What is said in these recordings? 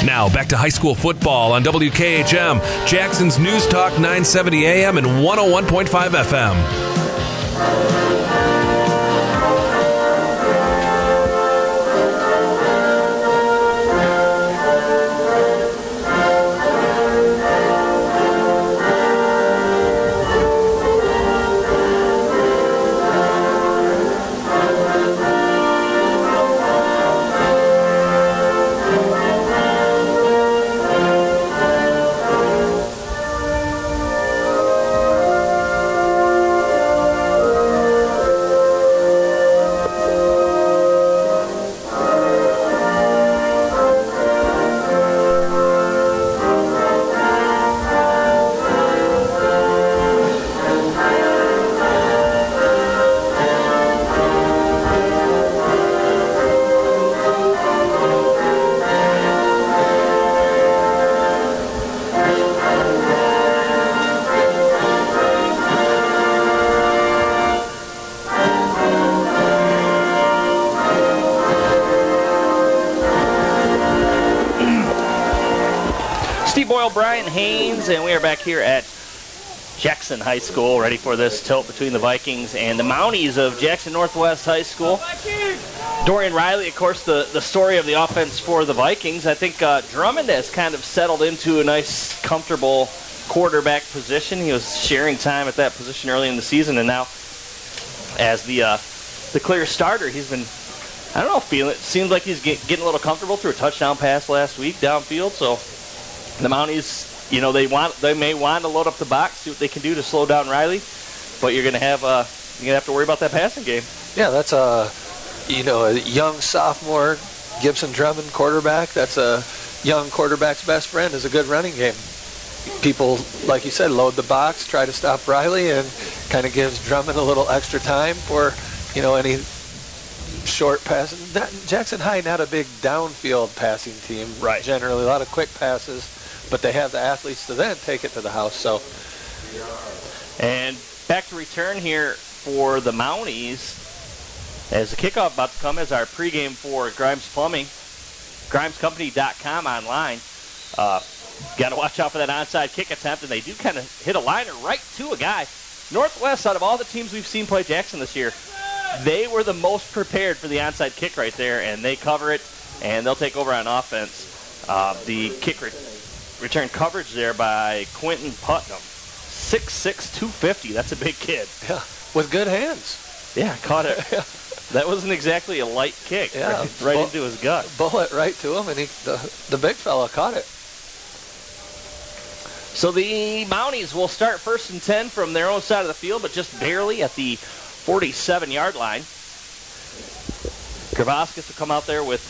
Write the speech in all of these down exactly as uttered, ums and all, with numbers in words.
Now, back to high school football on W K H M, Jackson's News Talk nine seventy A M and one oh one point five F M. Brian Haynes, and we are back here at Jackson High School, ready for this tilt between the Vikings and the Mounties of Jackson Northwest High School. Dorian Riley, of course, the, the story of the offense for the Vikings. I think uh, Drummond has kind of settled into a nice, comfortable quarterback position. He was sharing time at that position early in the season, and now as the uh, the clear starter, he's been, I don't know, feeling it seems like he's get, getting a little comfortable through a touchdown pass last week downfield, so the Mounties, you know, they want they may want to load up the box, see what they can do to slow down Riley, but you're gonna have uh, you're gonna have to worry about that passing game. Yeah, that's a you know a young sophomore Gibson Drummond quarterback. That's a young quarterback's best friend is a good running game. People, like you said, load the box, try to stop Riley, and kind of gives Drummond a little extra time for you know any short passes. Not, Jackson High, not a big downfield passing team. Right. Generally, a lot of quick passes. But they have the athletes to then take it to the house. So, and back to return here for the Mounties as the kickoff about to come as our pregame for Grimes Plumbing, grimes company dot com online. Uh, got to watch out for that onside kick attempt, and they do kind of hit a liner right to a guy. Northwest, out of all the teams we've seen play Jackson this year, they were the most prepared for the onside kick right there, and they cover it, and they'll take over on offense. Uh, the kick re- return coverage there by Quentin Putnam. six six, two fifty. That's a big kid. Yeah, with good hands. Yeah, caught it. That wasn't exactly a light kick. Yeah, right, right bu- into his gut. Bullet right to him, and he, the, the big fella caught it. So the Mounties will start first and ten from their own side of the field, but just barely at the forty-seven-yard line. Gravoskis will come out there with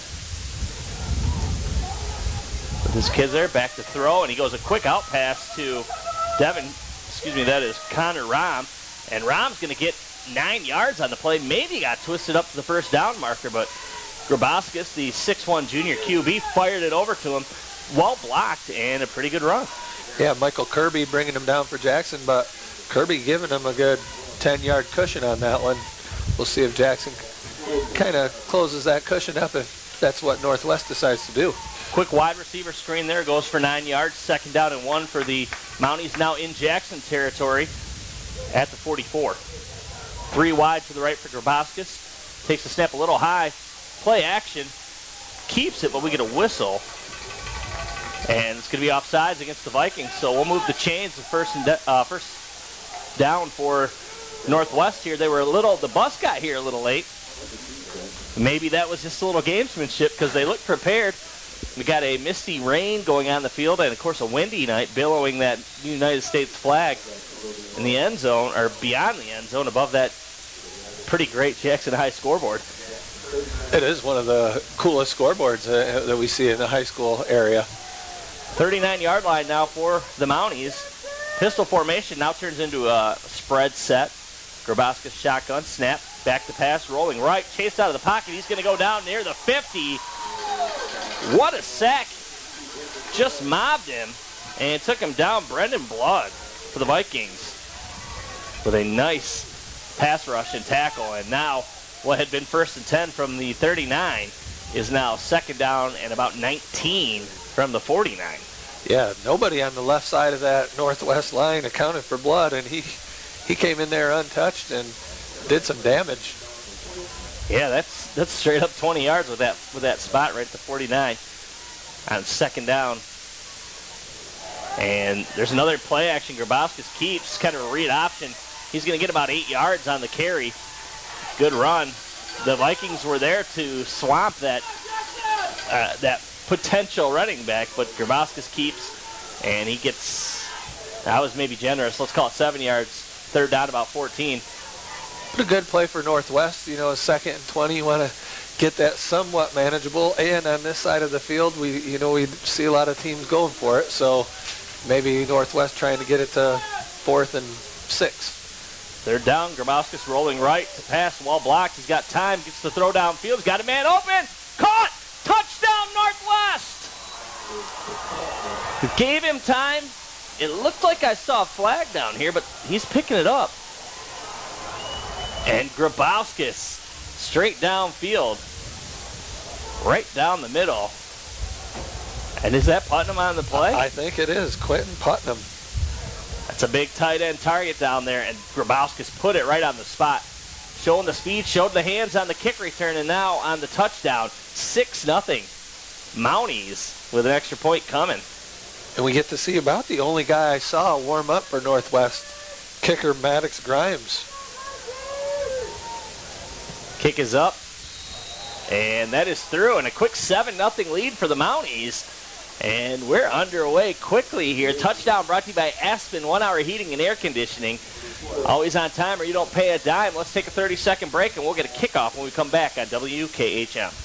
With his kids there, back to throw, and he goes a quick out pass to Devin, excuse me, that is Connor Rahm, and Rahm's going to get nine yards on the play. Maybe got twisted up to the first down marker, but Gravoskis, the six one junior Q B, fired it over to him, well blocked, and a pretty good run. Yeah, Michael Kirby bringing him down for Jackson, but Kirby giving him a good ten-yard cushion on that one. We'll see if Jackson kind of closes that cushion up if that's what Northwest decides to do. Quick wide receiver screen there, goes for nine yards. Second down and one for the Mounties, now in Jackson territory at the forty-four. Three wide to the right for Gravoskis. Takes the snap a little high. Play action. Keeps it, but we get a whistle. And it's going to be offsides against the Vikings. So we'll move the chains to first, and de- uh, first down for Northwest here. They were a little, the bus got here a little late. Maybe that was just a little gamesmanship because they looked prepared. We got a misty rain going on the field and, of course, a windy night billowing that United States flag in the end zone, or beyond the end zone, above that pretty great Jackson High scoreboard. It is one of the coolest scoreboards uh, that we see in the high school area. thirty-nine-yard line now for the Mounties. Pistol formation now turns into a spread set. Gravoskis shotgun, snap, back to pass, rolling right, chased out of the pocket. He's going to go down near the fifty. What a sack. Just mobbed him and took him down. Brendan Blood for the Vikings with a nice pass rush and tackle. And now what had been first and ten from the thirty-nine is now second down and about nineteen from the forty-nine. Yeah, nobody on the left side of that Northwest line accounted for blood, and he he came in there untouched and did some damage. Yeah, that's that's straight up twenty yards with that with that spot right at the forty-nine on second down. And there's another play action. Grabowskis keeps kind of a read option. He's going to get about eight yards on the carry. Good run. The Vikings were there to swamp that uh, that potential running back, but Grabowskis keeps, and he gets, that was maybe generous, let's call it seven yards, third down about fourteen. But a good play for Northwest. You know, a second and twenty, you want to get that somewhat manageable. And on this side of the field, we you know we see a lot of teams going for it, so maybe Northwest trying to get it to fourth and six. Third down, Grabowskis rolling right to pass, well blocked. He's got time, gets the throw downfield. He's got a man open. Caught! Touchdown, Northwest! Gave him time. It looked like I saw a flag down here, but he's picking it up. And Grabowskis, straight downfield, right down the middle. And is that Putnam on the play? I think it is. Quentin Putnam. That's a big tight end target down there, and Grabowskis put it right on the spot. Showing the speed, showed the hands on the kick return, and now on the touchdown. six nothing. Mounties with an extra point coming. And we get to see about the only guy I saw warm up for Northwest, kicker Maddox Grimes. Kick is up, and that is through, and a quick seven nothing lead for the Mounties. And we're underway quickly here. Touchdown brought to you by Aspen One Hour Heating and Air Conditioning. Always on time or you don't pay a dime. Let's take a thirty-second break, and we'll get a kickoff when we come back on W K H M.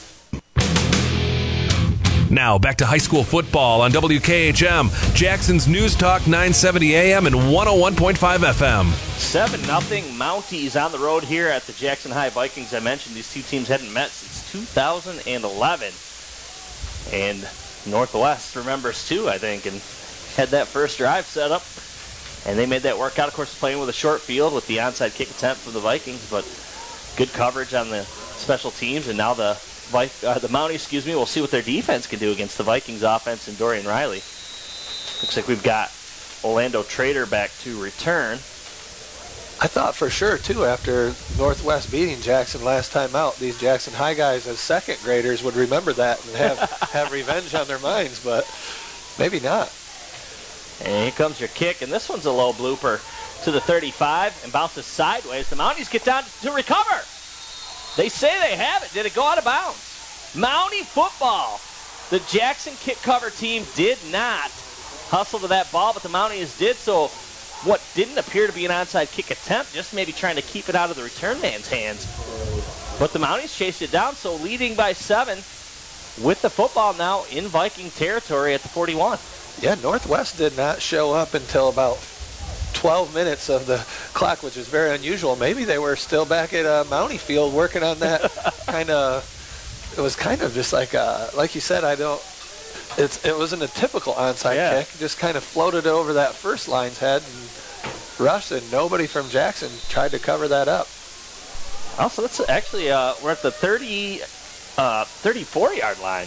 Now, back to high school football on W K H M, Jackson's News Talk nine seventy A M and one oh one point five F M. seven nothing Mounties on the road here at the Jackson High Vikings. I mentioned these two teams hadn't met since two thousand eleven. And Northwest remembers too, I think, and had that first drive set up. And they made that work out, of course, playing with a short field with the onside kick attempt for the Vikings, but good coverage on the special teams. And now the Uh, the Mounties, excuse me, we'll see what their defense can do against the Vikings offense and Dorian Riley. Looks like we've got Orlando Trader back to return. I thought for sure, too, after Northwest beating Jackson last time out, these Jackson High guys as second graders would remember that and have, have revenge on their minds, but maybe not. And here comes your kick, and this one's a low blooper to the thirty-five and bounces sideways. The Mounties get down to recover. They say they have it. Did it go out of bounds? Mountie football. The Jackson kick cover team did not hustle to that ball, but the Mounties did. So what didn't appear to be an onside kick attempt, just maybe trying to keep it out of the return man's hands. But the Mounties chased it down, so leading by seven with the football now in Viking territory at the forty-one. Yeah, Northwest did not show up until about twelve minutes of the clock, which is very unusual. Maybe they were still back at uh, Mountie Field working on that kind of, it was kind of just like, a, like you said, I don't, it's, it wasn't a typical onside yeah. kick. Just kind of floated over that first line's head and rushed, and nobody from Jackson tried to cover that up. Also, that's actually, uh, we're at the thirty, uh, thirty-four yard line.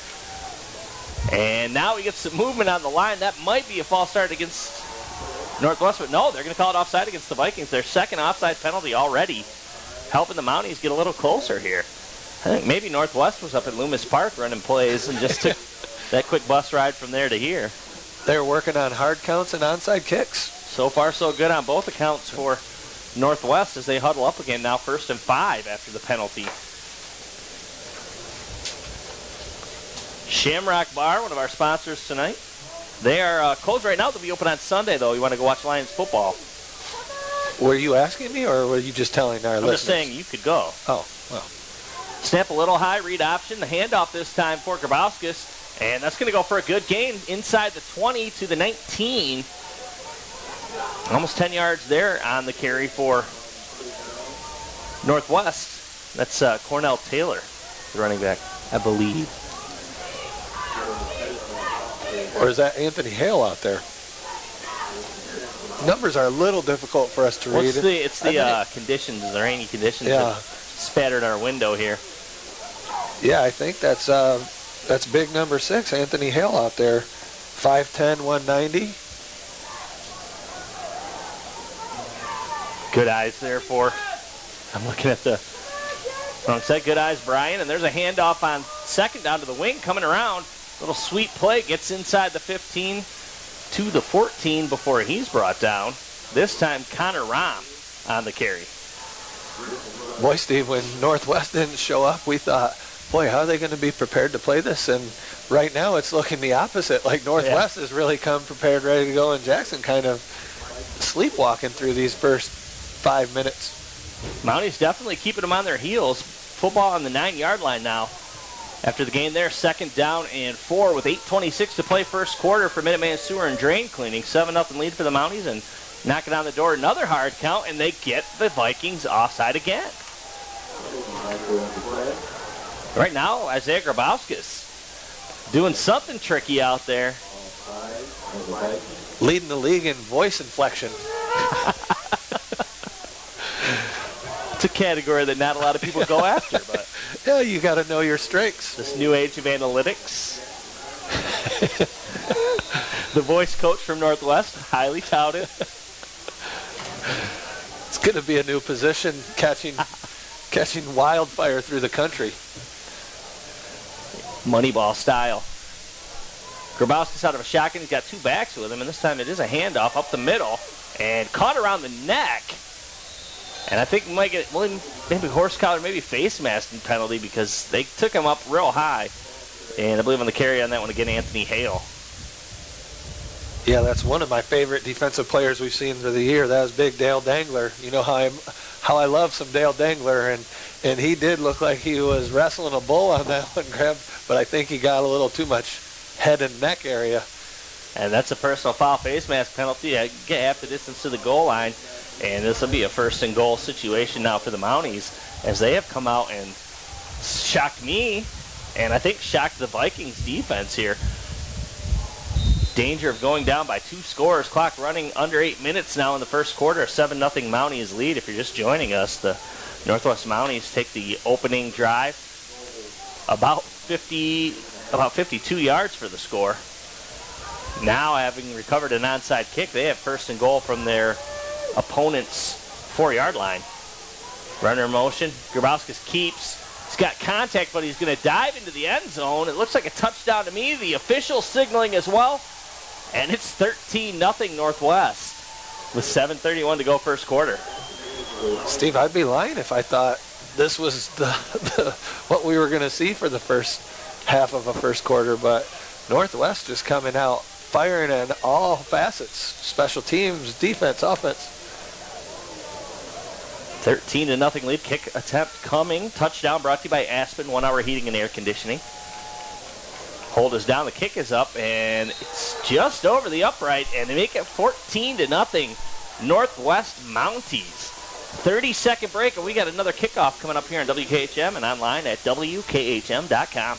And now we get some movement on the line. That might be a false start against Northwest, but no, they're going to call it offside against the Vikings. Their second offside penalty already, helping the Mounties get a little closer here. I think maybe Northwest was up at Loomis Park running plays and just took that quick bus ride from there to here. They're working on hard counts and onside kicks. So far, so good on both accounts for Northwest as they huddle up again now, first and five after the penalty. Shamrock Bar, one of our sponsors tonight. They are uh, closed right now. They'll be open on Sunday, though. You want to go watch Lions football. Were you asking me, or were you just telling our I'm listeners? just saying you could go. Oh, well. Snap a little high, read option. The handoff this time for Grabowskis. And that's going to go for a good gain inside the twenty to the nineteen. Almost ten yards there on the carry for Northwest. That's uh, Cornell Taylor, the running back, I believe. Or is that Anthony Hale out there? Numbers are a little difficult for us to well, read. It's the, it's the uh, conditions, the rainy conditions yeah. that spattered our window here. Yeah, I think that's uh, that's big number six, Anthony Hale out there. five ten, one ninety. Good eyes there for, I'm looking at the wrong side. Good eyes, Brian. And there's a handoff on second down to the wing coming around. Little sweep play, gets inside the fifteen to the fourteen before he's brought down. This time, Connor Rahm on the carry. Boy, Steve, when Northwest didn't show up, we thought, boy, how are they going to be prepared to play this? And right now it's looking the opposite. Like Northwest yeah. has really come prepared, ready to go, and Jackson kind of sleepwalking through these first five minutes. Mounties definitely keeping them on their heels. Football on the nine-yard line now. After the game there, second down and four with eight twenty-six to play first quarter for Minuteman Sewer and Drain Cleaning. seven nothing lead for the Mounties, and knocking on the door another hard count, and they get the Vikings offside again. Right now, Isaiah Grabowskis doing something tricky out there. Leading the league in voice inflection. It's a category that not a lot of people go after, but yeah, you got to know your strengths. This new age of analytics. The voice coach from Northwest, highly touted. It's going to be a new position, catching catching wildfire through the country. Moneyball style. Grabowski's out of a shotgun. He's got two backs with him, and this time it is a handoff up the middle and caught around the neck. And I think we might get well, maybe horse collar, maybe face masking penalty because they took him up real high. And I believe on the carry on that one again, Anthony Hale. Yeah, that's one of my favorite defensive players we've seen for the year. That was big Dale Dangler. You know how I how I love some Dale Dangler, and and he did look like he was wrestling a bull on that one, grab, but I think he got a little too much head and neck area. And that's a personal foul face mask penalty. I get half the distance to the goal line, and this will be a first and goal situation now for the Mounties as they have come out and shocked me, and I think shocked the Vikings defense here. Danger of going down by two scores. Clock running under eight minutes now in the first quarter. seven nothing Mounties lead. If you're just joining us, the Northwest Mounties take the opening drive. About fifty, about fifty-two yards for the score. Now, having recovered an onside kick, they have first and goal from their opponent's four-yard line. Runner in motion. Grabowskis keeps. He's got contact, but he's going to dive into the end zone. It looks like a touchdown to me. The official signaling as well. And it's thirteen nothing Northwest with seven thirty-one to go first quarter. Steve, I'd be lying if I thought this was the, the what we were going to see for the first half of a first quarter, but Northwest is coming out firing in all facets, special teams, defense, offense. thirteen to nothing lead. Kick attempt coming. Touchdown brought to you by Aspen One Hour Heating and Air Conditioning. Hold is down. The kick is up, and it's just over the upright, and they make it fourteen to nothing. Northwest Mounties. thirty-second break, and we got another kickoff coming up here on W K H M and online at W K H M dot com.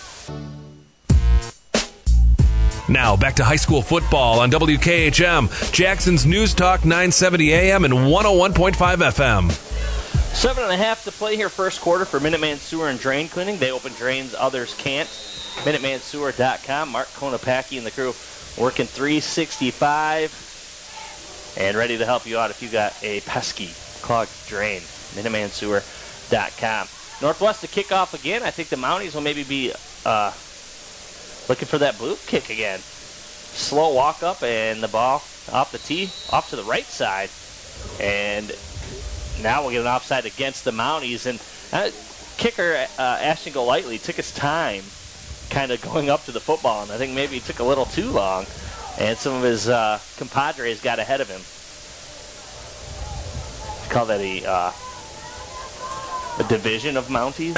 Now, back to high school football on W K H M, Jackson's News Talk nine seventy A M and one oh one point five F M. Seven and a half to play here first quarter for Minuteman Sewer and Drain Cleaning. They open drains, others can't. Minuteman Sewer dot com. Mark Konopacki and the crew working three sixty-five and ready to help you out if you got a pesky clogged drain. Minuteman Sewer dot com. Northwest to kick off again. I think the Mounties will maybe be uh, looking for that blue kick again. Slow walk up and the ball off the tee, off to the right side. And now we'll get an offside against the Mounties. And uh, kicker uh, Ashton Golightly took his time kind of going up to the football, and I think maybe he took a little too long, and some of his uh, compadres got ahead of him. You call that a, uh, a division of Mounties?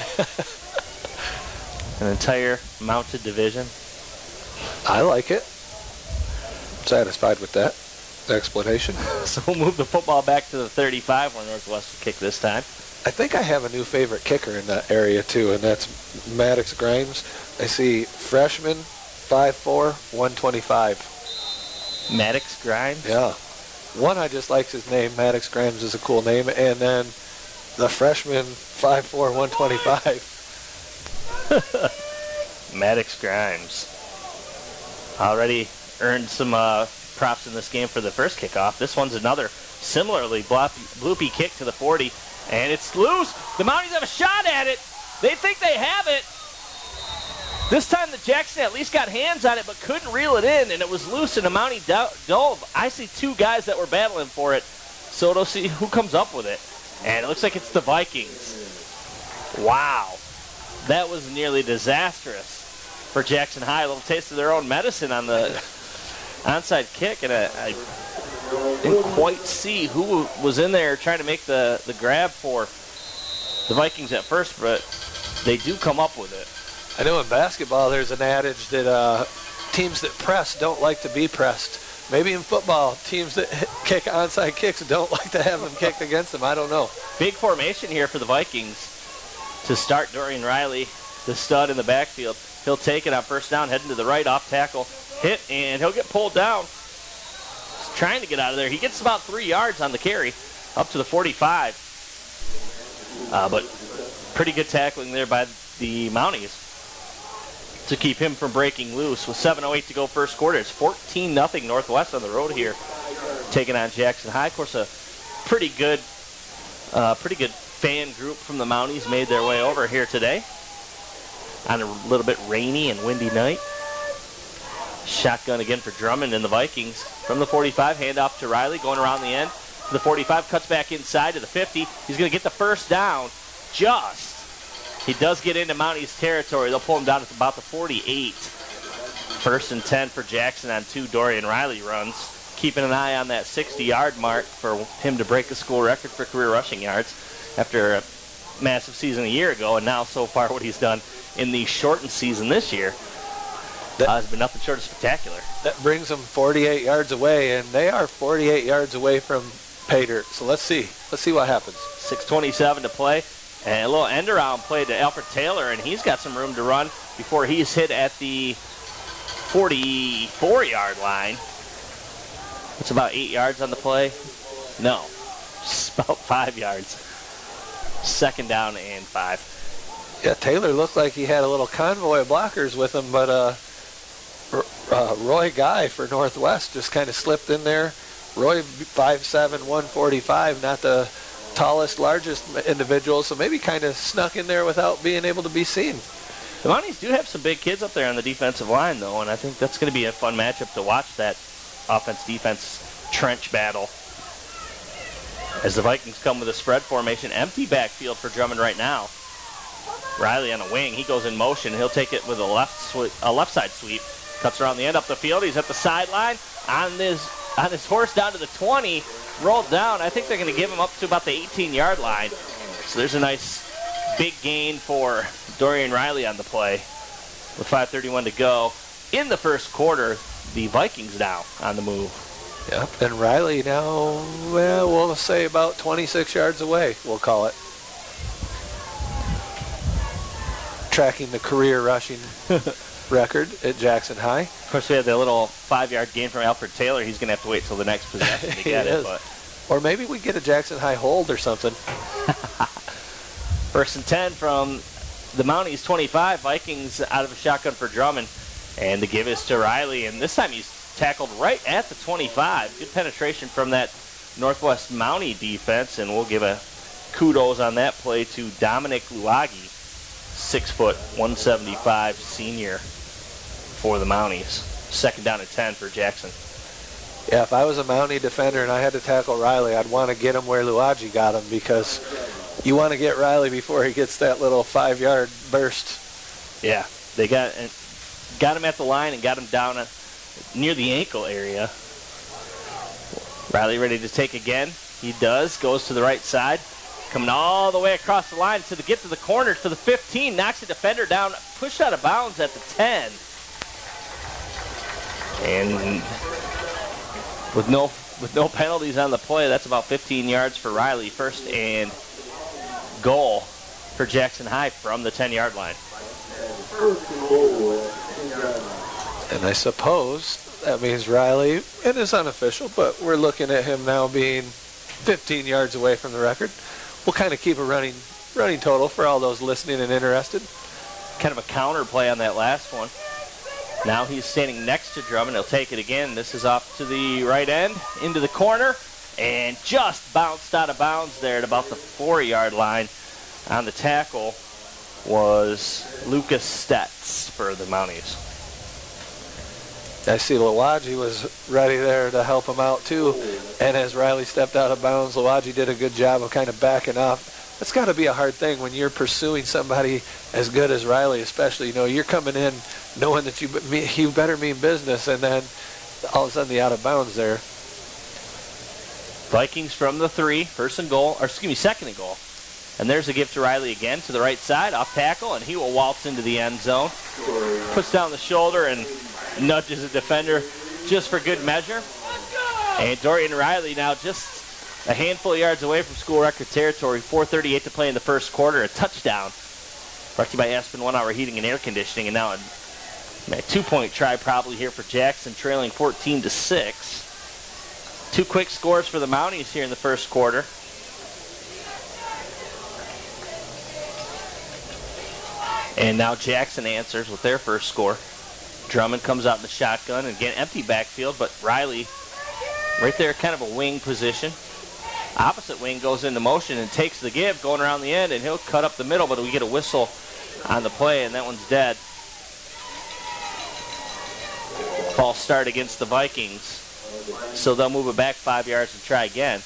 An entire mounted division? I like it. Satisfied with that explanation. So we'll move the football back to the thirty-five where Northwest will kick this time. I think I have a new favorite kicker in that area, too, and that's Maddox Grimes. I see freshman, five four, one twenty-five. Maddox Grimes? Yeah. One, I just like his name. Maddox Grimes is a cool name. And then the freshman, five four, one twenty-five. Maddox Grimes already earned some uh, props in this game for the first kickoff. This one's another similarly bloopy, bloopy kick to the forty, and it's loose. The Mounties have a shot at it. They think they have it. This time the Jackson at least got hands on it but couldn't reel it in, and it was loose, and the Mountie dove. I see two guys that were battling for it, so we'll see who comes up with it. And it looks like it's the Vikings. Wow. That was nearly disastrous for Jackson High. A little taste of their own medicine on the onside kick, and I, I didn't quite see who was in there trying to make the, the grab for the Vikings at first, but they do come up with it. I know in basketball there's an adage that uh, teams that press don't like to be pressed. Maybe in football, teams that kick onside kicks don't like to have them kicked against them. I don't know. Big formation here for the Vikings to start. Dorian Riley, the stud in the backfield. He'll take it on first down, heading to the right, off tackle, hit, and he'll get pulled down. He's trying to get out of there. He gets about three yards on the carry, up to the forty-five. Uh, but pretty good tackling there by the Mounties to keep him from breaking loose. With seven oh eight to go first quarter, it's fourteen nothing Northwest on the road here, taking on Jackson High. Of course, a pretty good, uh, pretty good fan group from the Mounties made their way over here today on a little bit rainy and windy night. Shotgun again for Drummond and the Vikings from the forty-five. Handoff to Riley, going around the end to the forty-five. Cuts back inside to the fifty. He's going to get the first down. Just. He does get into Mounties territory. They'll pull him down at about the forty-eight. First and ten for Jackson on two Dorian Riley runs. Keeping an eye on that sixty-yard mark for him to break the school record for career rushing yards after a massive season a year ago, and now so far what he's done in the shortened season this year uh, has been nothing short of spectacular. That brings them forty-eight yards away, and they are forty-eight yards away from pay dirt. So let's see. Let's see what happens. six twenty-seven to play. And a little end-around play to Alfred Taylor, and he's got some room to run before he's hit at the forty-four-yard line. It's about eight yards on the play. No, it's about five yards. Second down and five. Yeah, Taylor looked like he had a little convoy of blockers with him, but uh, uh, Roy Guy for Northwest just kind of slipped in there. Roy, five seven, one forty-five, not the tallest, largest individual, so maybe kind of snuck in there without being able to be seen. The Mounties do have some big kids up there on the defensive line, though, and I think that's going to be a fun matchup to watch, that offense-defense trench battle. As the Vikings come with a spread formation, empty backfield for Drummond right now. Riley on a wing, he goes in motion. He'll take it with a left sweep, a left side sweep. Cuts around the end up the field. He's at the sideline on his on his horse down to the twenty. Rolled down. I think they're going to give him up to about the eighteen-yard line. So there's a nice big gain for Dorian Riley on the play. With five thirty-one to go in the first quarter, the Vikings now on the move. Yep, and Riley now, well, we'll say about twenty-six yards away, we'll call it. Tracking the career rushing record at Jackson High. Of course, we had that little five-yard gain from Alfred Taylor. He's going to have to wait till the next possession to get it. But. Or maybe we get a Jackson High hold or something. First and ten from the Mounties twenty-five. Vikings out of a shotgun for Drummond. And the give is to Riley. And this time he's tackled right at the twenty-five. Good penetration from that Northwest Mountie defense. And we'll give a kudos on that play to Dominic Luagi. Six foot, one seventy-five senior for the Mounties. Second down and ten for Jackson. Yeah, if I was a Mountie defender and I had to tackle Riley, I'd want to get him where Luagi got him, because you want to get Riley before he gets that little five-yard burst. Yeah, they got got him at the line and got him down at, near the ankle area. Riley ready to take again. He does. Goes to the right side. Coming all the way across the line to the, get to the corner to the fifteen. Knocks the defender down. Pushed out of bounds at the ten. And with no with no penalties on the play, that's about fifteen yards for Riley. First and goal for Jackson High from the ten-yard line. And I suppose that means Riley, it is unofficial, but we're looking at him now being fifteen yards away from the record. We'll kind of keep a running running total for all those listening and interested. kind of a counter play on that last one. Now he's standing next to Drummond. He'll take it again. This is off to the right end, into the corner, and just bounced out of bounds there at about the four-yard line. On the tackle was Lucas Stetz for the Mounties. I see Lawaji was ready there to help him out too, and as Riley stepped out of bounds, Lawaji did a good job of kind of backing off. That's got to be a hard thing when you're pursuing somebody as good as Riley, especially. You know, you're coming in knowing that you you better mean business, and then all of a sudden the out of bounds there. Vikings from the three, first and goal, or excuse me, second and goal. And there's a give to Riley again to the right side, off tackle, and he will waltz into the end zone. Puts down the shoulder and nudges the defender just for good measure. And Dorian Riley now just a handful of yards away from school record territory. four thirty-eight to play in the first quarter. A touchdown. Brought to you by Aspen One Hour Heating and Air Conditioning. And now a, a two-point try probably here for Jackson, trailing fourteen to six. Two quick scores for the Mounties here in the first quarter. And now Jackson answers with their first score. Drummond comes out in the shotgun, and again, empty backfield, but Riley right there, kind of a wing position. Opposite wing goes into motion and takes the give, going around the end, and he'll cut up the middle, but we get a whistle on the play, and that one's dead. False start against the Vikings, so they'll move it back five yards and try again.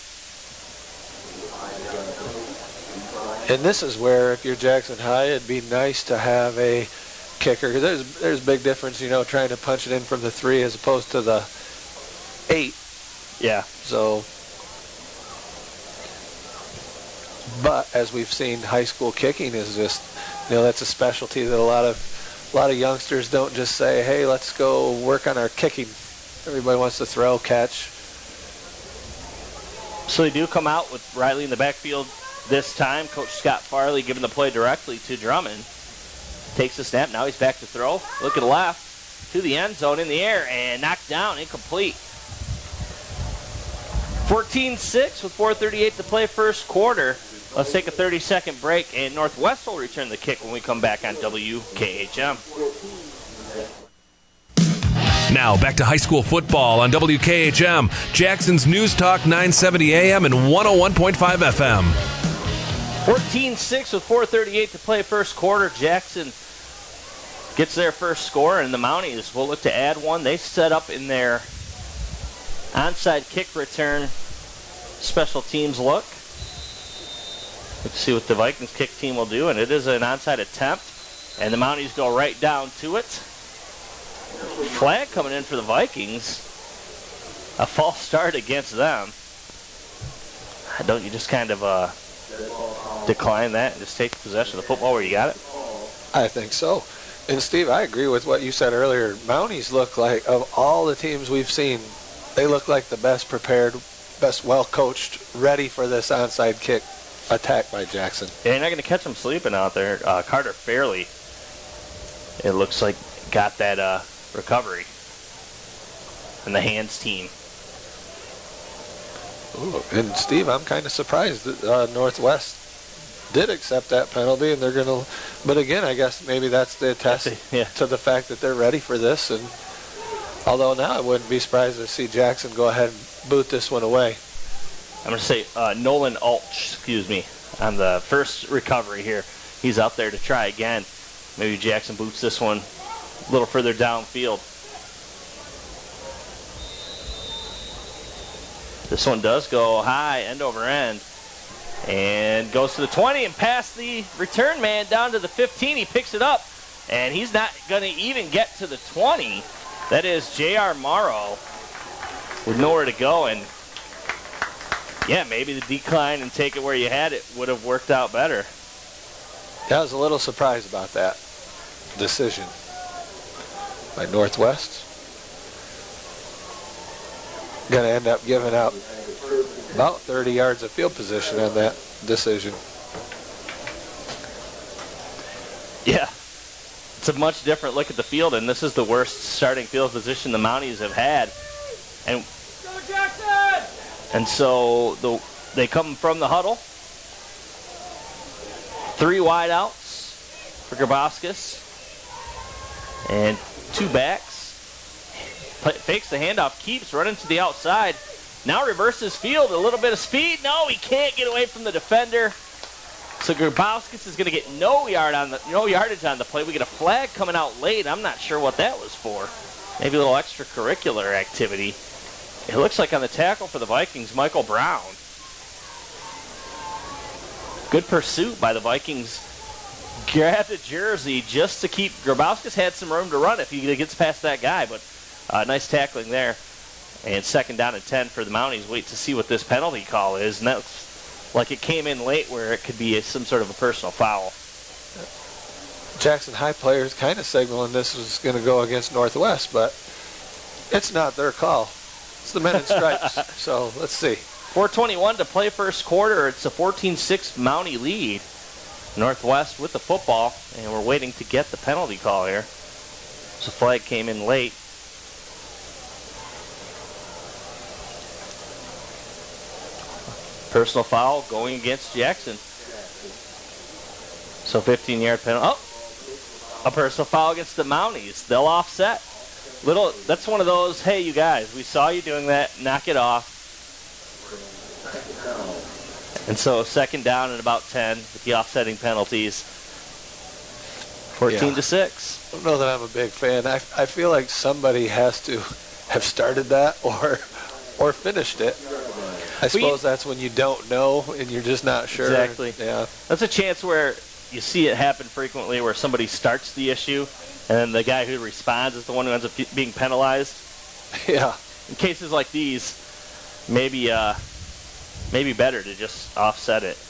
And this is where, if you're Jackson High, it'd be nice to have a kicker. There's there's a big difference, you know, trying to punch it in from the three as opposed to the eight. Yeah. So, but as we've seen, high school kicking is just, you know, that's a specialty that a lot of a lot of youngsters don't just say, hey, let's go work on our kicking. Everybody wants to throw, catch. So they do come out with Riley in the backfield this time. Coach Scott Farley giving the play directly to Drummond. Takes the snap. Now he's back to throw. Look at the left. To the end zone in the air. And knocked down. Incomplete. fourteen six with four thirty-eight to play first quarter. Let's take a thirty-second break. And Northwest will return the kick when we come back on W K H M. Now back to high school football on W K H M. Jackson's News Talk nine seventy A M and one oh one point five F M. fourteen six with four thirty-eight to play first quarter. Jackson gets their first score, and the Mounties will look to add one. They set up in their onside kick return special teams look. Let's see what the Vikings kick team will do, and it is an onside attempt, and the Mounties go right down to it. Flag coming in for the Vikings. A false start against them. Don't you just kind of uh, decline that and just take possession of the football where you got it? I think so. And Steve, I agree with what you said earlier. Mounties look like, of all the teams we've seen, they look like the best prepared, best well-coached, ready for this onside kick attack by Jackson. Yeah, you're not going to catch them sleeping out there. Uh, Carter Fairley, it looks like, got that uh, recovery. And the hands team. Ooh, and Steve, I'm kind of surprised that uh, Northwest did accept that penalty, and they're going to. But again, I guess maybe that's the test yeah. to the fact that they're ready for this. And although now I wouldn't be surprised to see Jackson go ahead and boot this one away. I'm going to say uh, Nolan Ulch, excuse me, on the first recovery here. He's out there to try again. Maybe Jackson boots this one a little further downfield. This one does go high, end over end, and goes to the twenty and past the return man down to the fifteen. He picks it up, and he's not going to even get to the twenty. That is J R Morrow with nowhere to go, and yeah, maybe the decline and take it where you had it would have worked out better. I was a little surprised about that decision by Northwest. Going to end up giving out about thirty yards of field position on that decision. Yeah, it's a much different look at the field, and this is the worst starting field position the Mounties have had. And Go Jackson! And so the, they come from the huddle. Three wideouts for Grabowskis. And two backs. Fakes the handoff, keeps running to the outside. Now reverses field, a little bit of speed. No, he can't get away from the defender. So Grabowskis is going to get no yard on the no yardage on the play. We get a flag coming out late. I'm not sure what that was for. Maybe a little extracurricular activity. It looks like on the tackle for the Vikings, Michael Brown. Good pursuit by the Vikings. Grabbed a jersey just to keep. Grabowskis had some room to run if he gets past that guy, but uh, nice tackling there. And second down and ten for the Mounties. Wait to see what this penalty call is. And that's like it came in late where it could be a, some sort of a personal foul. Jackson High players kind of signaling this was going to go against Northwest, but it's not their call. It's the men in stripes. So let's see. four twenty-one to play first quarter. It's a fourteen six Mountie lead. Northwest with the football, and we're waiting to get the penalty call here. So flag came in late. Personal foul going against Jackson. So fifteen-yard penalty. Oh, a personal foul against the Mounties. They'll offset. Little. That's one of those, hey, you guys, we saw you doing that. Knock it off. And so second down and about ten with the offsetting penalties. fourteen to six. I don't know that I'm a big fan. I, I feel like somebody has to have started that or or finished it. I suppose well, you, that's when you don't know and you're just not sure. Exactly. Yeah. That's a chance where you see it happen frequently where somebody starts the issue and then the guy who responds is the one who ends up being penalized. Yeah. In cases like these, maybe uh, maybe better to just offset it.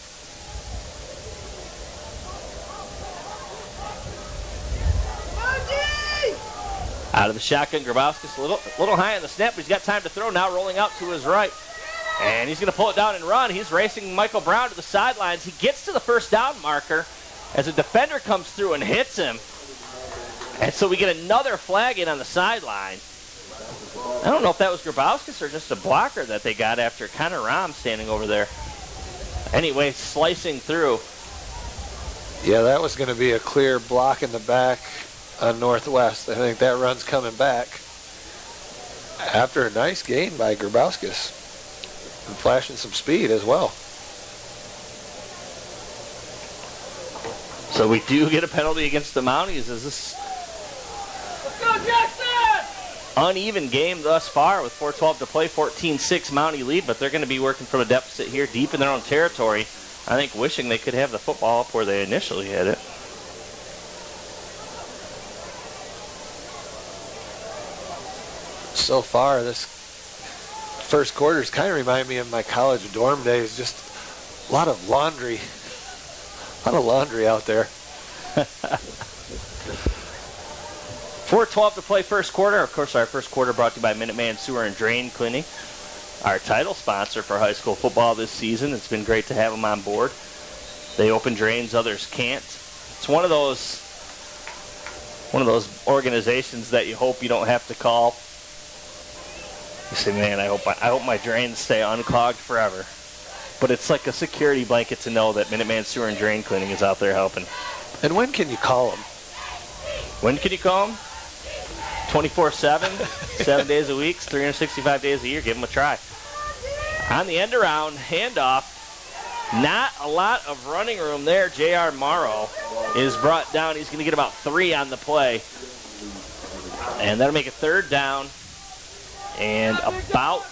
Out of the shotgun, Grabowskis a little, little high on the snap, but he's got time to throw now, rolling out to his right. And he's going to pull it down and run. He's racing Michael Brown to the sidelines. He gets to the first down marker as a defender comes through and hits him. And so we get another flag in on the sideline. I don't know if that was Grabowskis or just a blocker that they got after Connor Rahm standing over there. Anyway, slicing through. Yeah, that was going to be a clear block in the back on Northwest. I think that run's coming back after a nice gain by Grabowskis. And flashing some speed as well. So we do get a penalty against the Mounties. Is this Let's go, Jackson! Uneven game thus far with four twelve to play, fourteen six Mountie lead, but they're going to be working from a deficit here deep in their own territory. I think wishing they could have the football up where they initially had it. So far, this first quarters kind of remind me of my college dorm days. Just a lot of laundry. A lot of laundry out there. four twelve to play first quarter. Of course, our first quarter brought to you by Minuteman Sewer and Drain Cleaning, our title sponsor for high school football this season. It's been great to have them on board. They open drains others can't. It's one of those one of those organizations that you hope you don't have to call. You say, man, I hope I, I hope my drains stay unclogged forever. But it's like a security blanket to know that Minuteman Sewer and Drain Cleaning is out there helping. And when can you call them? When can you call them? twenty-four seven, seven days a week, three hundred sixty-five days a year. Give them a try. On the end around, handoff. Not a lot of running room there. J R. Morrow is brought down. He's going to get about three on the play. And that'll make a third down. And about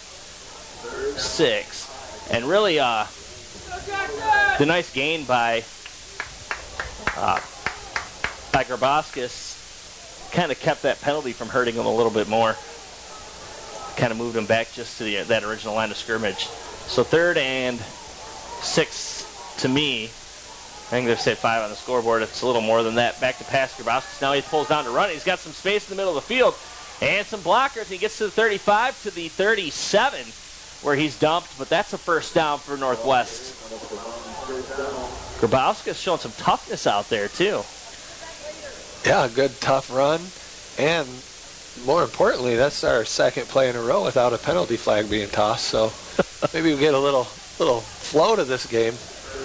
six. And really, uh, the nice gain by uh, by Grabowskis kind of kept that penalty from hurting him a little bit more. Kind of moved him back just to the, that original line of scrimmage. So third and six to me. I think they've said five on the scoreboard. It's a little more than that. Back to pass Grabowskis. Now he pulls down to run. He's got some space in the middle of the field. And some blockers. He gets to the thirty-five to the thirty-seven where he's dumped, but that's a first down for Northwest. Grabowskis showing some toughness out there, too. Yeah, a good tough run. And more importantly, that's our second play in a row without a penalty flag being tossed. So maybe we get a little little flow to this game.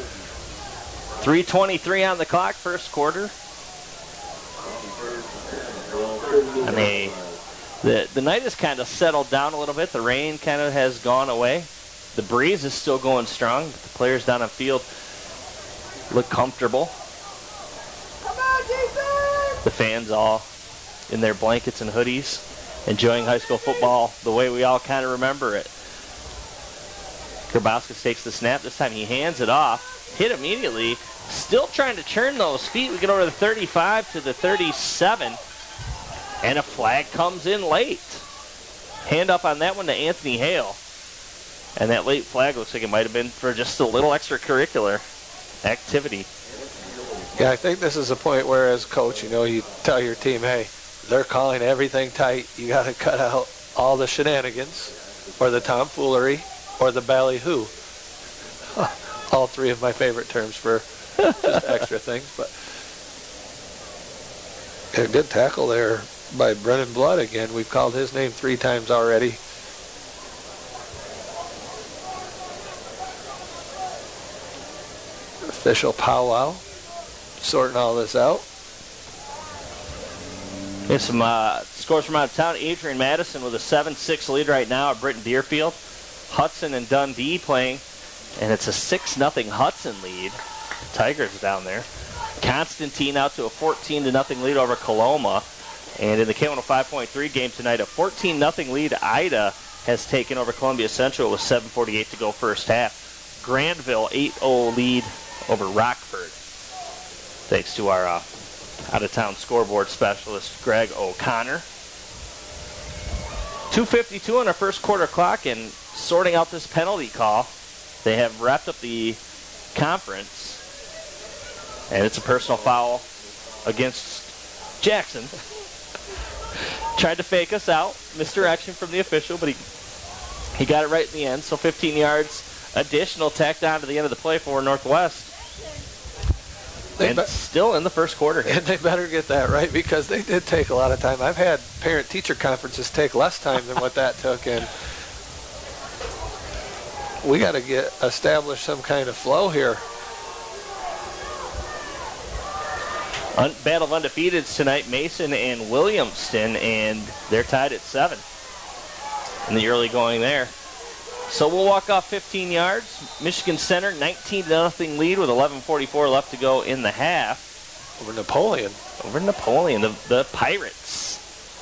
three twenty-three on the clock, first quarter. And they, the, the night has kind of settled down a little bit. The rain kind of has gone away. The breeze is still going strong. The players down on field look comfortable. Come on, Jason! The fans all in their blankets and hoodies, enjoying high school football the way we all kind of remember it. Grabowski takes the snap. This time he hands it off. Hit immediately. Still trying to churn those feet. We get over the thirty-five to the thirty-seven. And a flag comes in late. Hand up on that one to Anthony Hale. And that late flag looks like it might have been for just a little extracurricular activity. Yeah, I think this is a point where, as coach, you know, you tell your team, hey, they're calling everything tight. You got to cut out all the shenanigans or the tomfoolery or the ballyhoo. All three of my favorite terms for just extra things. But a good tackle there by Brennan Blood again. We've called his name three times already. Official powwow, sorting all this out. Here's some uh, scores from out of town. Adrian Madison with a seven six lead right now at Britton Deerfield. Hudson and Dundee playing, and it's a six nothing Hudson lead. Tigers down there. Constantine out to a fourteen to nothing lead over Coloma. And in the K one oh five point three game tonight, a fourteen nothing lead Ida has taken over Columbia Central with seven forty-eight to go first half. Granville eight oh lead over Rockford. Thanks to our uh, out-of-town scoreboard specialist, Greg O'Connor. two fifty-two on our first quarter clock, and sorting out this penalty call. They have wrapped up the conference, and it's a personal foul against Jackson. Tried to fake us out. Misdirection from the official, but he he got it right in the end. So fifteen yards additional tacked on to the end of the play for Northwest. They and be- still in the first quarter. And they better get that right, because they did take a lot of time. I've had parent-teacher conferences take less time than what that took, and we got to get establish some kind of flow here. Un- Battle of Undefeateds tonight, Mason and Williamston, and they're tied at seven in the early going there. So we'll walk off fifteen yards. Michigan Center nineteen to nothing lead with eleven forty-four left to go in the half. Over Napoleon. Over Napoleon, the, the Pirates.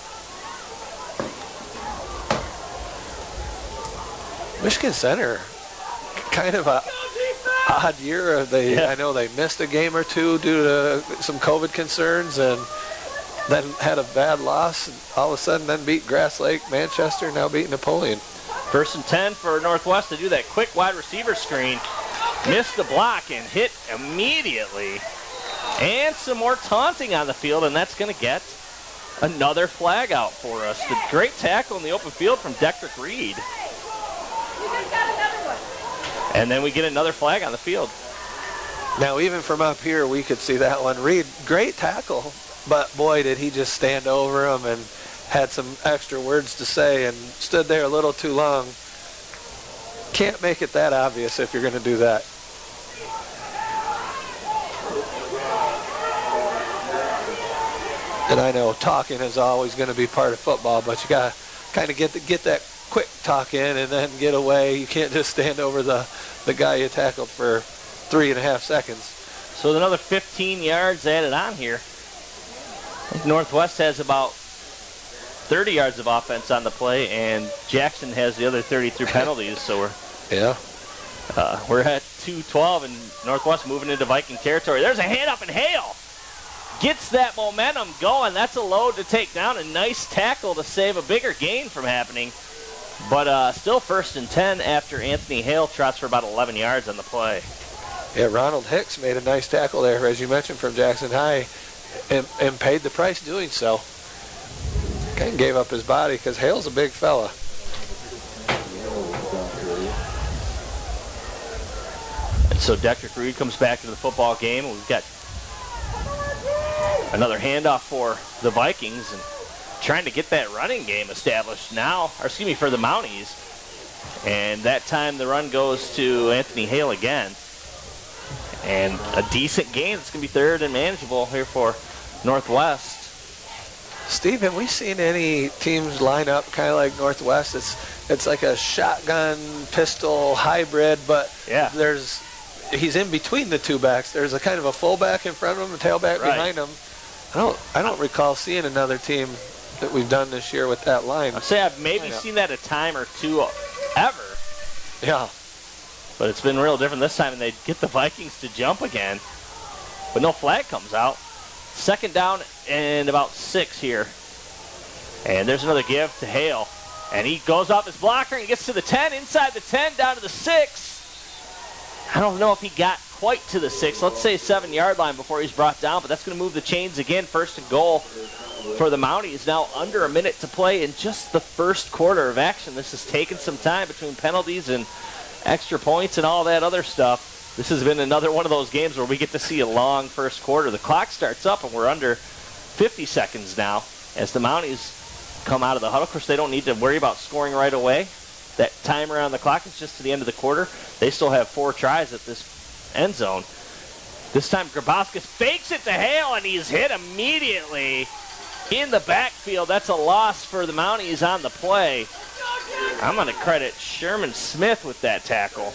Michigan Center, kind of a odd year. They, Yeah. I know they missed a game or two due to some COVID concerns, and then had a bad loss. And all of a sudden, then beat Grass Lake, Manchester, now beat Napoleon. First and ten for Northwest to do that quick wide receiver screen. Missed the block and hit immediately. And some more taunting on the field, and that's going to get another flag out for us. The great tackle in the open field from Detrick Reed. And then we get another flag on the field. Now, even from up here, we could see that one. Reed, great tackle, but boy, did he just stand over him and had some extra words to say and stood there a little too long. Can't make it that obvious if you're going to do that. And I know talking is always going to be part of football, but you got to kind of get the, get that quick talk in and then get away. You can't just stand over the, the guy you tackled for three and a half seconds. So another fifteen yards added on here. I think Northwest has about thirty yards of offense on the play, and Jackson has the other thirty through penalties. So we're Yeah. uh, we're at two twelve, and Northwest moving into Viking territory. There's a hand up, and Hale gets that momentum going. That's a load to take down. A nice tackle to save a bigger gain from happening. But uh, still first and ten after Anthony Hale trots for about eleven yards on the play. Yeah, Ronald Hicks made a nice tackle there, as you mentioned, from Jackson High, and, and paid the price doing so. Kind of gave up his body because Hale's a big fella. And so Detrick Reed comes back to the football game. We've got another handoff for the Vikings and trying to get that running game established now, or excuse me, for the Mounties. And that time the run goes to Anthony Hale again. And a decent gain. It's going to be third and manageable here for Northwest. Steve, have we seen any teams line up kind of like Northwest? It's it's like a shotgun pistol hybrid, but yeah. there's he's in between the two backs. There's a kind of a fullback in front of him, a tailback right. behind him. I don't I don't recall seeing another team that we've done this year with that line. I'd say I've maybe seen that a time or two ever. Yeah. But it's been real different this time, and they get the Vikings to jump again. But no flag comes out. Second down and about six here. And there's another give to Hale. And he goes off his blocker and gets to the ten, inside the ten, down to the six. I don't know if he got quite to the six. Let's say seven-yard line before he's brought down, but that's going to move the chains again. First and goal for the Mounties. Now under a minute to play in just the first quarter of action. This has taken some time between penalties and extra points and all that other stuff. This has been another one of those games where we get to see a long first quarter. The clock starts up, and we're under fifty seconds now as the Mounties come out of the huddle. Of course, they don't need to worry about scoring right away. That timer on the clock is just to the end of the quarter. They still have four tries at this end zone. This time, Grabowskis fakes it to Hale, and he's hit immediately in the backfield. That's a loss for the Mounties on the play. I'm going to credit Sherman Smith with that tackle.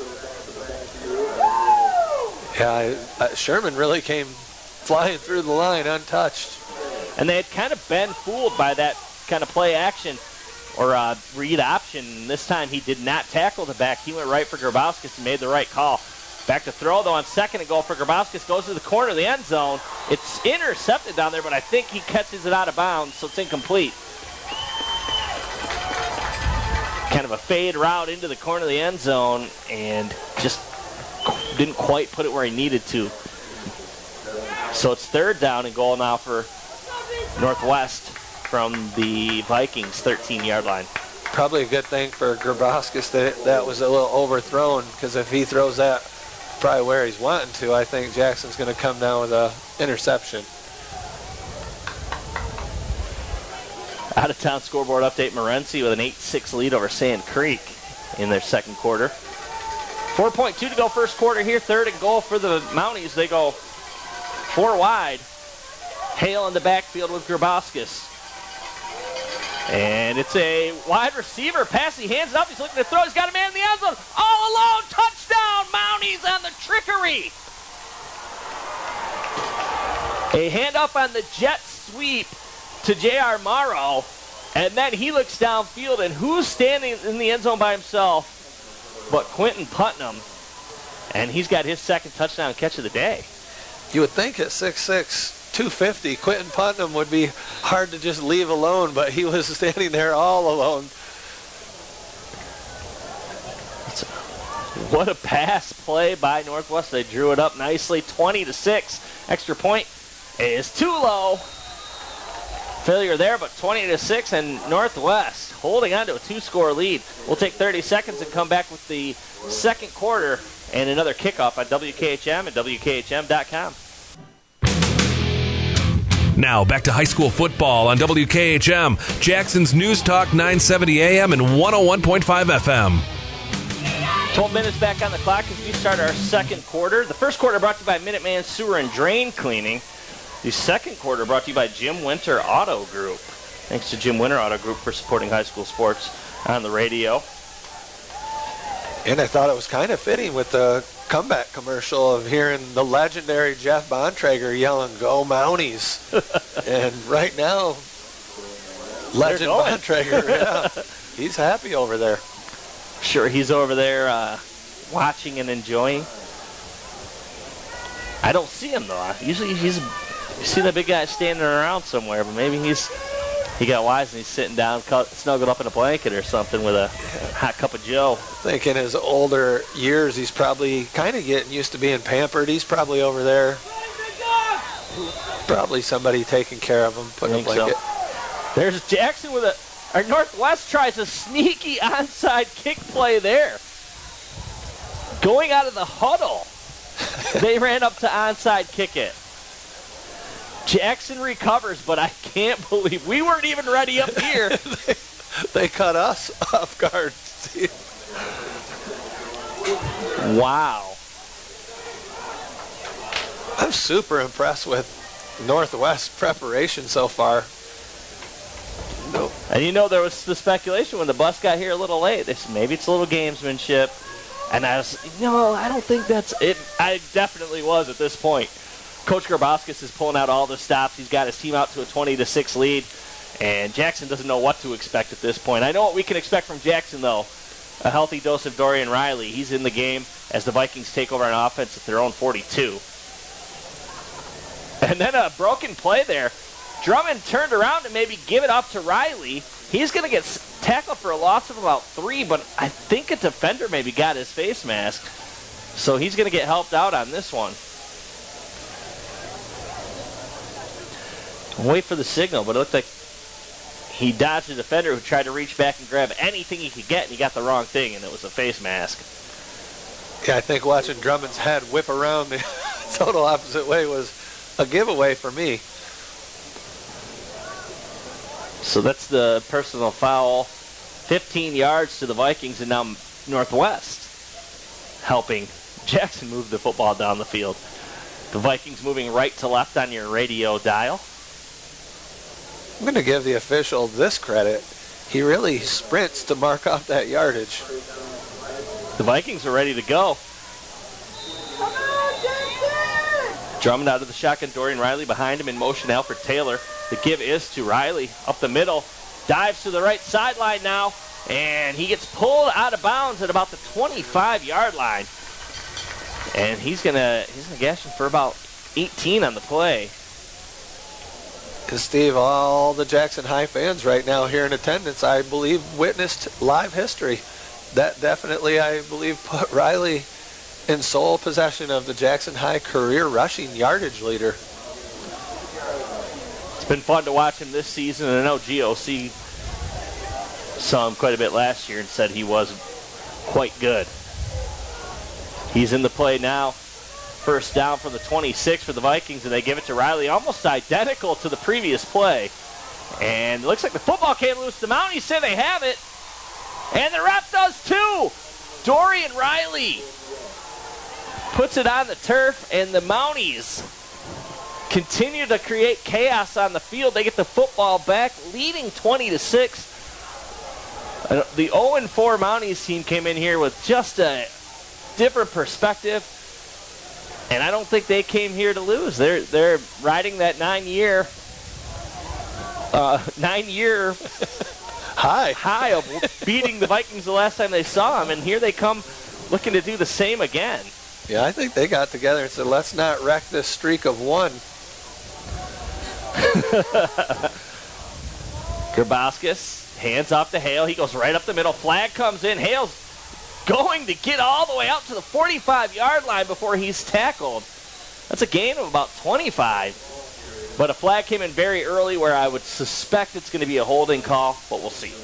Yeah, uh, Sherman really came flying through the line untouched. And they had kind of been fooled by that kind of play action or uh, read option. This time he did not tackle the back. He went right for Grabowskis and made the right call. Back to throw, though, on second and goal for Grabowskis. Goes to the corner of the end zone. It's intercepted down there, but I think he catches it out of bounds, so it's incomplete. Kind of a fade route into the corner of the end zone, and just didn't quite put it where he needed to. So it's third down and goal now for Northwest from the Vikings' thirteen-yard line. Probably a good thing for Grabowskis that that was a little overthrown, because if he throws that probably where he's wanting to, I think Jackson's going to come down with a interception. Out-of-town scoreboard update, Morenci with an eight six lead over Sand Creek in their second quarter. four point two to go first quarter here. Third and goal for the Mounties. They go four wide. Hale in the backfield with Grabowskis. And it's a wide receiver pass. He hands it up. He's looking to throw. He's got a man in the end zone. All alone. Touchdown. Mounties on the trickery. A handoff on the jet sweep to J R Morrow. And then he looks downfield. And who's standing in the end zone by himself but Quentin Putnam? And he's got his second touchdown catch of the day. You would think at six six, two fifty, Quentin Putnam would be hard to just leave alone, but he was standing there all alone. What a pass play by Northwest. They drew it up nicely, twenty to six. Extra point is too low. Failure there, but twenty to six, and Northwest holding on to a two-score lead. We'll take thirty seconds and come back with the second quarter and another kickoff on W K H M and W K H M dot com. Now back to high school football on W K H M, Jackson's News Talk nine seventy A M and one oh one point five F M. twelve minutes back on the clock as we start our second quarter. The first quarter brought to you by Minuteman Sewer and Drain Cleaning. The second quarter brought to you by Jim Winter Auto Group. Thanks to Jim Winter Auto Group for supporting high school sports on the radio. And I thought it was kind of fitting with the comeback commercial of hearing the legendary Jeff Bontrager yelling, "Go Mounties." And right now, legend Bontrager, yeah, he's happy over there. Sure, he's over there uh, watching and enjoying. I don't see him, though. Usually he's... You see that big guy standing around somewhere, but maybe he's he got wise and he's sitting down, snuggled up in a blanket or something with a hot cup of Joe. I think in his older years, he's probably kind of getting used to being pampered. He's probably over there. Probably somebody taking care of him, putting a blanket. So. There's Jackson with a... Our Northwest tries a sneaky onside kick play there. Going out of the huddle, they ran up to onside kick it. Jackson recovers, but I can't believe we weren't even ready up here. they, they cut us off guard. Wow. I'm super impressed with Northwest preparation so far. And you know there was the speculation when the bus got here a little late. They said maybe it's a little gamesmanship. And I was, no, I don't think that's it. I definitely was at this point. Coach Grabauskas is pulling out all the stops. He's got his team out to a twenty to six lead. And Jackson doesn't know what to expect at this point. I know what we can expect from Jackson, though. A healthy dose of Dorian Riley. He's in the game as the Vikings take over on offense at their own forty-two. And then a broken play there. Drummond turned around to maybe give it up to Riley. He's going to get tackled for a loss of about three, but I think a defender maybe got his face mask. So he's going to get helped out on this one. Wait for the signal, but it looked like he dodged a defender who tried to reach back and grab anything he could get, and he got the wrong thing, and it was a face mask. Yeah, I think watching Drummond's head whip around the total opposite way was a giveaway for me. So that's the personal foul. fifteen yards to the Vikings, and now Northwest helping Jackson move the football down the field. The Vikings moving right to left on your radio dial. I'm going to give the official this credit. He really sprints to mark off that yardage. The Vikings are ready to go. Come on, Jackson! Drummond out of the shotgun. Dorian Riley behind him in motion. Alfred Taylor. The give is to Riley up the middle. Dives to the right sideline now. And he gets pulled out of bounds at about the twenty-five-yard line. And he's going to he's gonna gash him for about eighteen on the play. And Steve, all the Jackson High fans right now here in attendance, I believe, witnessed live history. That definitely, I believe, put Riley in sole possession of the Jackson High career rushing yardage leader. It's been fun to watch him this season, and I know G O C saw him quite a bit last year and said he was quite good. He's in the play now. First down from the twenty-six for the Vikings, and they give it to Riley, almost identical to the previous play. And it looks like the football came loose. The Mounties say they have it, and the ref does too. Dorian Riley puts it on the turf, and the Mounties continue to create chaos on the field. They get the football back, leading twenty to six. The oh and four Mounties team came in here with just a different perspective. And I don't think they came here to lose. They're they're riding that nine-year, uh, nine-year high high of beating the Vikings the last time they saw them, and here they come looking to do the same again. Yeah, I think they got together and said, "Let's not wreck this streak of one." Grabauskas hands off to Hale. He goes right up the middle. Flag comes in. Hale's going to get all the way out to the forty-five-yard line before he's tackled. That's a gain of about twenty-five. But a flag came in very early where I would suspect it's going to be a holding call, but we'll see.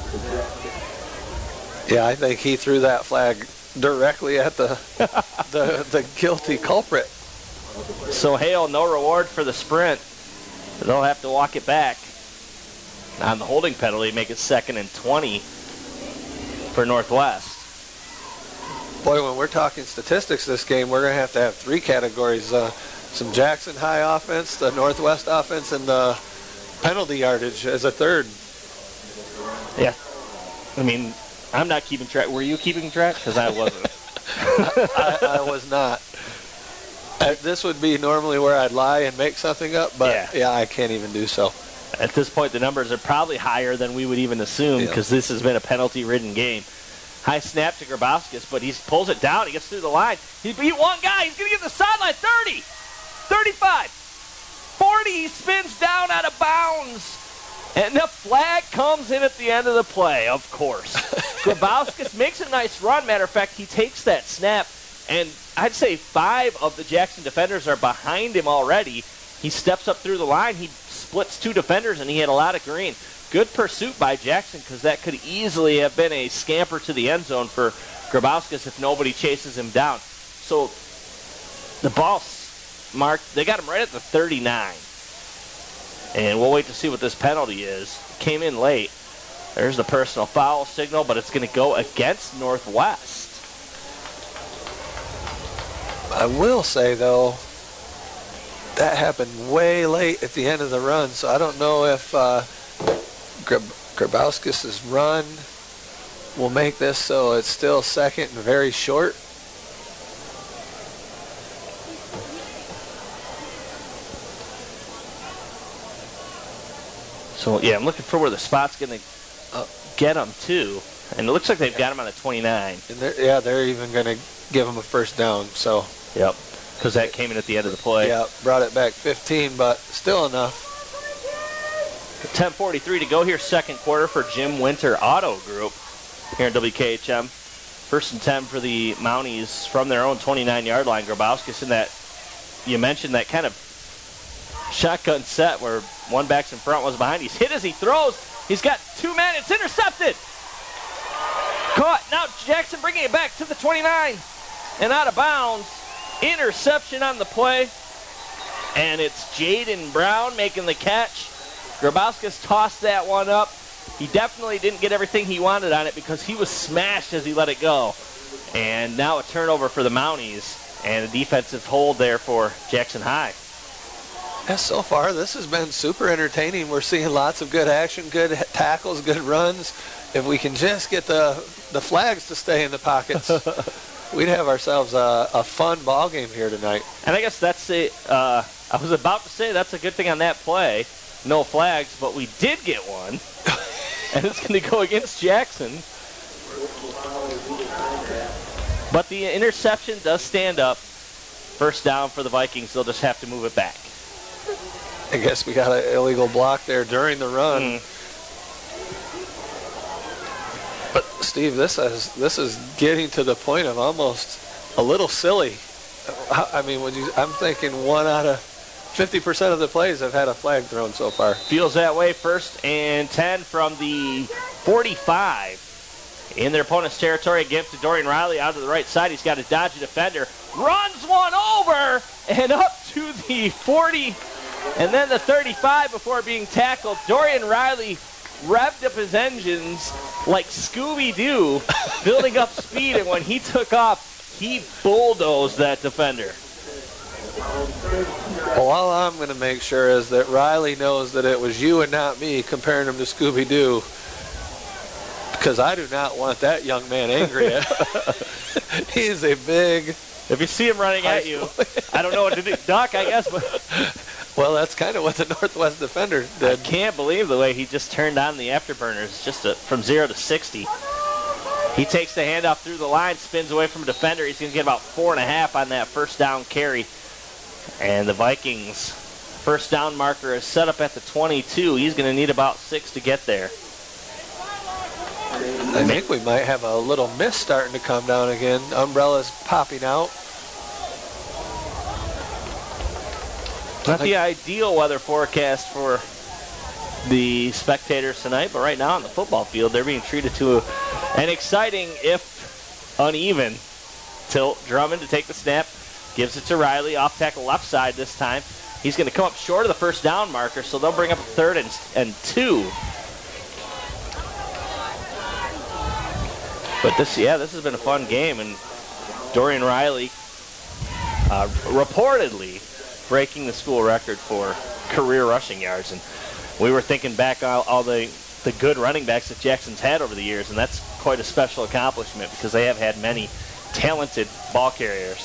Yeah, I think he threw that flag directly at the the, the guilty culprit. So Hale, no reward for the sprint. They'll have to walk it back on the holding penalty, make it second and twenty for Northwest. Boy, when we're talking statistics this game, we're going to have to have three categories. Uh, some Jackson High offense, the Northwest offense, and the penalty yardage as a third. Yeah. I mean, I'm not keeping track. Were you keeping track? Because I wasn't. I, I was not. Uh, this would be normally where I'd lie and make something up, but yeah, yeah I can't even do so. At this point, the numbers are probably higher than we would even assume because yeah. This has been a penalty-ridden game. High snap to Grabauskas, but he pulls it down. He gets through the line. He beat one guy. He's going to get the sideline. thirty, thirty-five, forty. He spins down out of bounds. And the flag comes in at the end of the play, of course. Grabauskas makes a nice run. Matter of fact, he takes that snap, and I'd say five of the Jackson defenders are behind him already. He steps up through the line. He splits two defenders, and he had a lot of green. Good pursuit by Jackson because that could easily have been a scamper to the end zone for Grabauskas if nobody chases him down. So the ball marked, they got him right at the thirty-nine. And we'll wait to see what this penalty is. Came in late. There's the personal foul signal, but it's going to go against Northwest. I will say, though, that happened way late at the end of the run, so I don't know if uh, Grabowskis' run will make this so it's still second and very short. So, yeah, I'm looking for where the spot's going to uh, get them, too. And it looks like they've got him on the twenty-nine. And they're, yeah, they're even going to give him a first down. So. Yep, because that came in at the end of the play. Yeah, brought it back fifteen, but still enough. ten forty-three to go here, second quarter for Jim Winter Auto Group here in W K H M. First and ten for the Mounties from their own twenty-nine-yard line. Grabowskis in that, you mentioned that kind of shotgun set where one back's in front, one's behind. He's hit as he throws. He's got two men. It's intercepted. Caught. Now Jackson bringing it back to the twenty-nine and out of bounds. Interception on the play. And it's Jaden Brown making the catch. Grabowskis tossed that one up. He definitely didn't get everything he wanted on it because he was smashed as he let it go. And now a turnover for the Mounties and a defensive hold there for Jackson High. Yeah, so far this has been super entertaining. We're seeing lots of good action, good tackles, good runs. If we can just get the the flags to stay in the pockets, we'd have ourselves a, a fun ball game here tonight. And I guess that's it. Uh, I was about to say that's a good thing on that play. No flags, but we did get one. And it's going to go against Jackson. But the interception does stand up. First down for the Vikings. They'll just have to move it back. I guess we got an illegal block there during the run. Mm. But Steve, this is this is getting to the point of almost a little silly. I mean, when you, I'm thinking one out of fifty percent of the plays have had a flag thrown so far. Feels that way. First and ten from the forty-five in their opponent's territory. Again to Dorian Riley out to the right side. He's got to dodge a defender. Runs one over and up to the forty and then the thirty-five before being tackled. Dorian Riley revved up his engines like Scooby-Doo, building up speed, and when he took off, he bulldozed that defender. Well, all I'm going to make sure is that Riley knows that it was you and not me comparing him to Scooby-Doo, because I do not want that young man angry. He is a big... If you see him running at you, I don't know what to do. Duck, I guess. But well, that's kind of what the Northwest defender did. I can't believe the way he just turned on the afterburners, just to, from zero to sixty. He takes the handoff through the line, spins away from a defender. He's going to get about four and a half on that first down carry. And the Vikings' first down marker is set up at the twenty-two. He's going to need about six to get there. I think we might have a little mist starting to come down again. Umbrellas popping out. Not the ideal weather forecast for the spectators tonight, but right now on the football field, they're being treated to a, an exciting, if uneven, tilt. Drummond to take the snap. Gives it to Riley, off tackle left side this time. He's going to come up short of the first down marker, so they'll bring up a third and, and two. But this, yeah, this has been a fun game, and Dorian Riley uh, reportedly breaking the school record for career rushing yards. And we were thinking back all, all the, the good running backs that Jackson's had over the years, and that's quite a special accomplishment because they have had many talented ball carriers.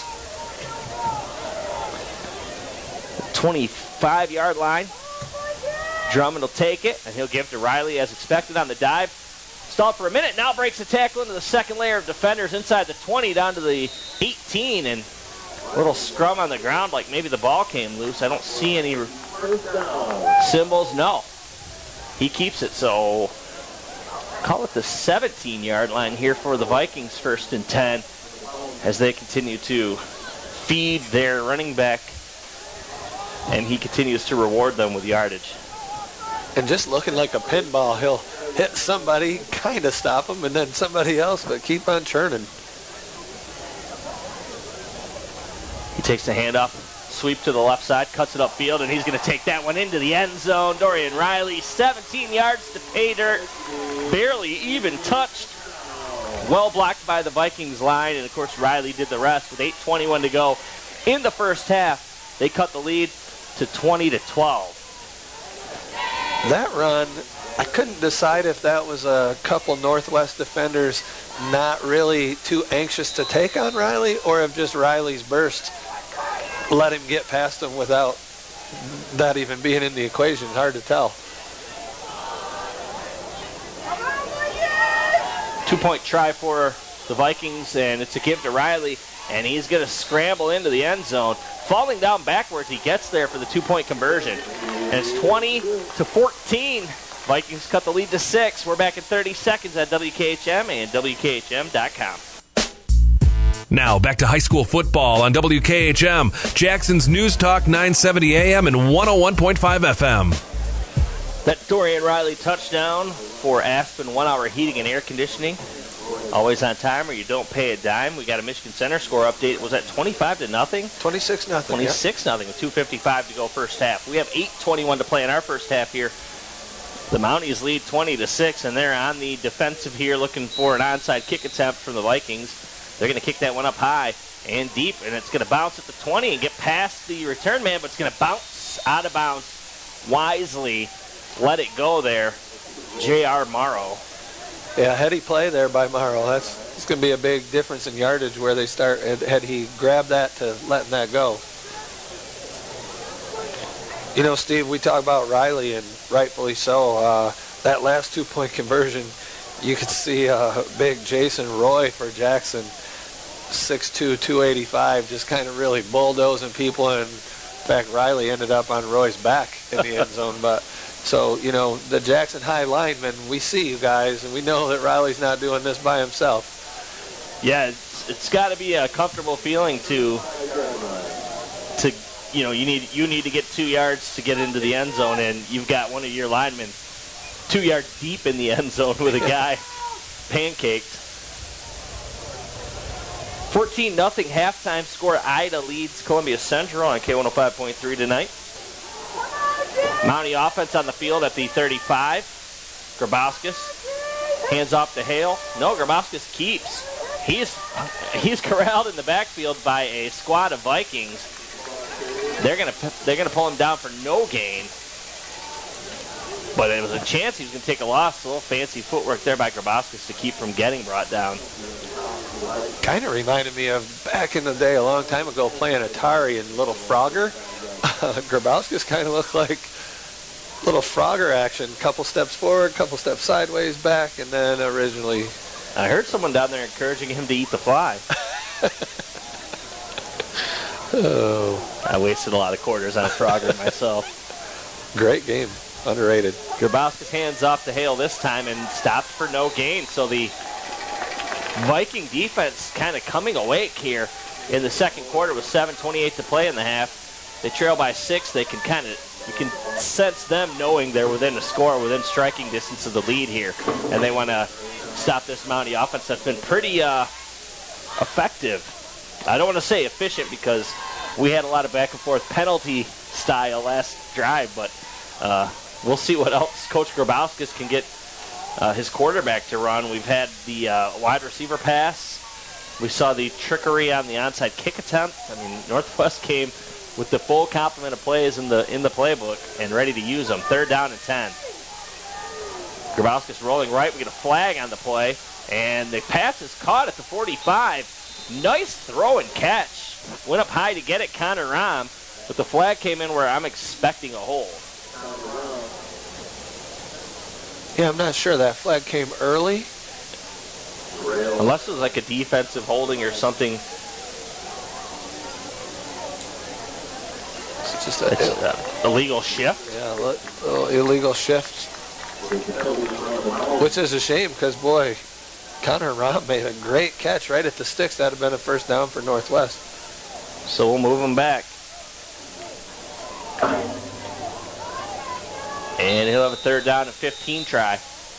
twenty-five-yard line. Drummond will take it, and he'll give to Riley as expected on the dive. Stalled for a minute, now breaks the tackle into the second layer of defenders inside the twenty down to the eighteen, and a little scrum on the ground like maybe the ball came loose. I don't see any symbols. No. He keeps it, so call it the seventeen-yard line here for the Vikings, first and ten, as they continue to feed their running back, and he continues to reward them with yardage. And just looking like a pinball, he'll hit somebody, kind of stop him, and then somebody else, but keep on churning. He takes the handoff, sweep to the left side, cuts it upfield, and he's going to take that one into the end zone. Dorian Riley, seventeen yards to pay dirt, barely even touched. Well blocked by the Vikings line, and of course Riley did the rest with eight twenty-one to go in the first half. They cut the lead to twenty to twelve. That run I couldn't decide if that was a couple Northwest defenders not really too anxious to take on Riley, or if just Riley's burst let him get past him without that even being in the equation. Hard to tell. Two-point try for the Vikings, and it's a give to Riley, and he's going to scramble into the end zone. Falling down backwards, he gets there for the two-point conversion. And it's twenty to fourteen. Vikings cut the lead to six. We're back in thirty seconds at W K H M and W K H M dot com. Now, back to high school football on W K H M, Jackson's News Talk nine seventy A M and one oh one point five F M. That Dorian Riley touchdown for Aspen one-hour heating and air conditioning. Always on time or you don't pay a dime. We got a Michigan Center score update. Was that twenty-five to nothing? twenty-six nothing. twenty-six nothing with two fifty-five to go first half. We have eight twenty-one to play in our first half here. The Mounties lead twenty to six, and they're on the defensive here looking for an onside kick attempt from the Vikings. They're going to kick that one up high and deep, and it's going to bounce at the twenty and get past the return man, but it's going to bounce out of bounds wisely. Let it go there. J R. Morrow. Yeah, heady play there by Morrow. That's it's going to be a big difference in yardage where they start. Had, had he grabbed that to letting that go. You know, Steve, we talk about Riley, and rightfully so. Uh, that last two-point conversion, you could see uh, big Jason Roy for Jackson, six two, two eighty-five, just kind of really bulldozing people. And in fact, Riley ended up on Roy's back in the end zone. But so, you know, the Jackson High linemen, we see you guys, and we know that Riley's not doing this by himself. Yeah, it's, it's got to be a comfortable feeling to, to you know, you need you need to get two yards to get into the end zone, and you've got one of your linemen two yards deep in the end zone with a guy pancaked. fourteen nothing halftime score. Ida leads Columbia Central on K one oh five point three tonight. Mountie offense on the field at the thirty-five. Grabowskis hands off to Hale. No, Grabowskis keeps. He's he's corralled in the backfield by a squad of Vikings. They're gonna they're gonna pull him down for no gain. But it was a chance he was gonna take a loss. A little fancy footwork there by Grabowskis to keep from getting brought down. Kind of reminded me of back in the day, a long time ago, playing Atari and Little Frogger. Uh, Grabowskis kind of looked like little Frogger action. Couple steps forward, couple steps sideways, back, and then originally. I heard someone down there encouraging him to eat the fly. Oh. I wasted a lot of quarters on a Frogger myself. Great game. Underrated. Grabowskis hands off to Hale this time and stopped for no gain. So the Viking defense kind of coming awake here in the second quarter with seven twenty-eight to play in the half. They trail by six. They can kind of, you can sense them knowing they're within a score, within striking distance of the lead here. And they want to stop this Mountie offense that's been pretty uh, effective. I don't want to say efficient because we had a lot of back and forth penalty style last drive, but uh, we'll see what else Coach Grabowskis can get uh, his quarterback to run. We've had the uh, wide receiver pass. We saw the trickery on the onside kick attempt. I mean, Northwest came with the full complement of plays in the in the playbook and ready to use them. Third down and ten. Grabowskis rolling right. We get a flag on the play, and the pass is caught at the forty-five. Nice throw and catch. Went up high to get it, Connor Rahm, but the flag came in where I'm expecting a hold. Yeah, I'm not sure. That flag came early. Unless it was like a defensive holding or something. It's just a, it's a illegal shift. Yeah, a little illegal shift. Which is a shame because, boy, Connor Rahm made a great catch right at the sticks. That would have been a first down for Northwest. So we'll move him back. And he'll have a third down and fifteen try.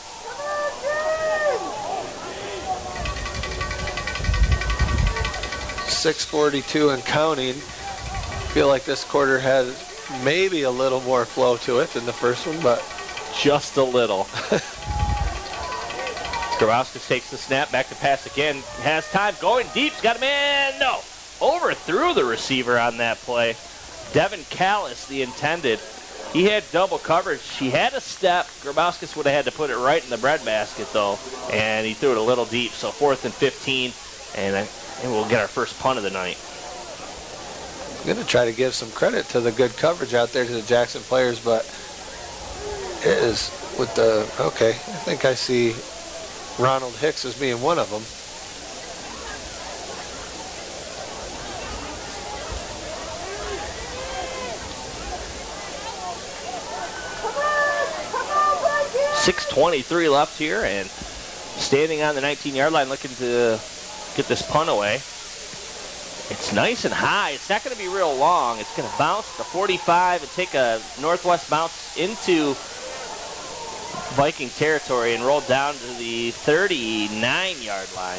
six forty-two and counting. Feel like this quarter had maybe a little more flow to it than the first one, but just a little. Grabowskis takes the snap, back to pass again. Has time, going deep. Got a man. No. Overthrew the receiver on that play. Devin Callis, the intended. he had double coverage. He had a step. Grabowskis would have had to put it right in the breadbasket, though, and he threw it a little deep. So fourth and fifteen, and, and we'll get our first punt of the night. I'm going to try to give some credit to the good coverage out there to the Jackson players, but it is with the, okay, I think I see Ronald Hicks as being one of them. six twenty-three left here, and standing on the nineteen-yard line looking to get this punt away. It's nice and high. It's not going to be real long. It's going to bounce to forty-five and take a northwest bounce into Viking territory and roll down to the thirty-nine-yard line.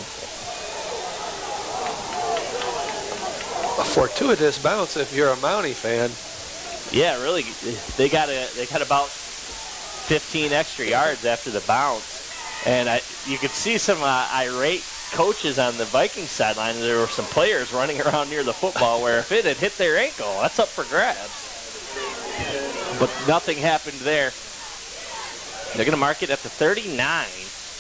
A fortuitous bounce if you're a Mountie fan. Yeah, really. They got a, they got about fifteen extra yards after the bounce. And I, you could see some uh, irate coaches on the Vikings sideline. There were some players running around near the football where if it had hit their ankle, that's up for grabs. But nothing happened there. They're going to mark it at the thirty-nine.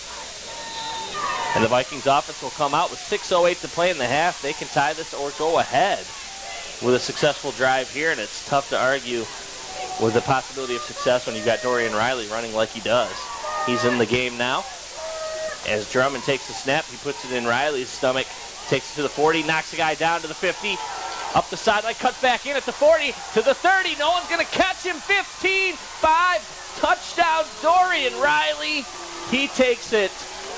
And the Vikings offense will come out with six oh eight to play in the half. They can tie this or go ahead with a successful drive here, and it's tough to argue with the possibility of success when you've got Dorian Riley running like he does. He's in the game now. As Drummond takes the snap, he puts it in Riley's stomach, takes it to the forty, knocks the guy down to the fifty, up the sideline, cuts back in at the forty, to the thirty. No one's going to catch him. fifteen, five, touchdown Dorian Riley. He takes it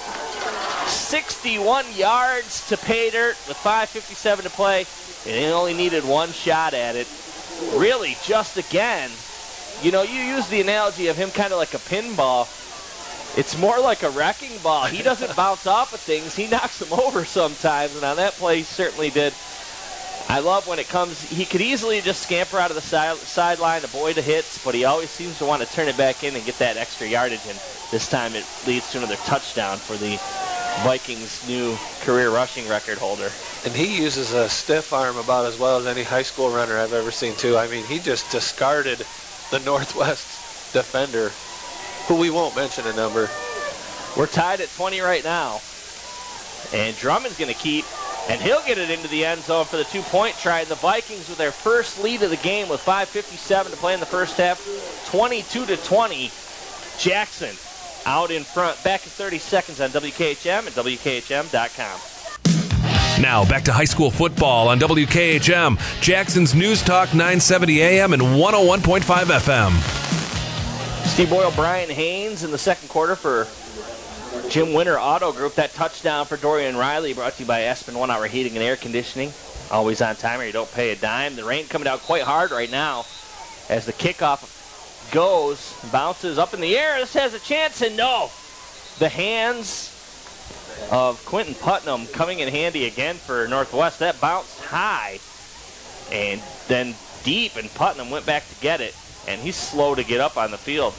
sixty-one yards to pay dirt with five fifty-seven to play, and he only needed one shot at it. Really, just again, you know, you use the analogy of him kind of like a pinball. It's more like a wrecking ball. He doesn't bounce off of things. He knocks them over sometimes, and on that play, he certainly did. I love when it comes, he could easily just scamper out of the side, sideline, avoid the hits, but he always seems to want to turn it back in and get that extra yardage, and this time it leads to another touchdown for the Vikings' new career rushing record holder. And he uses a stiff arm about as well as any high school runner I've ever seen, too. I mean, he just discarded the Northwest defender, who we won't mention a number. We're tied at twenty right now. And Drummond's going to keep, and he'll get it into the end zone for the two-point try. And the Vikings with their first lead of the game with five fifty-seven to play in the first half, twenty-two to twenty. Jackson out in front. Back in thirty seconds on W K H M and W K H M dot com. Now back to high school football on W K H M, Jackson's News Talk nine seventy A M and one oh one point five F M. Steve Boyle, Brian Haynes in the second quarter for Jim Winter Auto Group. That touchdown for Dorian Riley brought to you by Aspen One Hour Heating and Air Conditioning. Always on time or you don't pay a dime. The rain coming down quite hard right now as the kickoff goes, bounces up in the air. This has a chance, and no. The hands of Quentin Putnam coming in handy again for Northwest. That bounced high and then deep, and Putnam went back to get it, and he's slow to get up on the field.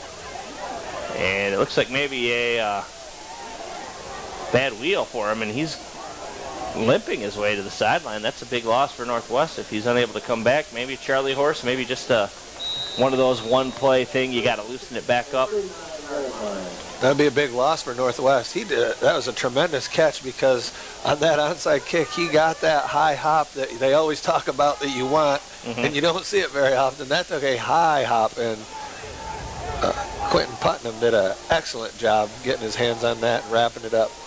And it looks like maybe a uh, bad wheel for him, and he's limping his way to the sideline. That's a big loss for Northwest if he's unable to come back. Maybe Charlie Horse, maybe just a, one of those one-play thing. You got to loosen it back up. That'd be a big loss for Northwest. He did. That was a tremendous catch because on that onside kick, he got that high hop that they always talk about that you want, mm-hmm. and you don't see it very often. That took a high hop, and uh, Quentin Putnam did an excellent job getting his hands on that and wrapping it up.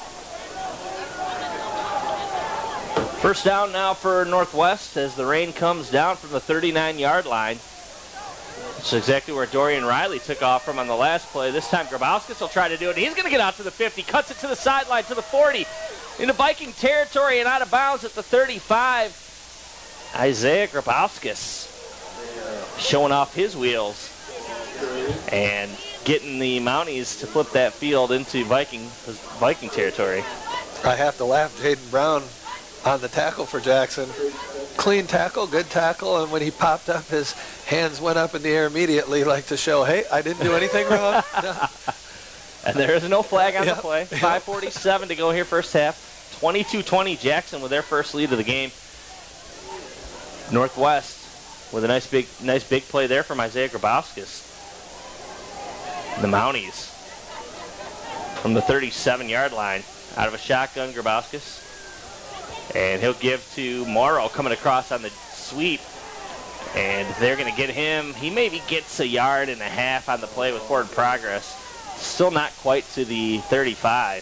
First down now for Northwest as the rain comes down from the thirty-nine-yard line. That's exactly where Dorian Riley took off from on the last play. This time Grabowskis will try to do it. He's going to get out to the fifty, cuts it to the sideline, to the forty, into Viking territory and out of bounds at the thirty-five. Isaiah Grabowskis showing off his wheels and getting the Mounties to flip that field into Viking Viking territory. I have to laugh. Jaden Brown on the tackle for Jackson. Clean tackle, good tackle, and when he popped up, his hands went up in the air immediately, like to show, hey, I didn't do anything wrong. No. And there is no flag on yep. the play. five forty-seven to go here first half. twenty-two twenty Jackson with their first lead of the game. Northwest with a nice big nice big play there from Isaiah Grabowskis. The Mounties from the thirty-seven-yard line out of a shotgun, Grabowskis. And he'll give to Morrow coming across on the sweep. And they're going to get him. He maybe gets a yard and a half on the play with forward progress. Still not quite to the thirty-five.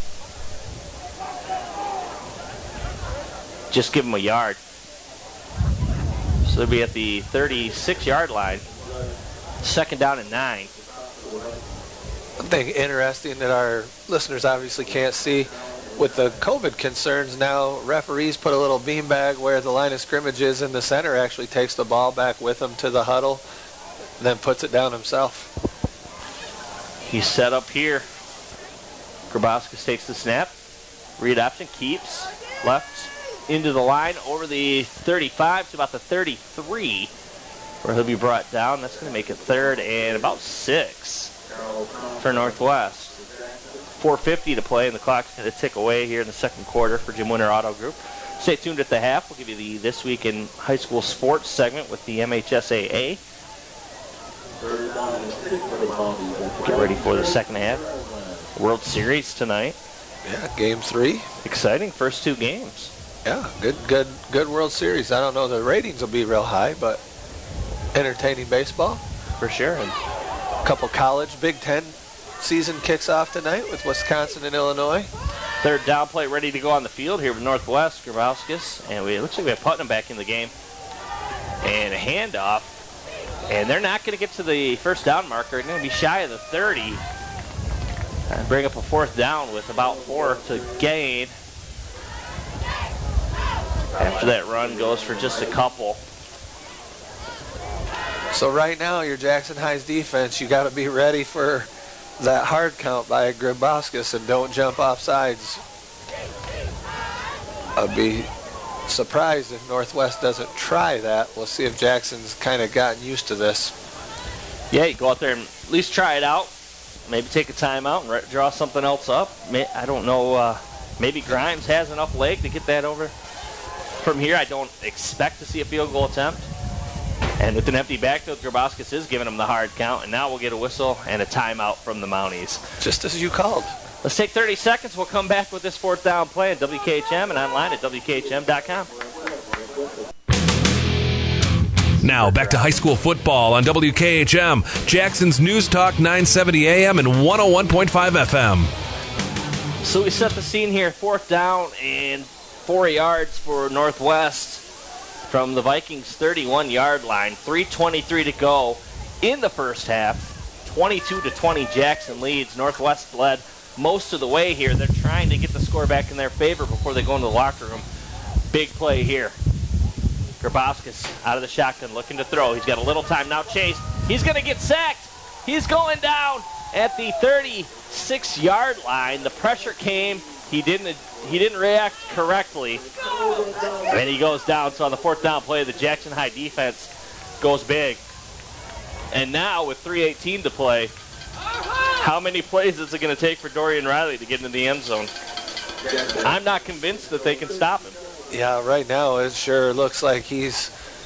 Just give him a yard. So they'll be at the thirty-six-yard line. Second down and nine. One thing interesting that our listeners obviously can't see, with the COVID concerns now, referees put a little beanbag where the line of scrimmage is, and the center actually takes the ball back with him to the huddle, and then puts it down himself. He's set up here. Grabowskis takes the snap. Read option, keeps. Left into the line over the thirty-five to about the thirty-three, where he'll be brought down. That's going to make it third and about six for Northwest. four fifty to play, and the clock's going to tick away here in the second quarter for Jim Winter Auto Group. Stay tuned at the half. We'll give you the This Week in High School Sports segment with the M H S A A. Get ready for the second half. World Series tonight. Yeah, game three. Exciting first two games. Yeah, good, good, good World Series. I don't know the ratings will be real high, but entertaining baseball for sure. And a couple college Big Ten season kicks off tonight with Wisconsin and Illinois. Third down play ready to go on the field here with Northwest. Grabowskis, and we it looks like we have Putnam back in the game. And a handoff, and they're not going to get to the first down marker. They're going to be shy of the thirty. And bring up a fourth down with about four to gain. After that run goes for just a couple. So right now, your Jackson High's defense, you got to be ready for that hard count by Grabowskis and don't jump off sides. I'd be surprised if Northwest doesn't try that. We'll see if Jackson's kind of gotten used to this. Yeah, you go out there and at least try it out. Maybe take a timeout and re- draw something else up. May, I don't know. Uh, maybe Grimes has enough leg to get that over. From here, I don't expect to see a field goal attempt. And with an empty backfield, Grabowskis is giving him the hard count. And now we'll get a whistle and a timeout from the Mounties. Just as you called. Let's take thirty seconds. We'll come back with this fourth down play at W K H M and online at W K H M dot com. Now back to high school football on W K H M, Jackson's News Talk nine seventy A M and one oh one point five F M. So we set the scene here, fourth down and four yards for Northwest from the Vikings' thirty-one-yard line. three twenty-three to go in the first half. twenty-two to twenty Jackson leads. Northwest led most of the way here. They're trying to get the score back in their favor before they go into the locker room. Big play here. Grabowskis out of the shotgun looking to throw. He's got a little time now. Chase. He's going to get sacked. He's going down at the thirty-six-yard line. The pressure came. He didn't he didn't react correctly. And he goes down. So on the fourth down play, the Jackson High defense goes big. And now with three eighteen to play, how many plays is it going to take for Dorian Riley to get into the end zone? I'm not convinced that they can stop him. Yeah, right now it sure looks like he's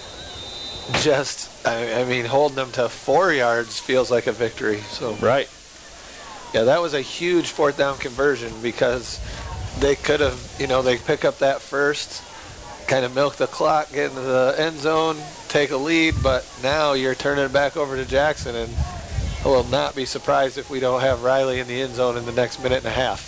just, I, I mean, holding them to four yards feels like a victory. So right. Yeah, that was a huge fourth down conversion because they could have, you know, they pick up that first, kind of milk the clock, get into the end zone, take a lead, but now you're turning it back over to Jackson, and I will not be surprised if we don't have Riley in the end zone in the next minute and a half.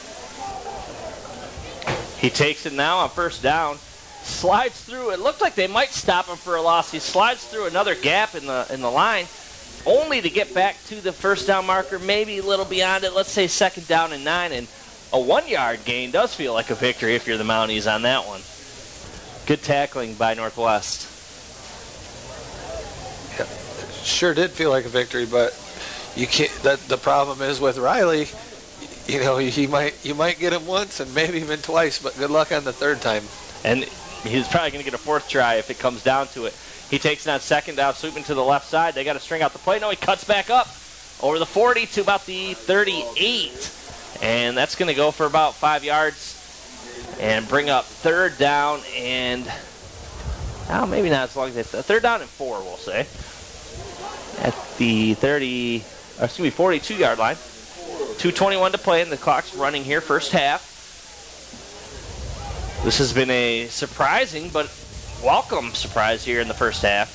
He takes it now on first down, slides through. It looked like they might stop him for a loss. He slides through another gap in the in the line, only to get back to the first down marker, maybe a little beyond it. Let's say second down and nine, and a one-yard gain does feel like a victory if you're the Mounties on that one. Good tackling by Northwest. Yeah, it sure did feel like a victory, but you can't. That the problem is with Riley. You know, he might you might get him once and maybe even twice, but good luck on the third time. And he's probably going to get a fourth try if it comes down to it. He takes it on second down, sweeping to the left side. They got to string out the play. No, he cuts back up over the forty to about the thirty-eight. And that's going to go for about five yards and bring up third down and Now, maybe not as long as they th- they're down in four, we'll say. At the thirty, or excuse me, forty-two-yard line. two twenty-one to play, and the clock's running here, first half. This has been a surprising but welcome surprise here in the first half,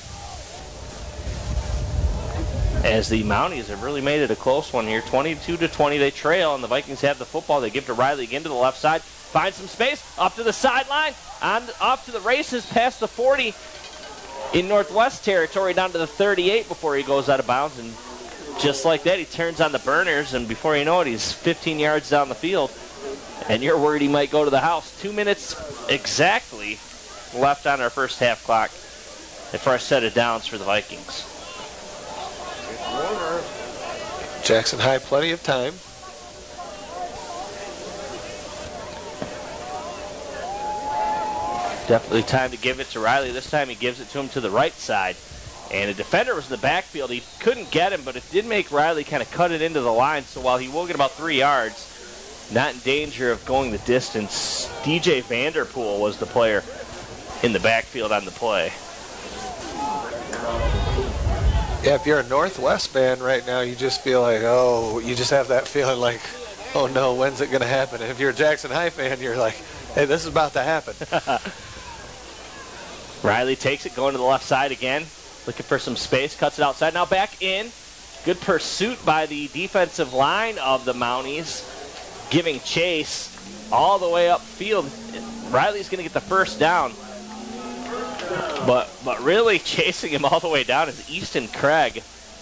as the Mounties have really made it a close one here. twenty-two to twenty, they trail, and the Vikings have the football. They give to Riley again to the left side. Finds some space, off to the sideline, on off to the races, past the forty in Northwest territory, down to the thirty-eight before he goes out of bounds. And just like that, he turns on the burners, and before you know it, he's fifteen yards down the field. And you're worried he might go to the house. Two minutes exactly left on our first half clock. The first set of downs for the Vikings. Jackson High, plenty of time. Definitely time to give it to Riley. This time he gives it to him to the right side. And a defender was in the backfield. He couldn't get him, but it did make Riley kind of cut it into the line. So while he will get about three yards, not in danger of going the distance, D J Vanderpool was the player in the backfield on the play. Yeah, if you're a Northwest fan right now, you just feel like, oh, you just have that feeling like, oh no, when's it going to happen? And if you're a Jackson High fan, you're like, hey, this is about to happen. Riley takes it, going to the left side again, looking for some space, cuts it outside. Now back in. Good pursuit by the defensive line of the Mounties, giving chase all the way upfield. Riley's going to get the first down. But but really chasing him all the way down is Easton Craig.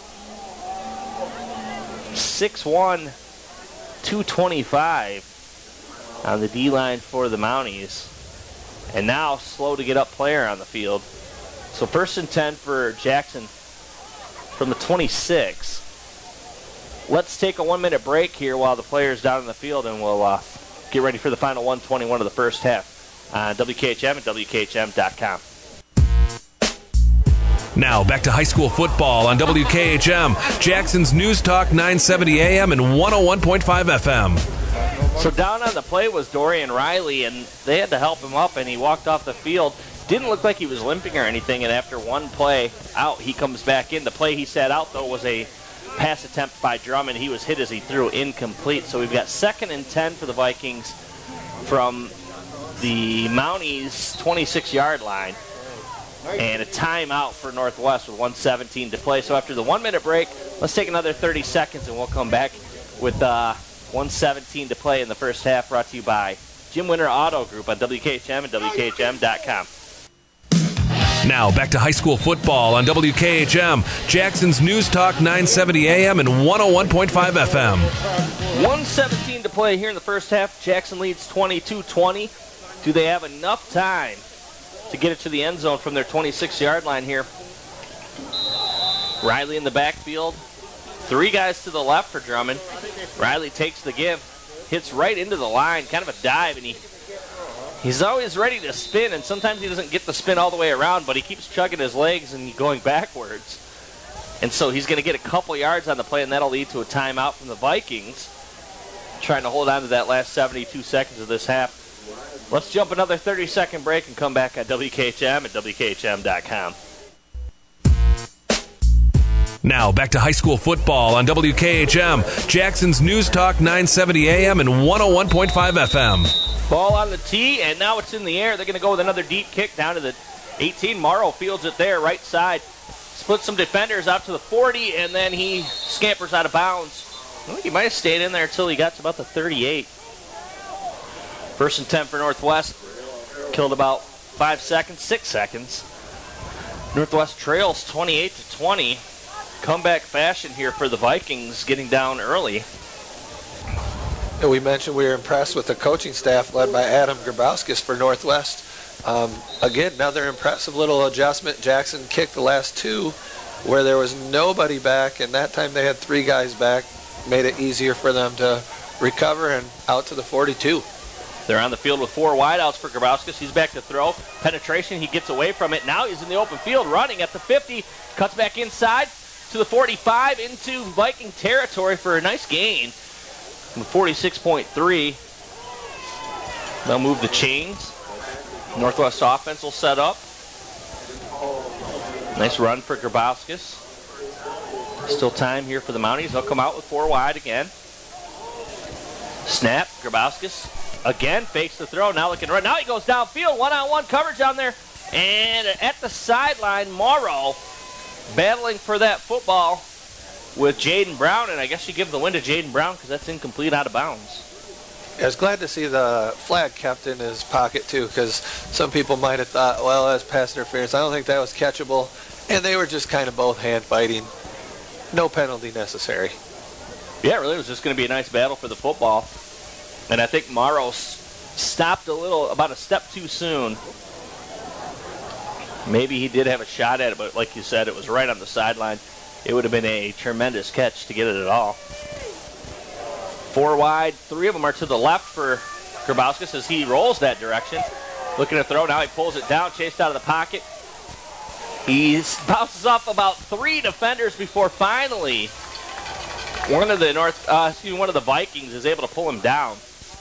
six one, two twenty-five on the D-line for the Mounties. And now slow to get up player on the field. So first and ten for Jackson from the twenty-six. Let's take a one-minute break here while the player's down in the field, and we'll uh, get ready for the final one twenty-one of the first half on W K H M and W K H M dot com. Now back to high school football on W K H M, Jackson's News Talk nine seventy A M and one oh one point five F M. So down on the play was Dorian Riley, and they had to help him up, and he walked off the field. Didn't look like he was limping or anything, and after one play out, he comes back in. The play he sat out, though, was a pass attempt by Drummond. He was hit as he threw, incomplete. So we've got second and ten for the Vikings from the Mounties' twenty-six-yard line, and a timeout for Northwest with one seventeen to play. So after the one-minute break, let's take another thirty seconds, and we'll come back with uh, one seventeen to play in the first half, brought to you by Jim Winter Auto Group on W K H M and W K H M dot com. Now back to high school football on W K H M, Jackson's News Talk nine seventy A M and one oh one point five F M. one seventeen to play here in the first half. Jackson leads twenty-two twenty. Do they have enough time to get it to the end zone from their twenty-six-yard line here? Riley in the backfield. Three guys to the left for Drummond. Riley takes the give, hits right into the line, kind of a dive, and he he's always ready to spin, and sometimes he doesn't get the spin all the way around, but he keeps chugging his legs and going backwards. And so he's going to get a couple yards on the play, and that'll lead to a timeout from the Vikings, trying to hold on to that last seventy-two seconds of this half. Let's jump another thirty-second break and come back on W K H M and W K H M dot com. Now back to high school football on W K H M, Jackson's News Talk nine seventy A M and one oh one point five F M. Ball on the tee, and now it's in the air. They're going to go with another deep kick down to the eighteen. Morrow fields it there, right side. Splits some defenders out to the forty, and then he scampers out of bounds. I think he might have stayed in there until he got to about the thirty-eight. First and ten for Northwest. Killed about five seconds, six seconds. Northwest trails twenty-eight to twenty. Comeback fashion here for the Vikings, getting down early. And we mentioned we were impressed with the coaching staff led by Adam Grabowskis for Northwest. Um, again, another impressive little adjustment. Jackson kicked the last two where there was nobody back, and that time they had three guys back. Made it easier for them to recover and out to the forty-two. They're on the field with four wideouts for Grabowskis. He's back to throw. Penetration, he gets away from it. Now he's in the open field running at the fifty. Cuts back inside to the forty-five into Viking territory for a nice gain. forty-six point three. They'll move the chains. Northwest offense will set up. Nice run for Grabowskis. Still time here for the Mounties. They'll come out with four wide again. Snap, Grabowskis again fakes the throw. Now looking right. Now he goes downfield. One-on-one coverage on there. And at the sideline, Morrow battling for that football with Jaden Brown. And I guess you give the win to Jaden Brown because that's incomplete, out of bounds. I was glad to see the flag kept in his pocket, too, because some people might have thought, well, that's pass interference. I don't think that was catchable. And they were just kind of both hand fighting. No penalty necessary. Yeah, really, it was just going to be a nice battle for the football. And I think Morrow s- stopped a little, about a step too soon. Maybe he did have a shot at it, but like you said, it was right on the sideline. It would have been a tremendous catch to get it at all. Four wide, three of them are to the left for Grabowskis as he rolls that direction. Looking to throw, now he pulls it down, chased out of the pocket. He bounces off about three defenders before finally one of the North, uh, excuse me, one of the Vikings is able to pull him down.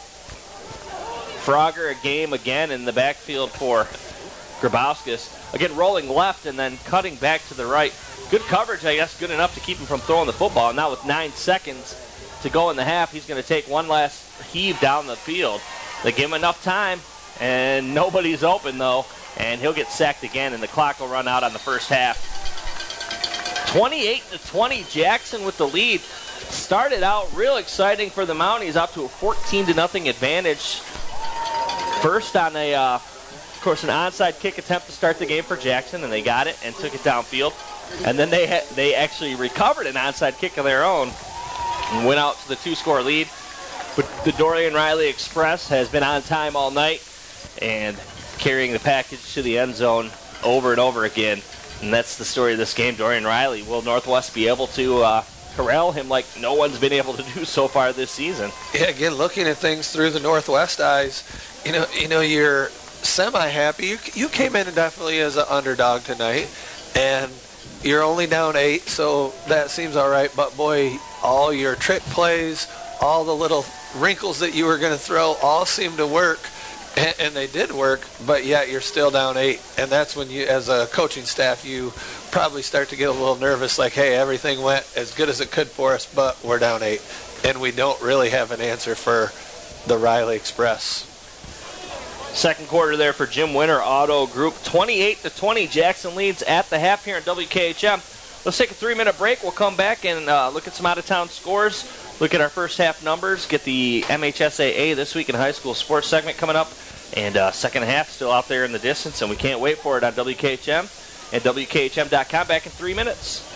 Frogger a game again in the backfield for Grabowskis. Again, rolling left and then cutting back to the right. Good coverage, I guess, good enough to keep him from throwing the football. And now with nine seconds to go in the half, he's going to take one last heave down the field. They give him enough time, and nobody's open, though, and he'll get sacked again, and the clock will run out on the first half. twenty-eight to twenty, Jackson with the lead. Started out real exciting for the Mounties, out to a fourteen to nothing advantage. First on a, uh, of course, an onside kick attempt to start the game for Jackson, and they got it and took it downfield. And then they ha- they actually recovered an onside kick of their own and went out to the two-score lead. But the Dorian Riley Express has been on time all night and carrying the package to the end zone over and over again. And that's the story of this game. Dorian Riley, will Northwest be able to uh, corral him like no one's been able to do so far this season? Yeah, again, looking at things through the Northwest eyes, you know, you know, you're semi-happy. You, you came in definitely as an underdog tonight, and you're only down eight, so that seems all right. But, boy, all your trick plays, all the little wrinkles that you were going to throw all seem to work, and, and they did work, but yet you're still down eight. And that's when you, as a coaching staff, you probably start to get a little nervous, like, hey, everything went as good as it could for us, but we're down eight. And we don't really have an answer for the Riley Express. Second quarter there for Jim Winter Auto Group. twenty-eight to twenty, Jackson leads at the half here in W K H M. Let's take a three-minute break. We'll come back and uh, look at some out-of-town scores, look at our first half numbers, get the M H S A A This Week in High School Sports segment coming up, and uh, second half still out there in the distance, and we can't wait for it on W K H M and W K H M dot com. Back in three minutes.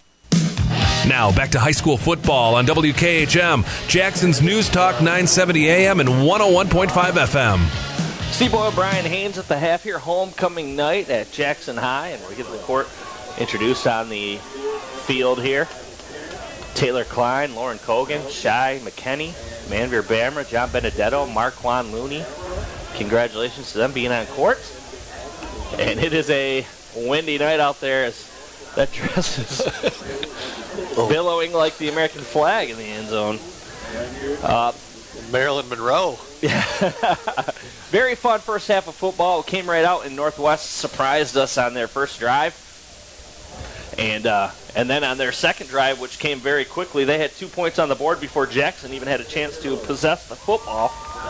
Now back to high school football on W K H M, Jackson's News Talk nine seventy A M and one oh one point five F M. Steve Boyle, Brian Haynes at the half here, homecoming night at Jackson High, and we get the court introduced on the field here. Taylor Klein, Lauren Cogan, Shai McKenney, Manveer Bamra, John Benedetto, Marquand Looney. Congratulations to them being on court. And it is a windy night out there as that dress is billowing like the American flag in the end zone. Uh, Marilyn Monroe. Yeah. Very fun first half of football. It came right out, and Northwest surprised us on their first drive. And uh, and then on their second drive, which came very quickly, they had two points on the board before Jackson even had a chance to possess the football.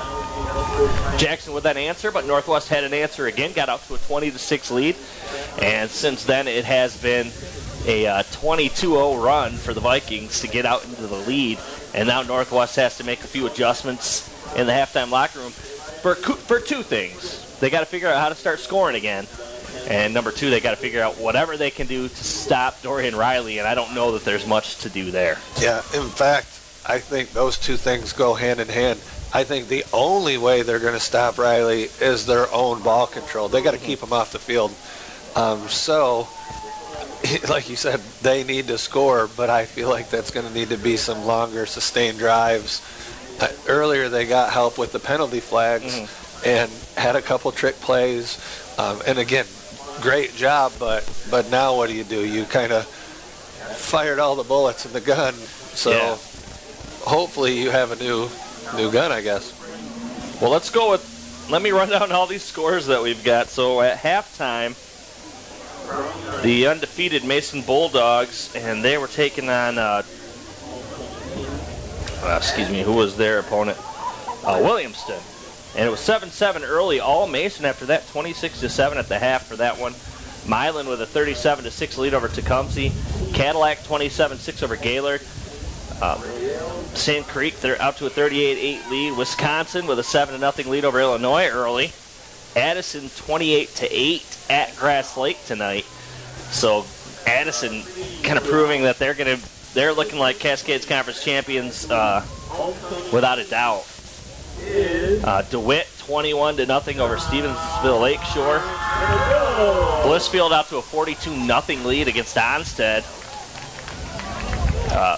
Jackson with that answer, but Northwest had an answer again, got out to a twenty to six lead. And since then, it has been a uh, twenty-two oh run for the Vikings to get out into the lead. And now Northwest has to make a few adjustments in the halftime locker room for, for two things. They got to figure out how to start scoring again. And number two, they got to figure out whatever they can do to stop Dorian Riley, and I don't know that there's much to do there. Yeah, in fact, I think those two things go hand in hand. I think the only way they're going to stop Riley is their own ball control. They got to mm-hmm. keep him off the field. Um, so, like you said, they need to score, but I feel like that's going to need to be some longer, sustained drives. Uh, earlier, they got help with the penalty flags mm-hmm. and had a couple trick plays. Um, and again, great job, but but now what do you do? You kind of fired all the bullets in the gun, so yeah. hopefully you have a new new gun, I guess. Well, let's go with, let me run down all these scores that we've got. So at halftime, the undefeated Mason Bulldogs, and they were taking on, uh, uh, excuse me, who was their opponent? Uh, Williamston. And it was seven seven early, all Mason after that, twenty-six to seven at the half for that one. Milan with a thirty-seven to six lead over Tecumseh. Cadillac twenty-seven six over Gaylord. Uh, Sand Creek, they're out to a thirty-eight eight lead. Wisconsin with a seven to nothing lead over Illinois early. Addison twenty-eight to eight at Grass Lake tonight. So Addison kind of proving that they're going to they're looking like Cascades Conference champions uh, without a doubt. Uh, DeWitt twenty-one to nothing over Stevensville Lakeshore. Blissfield out to a forty-two nothing lead against Onstead. Uh,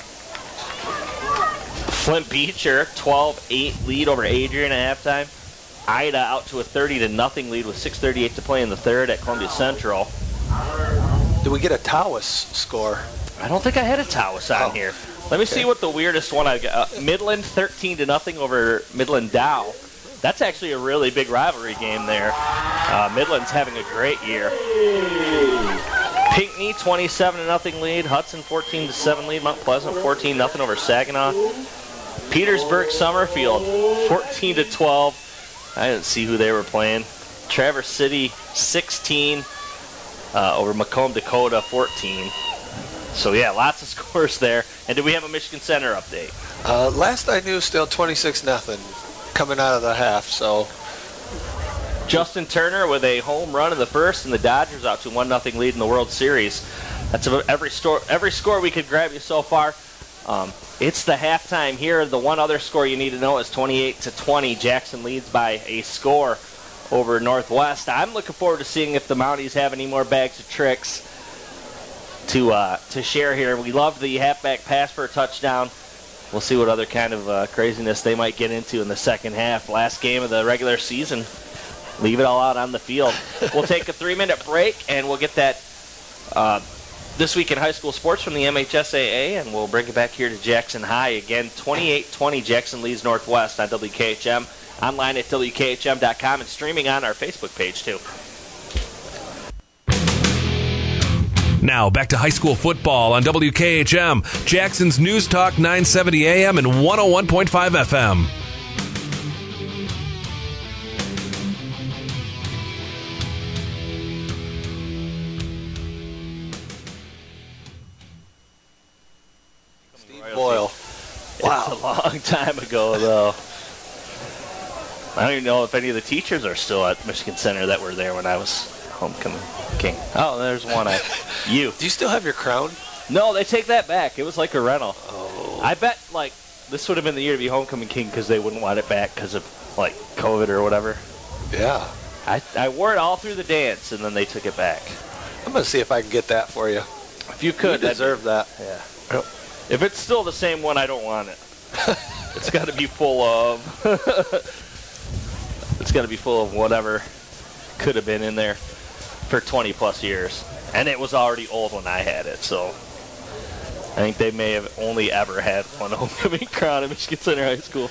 Flint Beecher twelve eight lead over Adrian at halftime. Ida out to a thirty to nothing lead with six thirty-eight to play in the third at Columbia Central. Did we get a Tawas score? I don't think I had a Tawas on Oh. here. Let me see what the weirdest one I got. Uh, Midland thirteen to nothing over Midland Dow. That's actually a really big rivalry game there. Uh, Midland's having a great year. Pinckney twenty-seven to nothing lead. Hudson fourteen to seven lead. Mount Pleasant fourteen nothing over Saginaw. Petersburg Summerfield fourteen to twelve. I didn't see who they were playing. Traverse City sixteen uh, over Macomb Dakota fourteen. So yeah, lots of scores there. And do we have a Michigan Center update? Uh, last I knew, still twenty-six nothing coming out of the half. So Justin Turner with a home run in the first, and the Dodgers out to one nothing lead in the World Series. That's about every store, every score we could grab you so far. Um, it's the halftime here. The one other score you need to know is twenty-eight to twenty. Jackson leads by a score over Northwest. I'm looking forward to seeing if the Mounties have any more bags of tricks to uh, to share here. We love the halfback pass for a touchdown. We'll see what other kind of uh, craziness they might get into in the second half. Last game of the regular season. Leave it all out on the field. We'll take a three-minute break, and we'll get that uh, This Week in High School Sports from the M H S A A, and we'll bring it back here to Jackson High. Again, twenty-eight twenty, Jackson leads Northwest on W K H M. Online at W K H M dot com and streaming on our Facebook page, too. Now, back to high school football on W K H M, Jackson's News Talk nine seventy A M and one oh one point five F M. Steve Boyle. Wow. It's a long time ago, though. I don't even know if any of the teachers are still at Michigan Center that were there when I was homecoming king. Oh, there's one. I, you. Do you still have your crown? No, they take that back. It was like a rental. Oh. I bet, like, this would have been the year to be homecoming king because they wouldn't want it back because of, like, COVID or whatever. Yeah. I, I wore it all through the dance, and then they took it back. I'm going to see if I can get that for you. If you could. You deserve that. Yeah. If it's still the same one, I don't want it. It's got to be full of... it's got to be full of whatever could have been in there for twenty plus years. And it was already old when I had it, so I think they may have only ever had one homecoming crown at Michigan Center High School.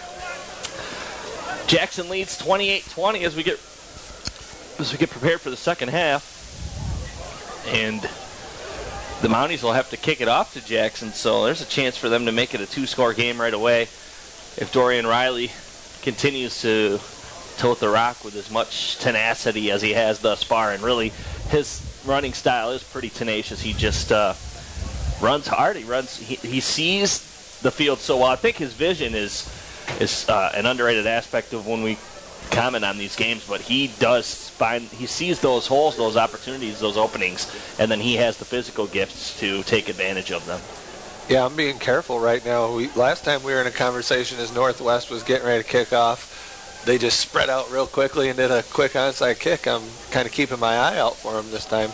Jackson leads twenty-eight twenty as we get as we get prepared for the second half. And the Mounties will have to kick it off to Jackson, so there's a chance for them to make it a two-score game right away if Dorian Riley continues to tote the rock with as much tenacity as he has thus far. And really, his running style is pretty tenacious. He just uh, runs hard. He runs. He, he sees the field so well. I think his vision is is uh, an underrated aspect of when we comment on these games. But he does find he sees those holes, those opportunities, those openings, and then he has the physical gifts to take advantage of them. Yeah, I'm being careful right now. We, last time we were in a conversation as Northwest was getting ready to kick off, they just spread out real quickly and did a quick onside kick. I'm kind of keeping my eye out for them this time.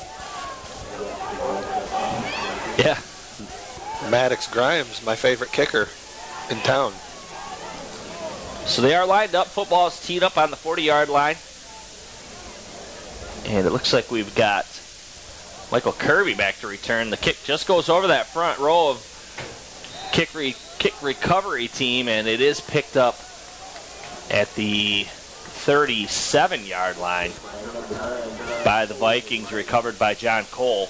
Yeah. Maddox Grimes, my favorite kicker in town. So they are lined up. Football is teed up on the forty-yard line. And it looks like we've got Michael Kirby back to return. The kick just goes over that front row of kick, re- kick recovery team, and it is picked up at the thirty-seven-yard line by the Vikings, recovered by John Cole.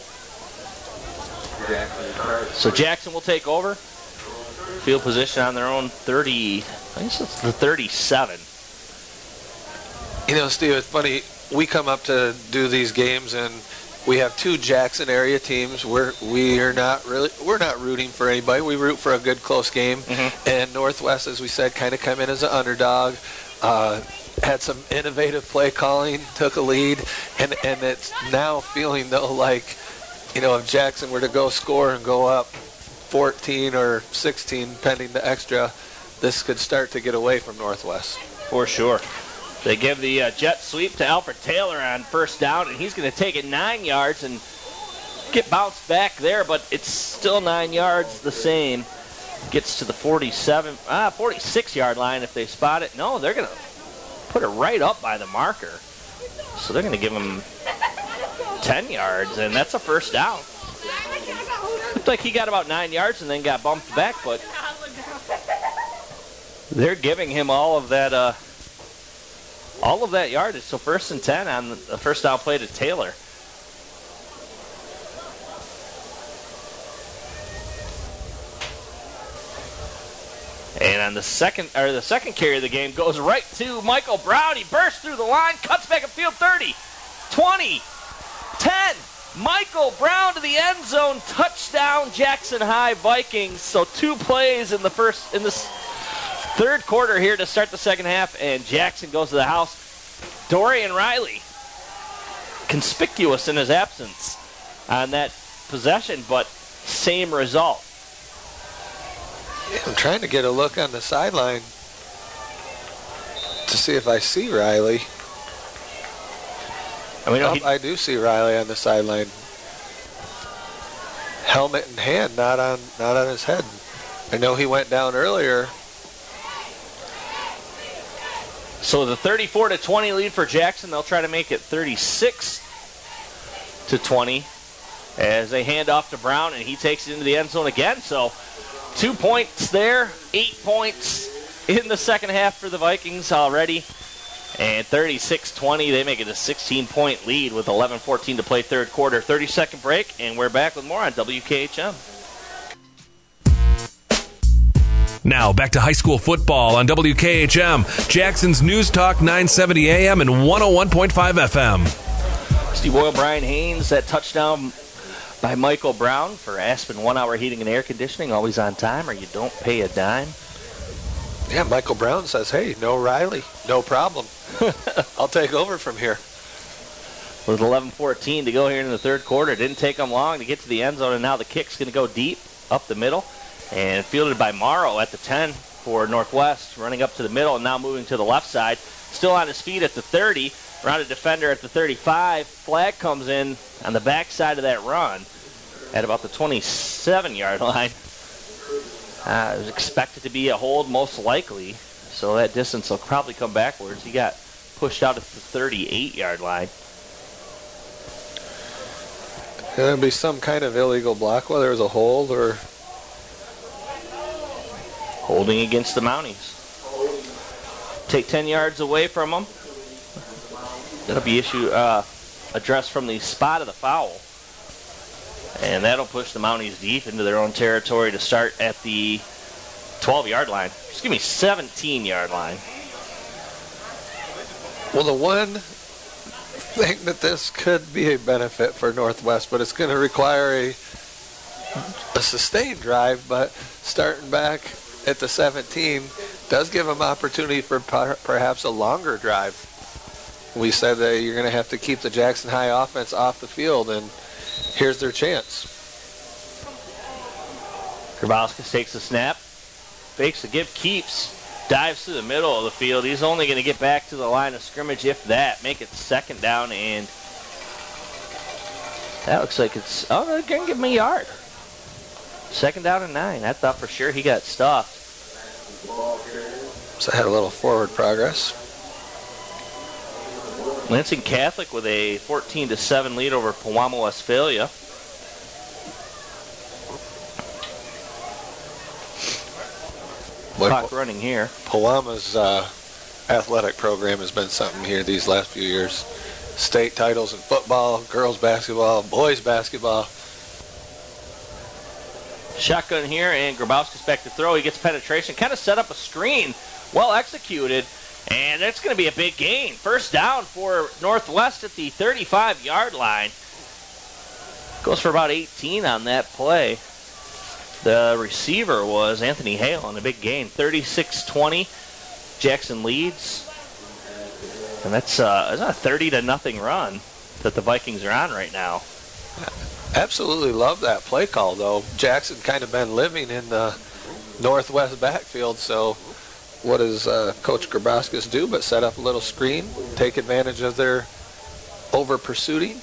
So Jackson will take over. Field position on their own thirty, I guess it's the thirty-seven. You know, Steve, it's funny. We come up to do these games, and we have two Jackson area teams. We're we are not really we're not rooting for anybody. We root for a good close game. Mm-hmm. And Northwest, as we said, kind of come in as an underdog. Uh, had some innovative play calling, took a lead, and and it's now feeling though like, you know, if Jackson were to go score and go up fourteen or sixteen pending the extra, this could start to get away from Northwest. For sure. They give the uh, jet sweep to Alfred Taylor on first down, and he's going to take it nine yards and get bounced back there, but it's still nine yards the same. Gets to the forty-seven, ah, forty-six-yard line if they spot it. No, they're going to put it right up by the marker. So they're going to give him ten yards, and that's a first down. Looked like he got about nine yards and then got bumped back, but they're giving him all of that uh, all of that yardage. So first and ten on the first down play to Taylor. And on the second or the second carry of the game goes right to Michael Brown. He bursts through the line, cuts back upfield, thirty, twenty, ten. Michael Brown to the end zone, touchdown Jackson High Vikings. So two plays in the first in this third quarter here to start the second half, and Jackson goes to the house. Dorian Riley, conspicuous in his absence on that possession, but same result. Yeah, I'm trying to get a look on the sideline to see if I see Riley. I mean, oh, he, I do see Riley on the sideline. Helmet in hand, not on not on his head. I know he went down earlier. So the thirty-four to twenty lead for Jackson. They'll try to make it thirty-six to twenty as they hand off to Brown, and he takes it into the end zone again. So two points there, eight points in the second half for the Vikings already. And thirty-six twenty, they make it a sixteen-point lead with eleven fourteen to play third quarter. thirty-second break, and we're back with more on W K H M. Now, back to high school football on W K H M, Jackson's News Talk nine seventy A M and one oh one point five F M. Steve Boyle, Brian Haynes, that touchdown by Michael Brown for Aspen One Hour Heating and Air Conditioning, always on time or you don't pay a dime. Yeah, Michael Brown says, hey, no Riley, no problem. I'll take over from here. With eleven fourteen to go here in the third quarter, it didn't take them long to get to the end zone, and now the kick's going to go deep up the middle. And fielded by Morrow at the ten for Northwest, running up to the middle and now moving to the left side. Still on his feet at the thirty, around a defender at the thirty-five. Flag comes in on the backside of that run at about the twenty-seven-yard line. Uh, it was expected to be a hold, most likely, so that distance will probably come backwards. He got pushed out at the thirty-eight-yard line. There'll be some kind of illegal block, whether it was a hold or... Holding against the Mounties. Take ten yards away from them. That'll be issue uh, addressed from the spot of the foul. And that'll push the Mounties deep into their own territory to start at the twelve-yard line. Excuse me, seventeen-yard line. Well, the one thing that this could be a benefit for Northwest, but it's going to require a, a sustained drive, but starting back at the seventeen does give them opportunity for per, perhaps a longer drive. We said that you're going to have to keep the Jackson High offense off the field, and here's their chance. Grabowskis takes the snap, fakes the give, keeps, dives through the middle of the field. He's only going to get back to the line of scrimmage, if that. Make it second down, and that looks like it's, oh, they're going to give him a yard. Second down and nine. I thought for sure he got stuffed. So had a little forward progress. Lansing Catholic with a fourteen to seven lead over Pewamo Westphalia. Boy, Clock running here. Pewama's uh, athletic program has been something here these last few years. State titles in football, girls basketball, boys basketball. Shotgun here, and Grabowski's back to throw. He gets penetration, kind of set up a screen, well executed, and that's going to be a big gain. First down for Northwest at the thirty-five-yard line. Goes for about eighteen on that play. The receiver was Anthony Hale on a big gain, thirty-six twenty. Jackson leads, and that's, uh, that's a thirty to nothing run that the Vikings are on right now. Absolutely love that play call, though. Jackson kind of been living in the Northwest backfield, so what does uh, Coach Grabowskis do but set up a little screen, take advantage of their over-pursuing?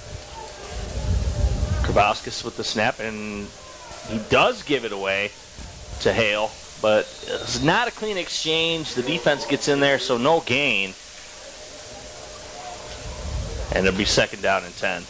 Grabowskis with the snap, and he does give it away to Hale, but it's not a clean exchange. The defense gets in there, so no gain. And it'll be second down and ten.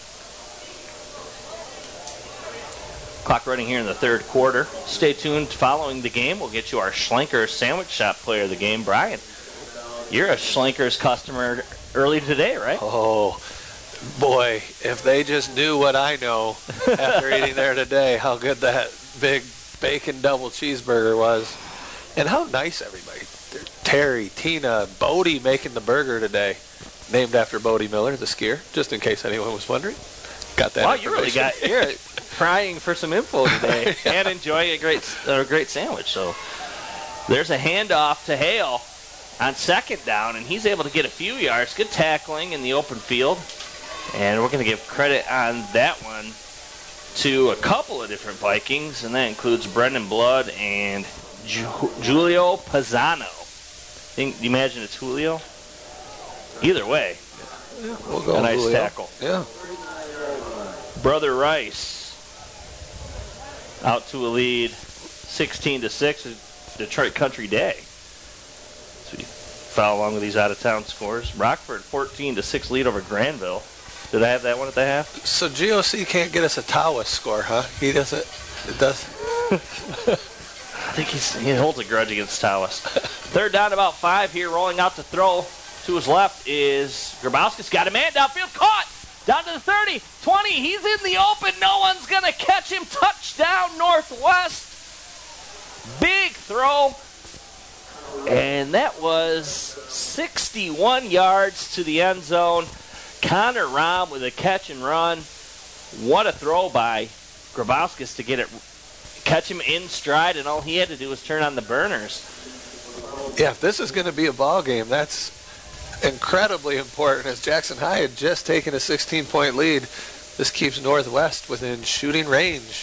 Clock running here in the third quarter. Stay tuned. Following the game, we'll get you our Schlenker's Sandwich Shop player of the game. Brian, you're a Schlenker's customer early today, right? Oh, boy, if they just knew what I know after eating there today, how good that big bacon double cheeseburger was. And how nice everybody. Terry, Tina, Bodie making the burger today. Named after Bodie Miller, the skier, just in case anyone was wondering. Got that Wow, you really got, you're prying for some info today yeah. and enjoying a great, a great sandwich. So there's a handoff to Hale on second down, and he's able to get a few yards. Good tackling in the open field. And we're going to give credit on that one to a couple of different Vikings, and that includes Brendan Blood and Ju- Julio Pisano. Think, do you imagine it's Julio? Either way, yeah, we'll go a nice Julio. tackle. Yeah. Brother Rice out to a lead, sixteen to six. Detroit Country Day. So we follow along with these out-of-town scores. Rockford fourteen to six lead over Granville. Did I have that one at the half? So G O C can't get us a Tawas score, huh? He doesn't. It does. I think he's, he holds a grudge against Tawas. Third down, about five here, rolling out to throw. To his left is Grabowski's got a man downfield, caught down to the thirty, twenty. He's in the open. No one's going to catch him. Touchdown, Northwest. Big throw. And that was sixty-one yards to the end zone. Connor Rahm with a catch and run. What a throw by Grabowski's to get it, catch him in stride, and all he had to do was turn on the burners. Yeah, if this is going to be a ball game, that's incredibly important, as Jackson High had just taken a sixteen-point lead. This keeps Northwest within shooting range.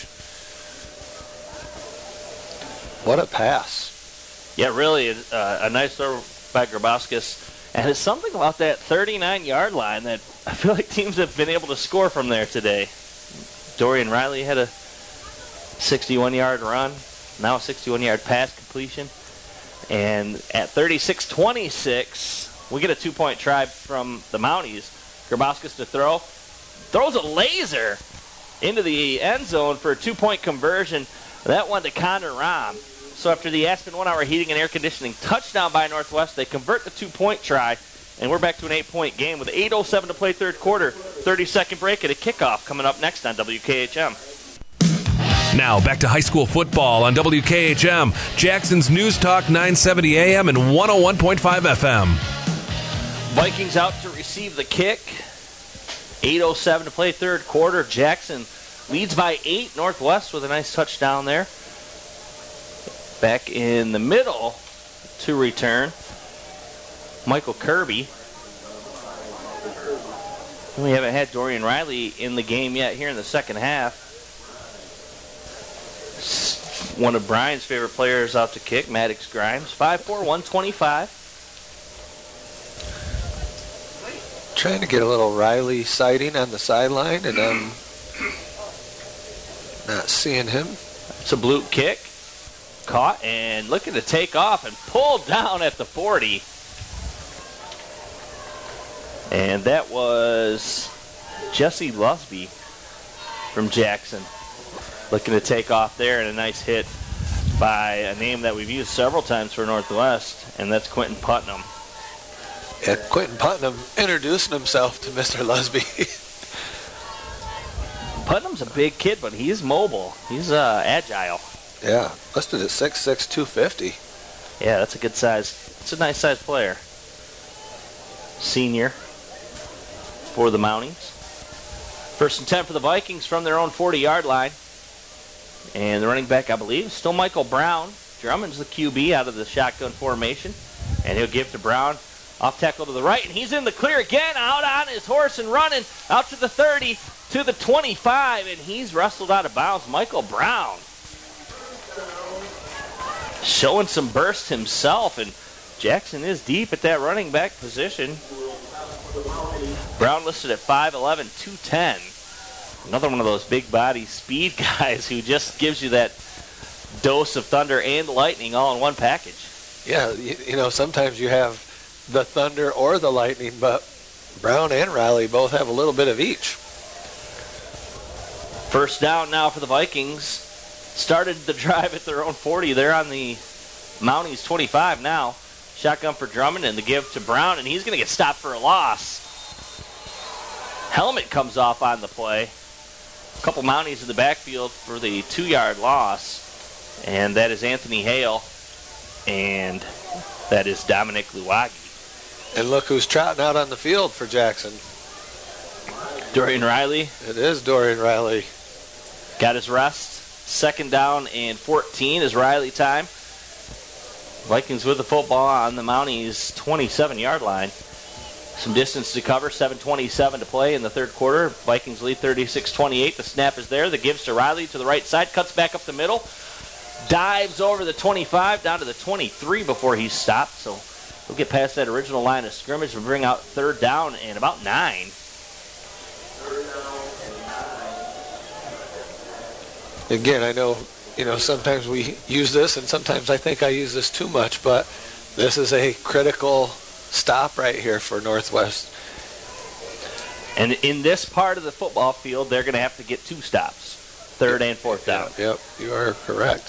What a pass. Yeah, really, uh, a nice throw by Grabowski's. And it's something about that thirty-nine-yard line that I feel like teams have been able to score from there today. Dorian Riley had a sixty-one-yard run, now a sixty-one-yard pass completion. And at thirty-six twenty-six, we get a two-point try from the Mounties. Grabowski's to throw. Throws a laser into the end zone for a two-point conversion. That one to Connor Rahm. So after the Aspen one-hour heating and air conditioning touchdown by Northwest, they convert the two-point try, and we're back to an eight-point game with eight oh seven to play third quarter. thirty-second break at a kickoff coming up next on W K H M. Now back to high school football on W K H M, Jackson's News Talk nine seventy A M and one oh one point five F M. Vikings out to receive the kick. eight oh seven to play third quarter. Jackson leads by eight. Northwest with a nice touchdown there. Back in the middle to return, Michael Kirby. We haven't had Dorian Riley in the game yet here in the second half. One of Brian's favorite players out to kick, Maddox Grimes. five four, one twenty-five. Trying to get a little Riley sighting on the sideline, and I'm not seeing him. It's a Blute kick. Caught and looking to take off and pulled down at the forty. And that was Jesse Lusby from Jackson. Looking to take off there, and a nice hit by a name that we've used several times for Northwest, and that's Quentin Putnam. And Quentin Putnam introducing himself to Mister Lusby. Putnam's a big kid, but he's mobile. He's uh, agile. Yeah, listed at six six, two fifty. Yeah, that's a good size. It's a nice size player. Senior for the Mounties. First and ten for the Vikings from their own forty-yard line. And the running back, I believe, is still Michael Brown. Drummond's the Q B out of the shotgun formation. And he'll give to Brown. Off tackle to the right, and he's in the clear again, out on his horse and running out to the thirty, to the twenty-five, and he's wrestled out of bounds. Michael Brown showing some burst himself, and Jackson is deep at that running back position. Brown listed at five eleven, two ten. Another one of those big body speed guys who just gives you that dose of thunder and lightning all in one package. Yeah, you, you know, sometimes you have the thunder or the lightning, but Brown and Riley both have a little bit of each. First down now for the Vikings. Started the drive at their own forty. They're on the Mounties twenty-five now. Shotgun for Drummond and the give to Brown, and he's going to get stopped for a loss. Helmet comes off on the play. A couple Mounties in the backfield for the two-yard loss, and that is Anthony Hale, and that is Dominic Luwagi. And look who's trotting out on the field for Jackson. Dorian Riley. It is Dorian Riley. Got his rest. Second down and fourteen is Riley time. Vikings with the football on the Mounties' twenty-seven-yard line. Some distance to cover, seven twenty-seven to play in the third quarter. Vikings lead thirty-six twenty-eight. The snap is there. The gives to Riley to the right side, cuts back up the middle, dives over the twenty-five down to the twenty-three before he's stopped. So we'll get past that original line of scrimmage and bring out third down and about nine. Again, I know, you know, sometimes we use this, and sometimes I think I use this too much, but this is a critical stop right here for Northwest. And in this part of the football field, they're going to have to get two stops, third and fourth down. Yep, yep, you are correct.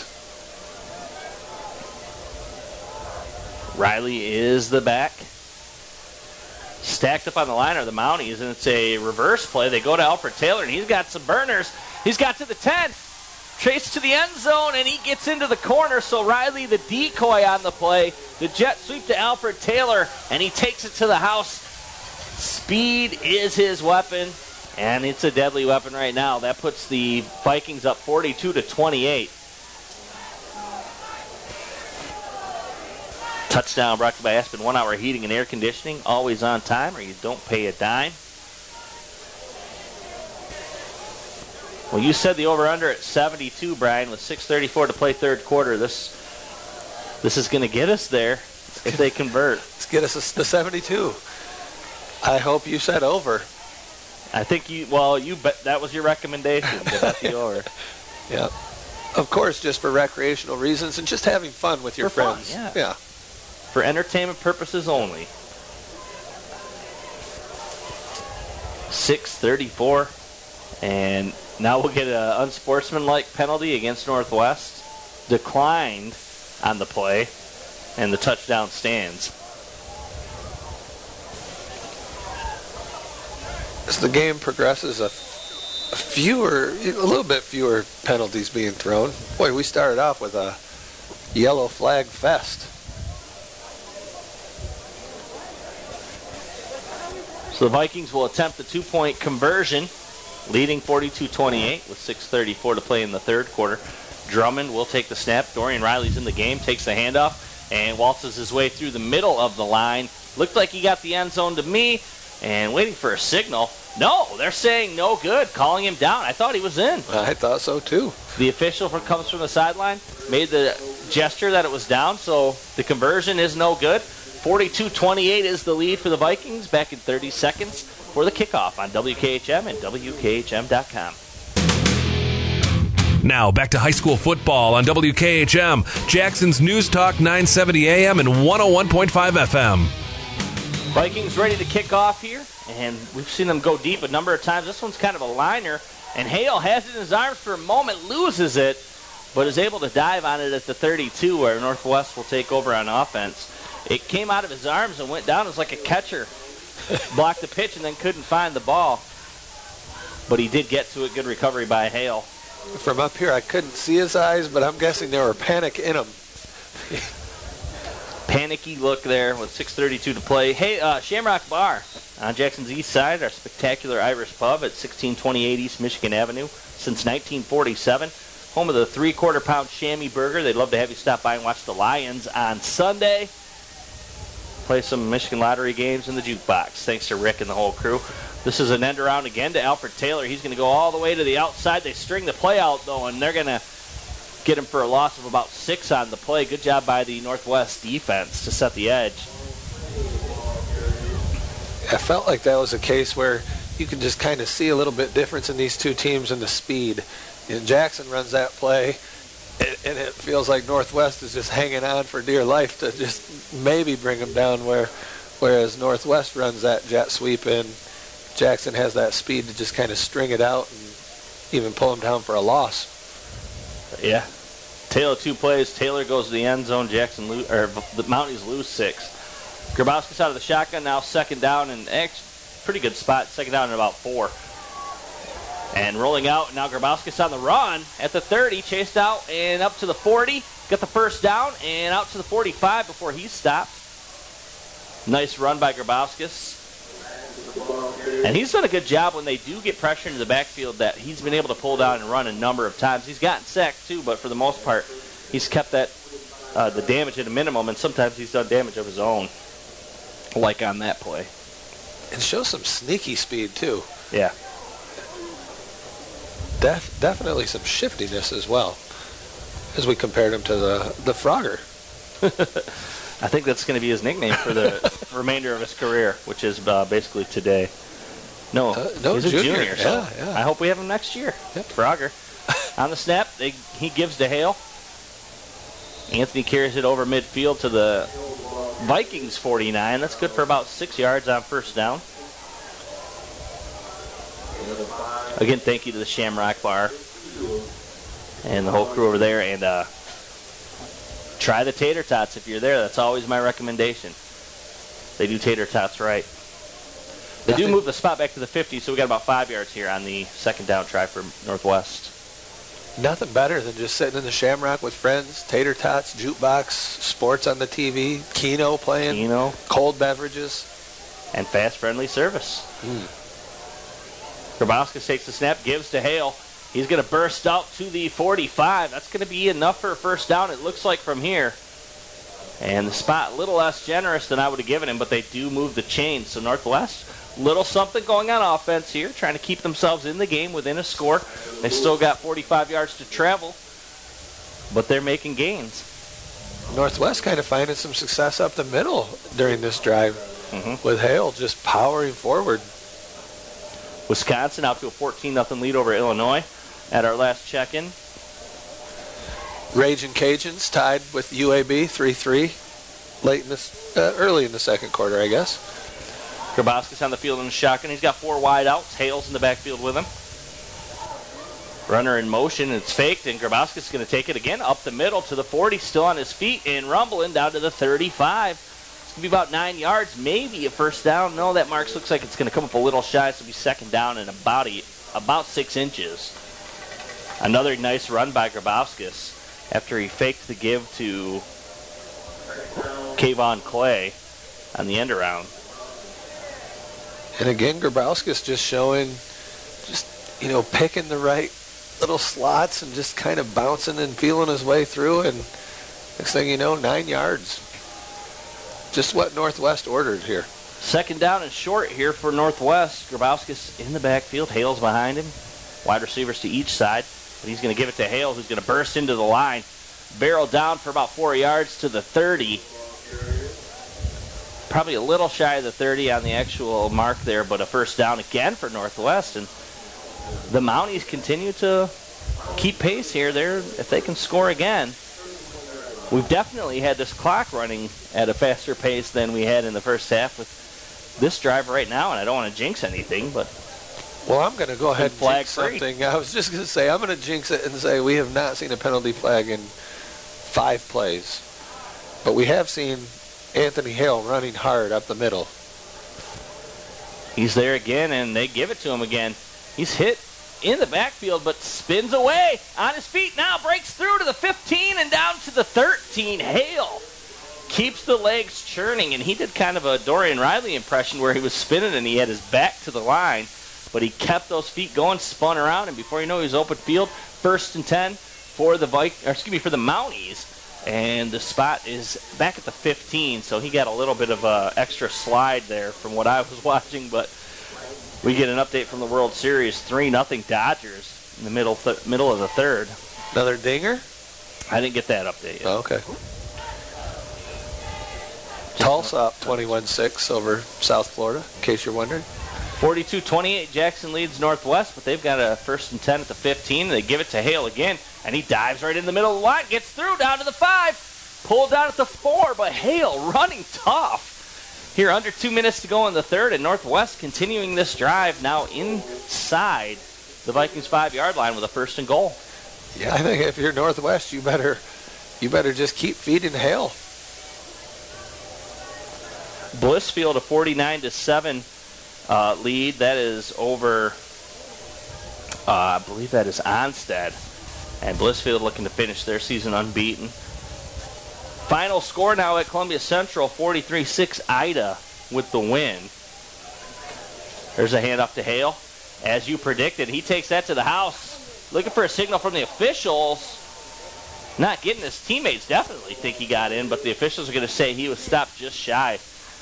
Riley is the back. Stacked up on the line are the Mounties, and it's a reverse play. They go to Alfred Taylor, and he's got some burners. He's got to the ten. Trace to the end zone, and he gets into the corner, so Riley, the decoy on the play. The jet sweep to Alfred Taylor, and he takes it to the house. Speed is his weapon, and it's a deadly weapon right now. That puts the Vikings up forty-two to twenty-eight. Touchdown brought to you by Aspen One Hour Heating and Air Conditioning. Always on time, or you don't pay a dime. Well, you said the over-under at seventy-two, Brian, with six thirty-four to play third quarter. This this is going to get us there if they convert. Let's get us to seventy-two. I hope you said over. I think you, well, you bet that was your recommendation, to bet the over. Yeah. Of course, just for recreational reasons and just having fun with your for friends. Fun, yeah. yeah. For entertainment purposes only. six thirty-four, and now we'll get an unsportsmanlike penalty against Northwest. Declined on the play, and the touchdown stands. As the game progresses, a, a fewer, a little bit fewer penalties being thrown. Boy, we started off with a yellow flag fest. So the Vikings will attempt the two-point conversion, leading forty-two twenty-eight with six thirty-four to play in the third quarter. Drummond will take the snap. Dorian Riley's in the game, takes the handoff, and waltzes his way through the middle of the line. Looked like he got the end zone to me, and waiting for a signal. No, they're saying no good, calling him down. I thought he was in. I thought so, too. The official comes from the sideline, made the gesture that it was down, so the conversion is no good. forty-two twenty-eight is the lead for the Vikings. Back in thirty seconds for the kickoff on W K H M and W K H M dot com. Now back to high school football on W K H M, Jackson's News Talk nine seventy A M and one oh one point five F M. Vikings ready to kick off here, and we've seen them go deep a number of times. This one's kind of a liner, and Hale has it in his arms for a moment, loses it, but is able to dive on it at the thirty-two, where Northwest will take over on offense. It came out of his arms and went down as like a catcher. Blocked the pitch and then couldn't find the ball. But he did get to it. Good recovery by Hale. From up here, I couldn't see his eyes, but I'm guessing there were panic in them. Panicky look there with six thirty-two to play. Hey, uh, Shamrock Bar on Jackson's east side, our spectacular Irish pub at sixteen twenty-eight East Michigan Avenue since nineteen forty-seven. Home of the three-quarter pound chamois burger. They'd love to have you stop by and watch the Lions on Sunday. Play some Michigan Lottery games in the jukebox. Thanks to Rick and the whole crew. This is an end around again to Alfred Taylor. He's going to go all the way to the outside. They string the play out, though, and they're going to get him for a loss of about six on the play. Good job by the Northwest defense to set the edge. I felt like that was a case where you can just kind of see a little bit difference in these two teams in the speed. And Jackson runs that play, and, and it feels like Northwest is just hanging on for dear life to just maybe bring them down, where, whereas Northwest runs that jet sweep in. Jackson has that speed to just kind of string it out and even pull him down for a loss. Yeah. Taylor two plays. Taylor goes to the end zone. Jackson lo- or the Mounties lose six. Grabowski's out of the shotgun now, second down, and actually pretty good spot. Second down and about four. And rolling out, now Grabowski's on the run at the thirty, chased out and up to the forty. Got the first down and out to the forty-five before he stopped. Nice run by Grabowskis. And he's done a good job when they do get pressure into the backfield that he's been able to pull down and run a number of times. He's gotten sacked too, but for the most part, he's kept that uh, the damage at a minimum, and sometimes he's done damage of his own, like on that play. And shows some sneaky speed too. Yeah. Def- definitely some shiftiness as well, as we compared him to the, the Frogger. I think that's going to be his nickname for the remainder of his career, which is uh, basically today. No, uh, no he's a junior. junior. So yeah, yeah. I hope we have him next year. Yep. Frogger. On the snap, they, he gives to Hale. Anthony carries it over midfield to the Vikings forty-nine. That's good for about six yards on first down. Again, thank you to the Shamrock Bar and the whole crew over there. And uh, try the tater tots if you're there. That's always my recommendation. They do tater tots right. They Nothing. do move the spot back to the fifty, so we got about five yards here on the second down try for Northwest. Nothing better than just sitting in the Shamrock with friends, tater tots, jukebox, sports on the T V, Keno playing, Keno, cold beverages, and fast, friendly service. Mm. Grabowski takes the snap, gives to Hale. He's going to burst out to the forty-five. That's going to be enough for a first down, it looks like, from here. And the spot a little less generous than I would have given him, but they do move the chains. So Northwest, little something going on offense here, trying to keep themselves in the game within a score. They still got forty-five yards to travel, but they're making gains. Northwest kind of finding some success up the middle during this drive, mm-hmm. with Hale just powering forward. Wisconsin out to a fourteen nothing lead over Illinois at our last check-in. Raging Cajuns tied with U A B three three late in this, uh, early in the second quarter, I guess. Grabowski's on the field in the shotgun. He's got four wide outs. Hale's in the backfield with him. Runner in motion. It's faked, and Grabowski's going to take it again up the middle to the forty, still on his feet and rumbling down to the thirty-five. It's going to be about nine yards, maybe a first down. No, that mark looks like it's going to come up a little shy. So it'll be second down and about a, about six inches. Another nice run by Grabowskis after he faked the give to Kayvon Clay on the end around. And again, Grabowski's just showing, just, you know, picking the right little slots and just kind of bouncing and feeling his way through. And next thing you know, nine yards. Just what Northwest ordered here. Second down and short here for Northwest. Grabowski's in the backfield. Hale's behind him. Wide receivers to each side. But he's going to give it to Hale, who's going to burst into the line. Barrel down for about four yards to the thirty. Probably a little shy of the thirty on the actual mark there, but a first down again for Northwest. And the Mounties continue to keep pace here. They're, if they can score again, we've definitely had this clock running at a faster pace than we had in the first half with this drive right now, and I don't want to jinx anything, but... Well, I'm going to go ahead and jinx free. something. I was just going to say, I'm going to jinx it and say we have not seen a penalty flag in five plays. But we have seen Anthony Hale running hard up the middle. He's there again, and they give it to him again. He's hit in the backfield, but spins away on his feet now, breaks through to the fifteen and down to the thirteen. Hale keeps the legs churning, and he did kind of a Dorian Riley impression where he was spinning and he had his back to the line, but he kept those feet going, spun around, and before you know it, he was open field. First and ten for the Vik- or excuse me, for the Mounties, and the spot is back at the fifteen, so he got a little bit of a extra slide there from what I was watching, but we get an update from the World Series, three nothing Dodgers in the middle th- middle of the third. Another dinger? I didn't get that update yet. Oh, okay. Tulsa up twenty-one six over South Florida, in case you're wondering. forty-two twenty-eight, Jackson leads Northwest, but they've got a first and ten at the fifteen. They give it to Hale again, and he dives right in the middle of the line, gets through down to the five, pulled down at the four, but Hale running tough. Here, under two minutes to go in the third, and Northwest continuing this drive now inside the Vikings five-yard line with a first and goal. Yeah, I think if you're Northwest, you better you better just keep feeding Hale. Blissfield a forty-nine to seven uh, lead. That is over, uh, I believe that is Onstead. And Blissfield looking to finish their season unbeaten. Final score now at Columbia Central, forty-three six Ida with the win. There's a handoff to Hale. As you predicted, he takes that to the house. Looking for a signal from the officials. Not getting his teammates definitely think he got in, but the officials are going to say he was stopped just shy.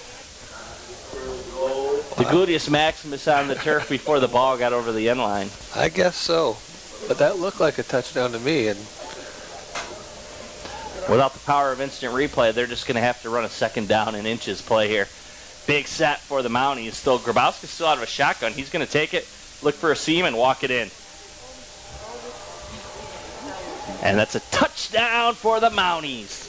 The Gluteus Maximus on the turf before the ball got over the end line. I guess so. But that looked like a touchdown to me. And without the power of instant replay, they're just going to have to run a second down and inches play here. Big set for the Mounties. Still, Grabowski's still out of a shotgun. He's going to take it, look for a seam, and walk it in. And that's a touchdown for the Mounties.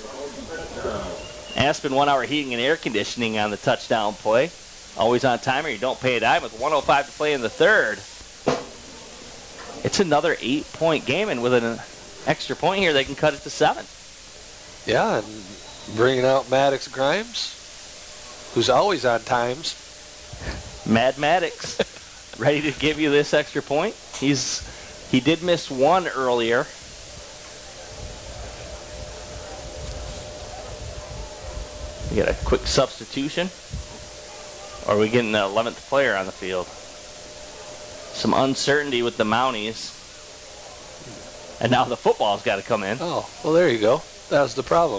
Aspen One Hour Heating and Air Conditioning on the touchdown play. Always on timer. You don't pay a dime with one oh five to play in the third. It's another eight-point game, and with an extra point here, they can cut it to seven. Yeah, and bringing out Maddox Grimes, who's always on times. Mad Maddox, ready to give you this extra point. He's he did miss one earlier. We got a quick substitution. Or are we getting the eleventh player on the field? Some uncertainty with the Mounties. And now the football's got to come in. Oh, well, there you go. That was the problem.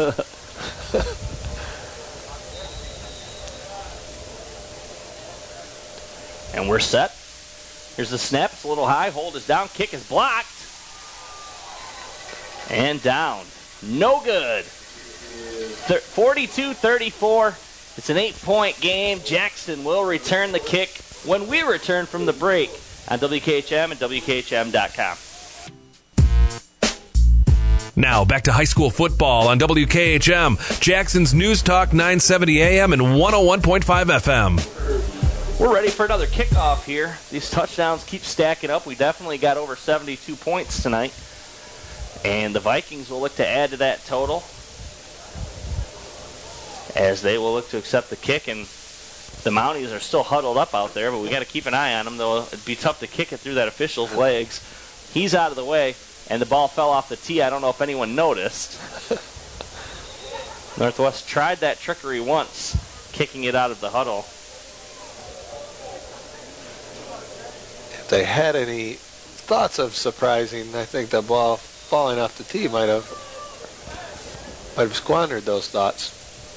And we're set. Here's the snap. It's a little high. Hold is down. Kick is blocked. And down. No good. forty-two thirty-four. It's an eight-point game. Jackson will return the kick when we return from the break on W K H M and W K H M dot com. Now back to high school football on W K H M, Jackson's News Talk nine seventy A M and one oh one point five F M. We're ready for another kickoff here. These touchdowns keep stacking up. We definitely got over seventy-two points tonight. And the Vikings will look to add to that total as they will look to accept the kick. And the Mounties are still huddled up out there, but we got to keep an eye on them, though it'd be tough to kick it through that official's legs. He's out of the way, and the ball fell off the tee. I don't know if anyone noticed. Northwest tried that trickery once, kicking it out of the huddle. If they had any thoughts of surprising, I think the ball falling off the tee might have might have squandered those thoughts.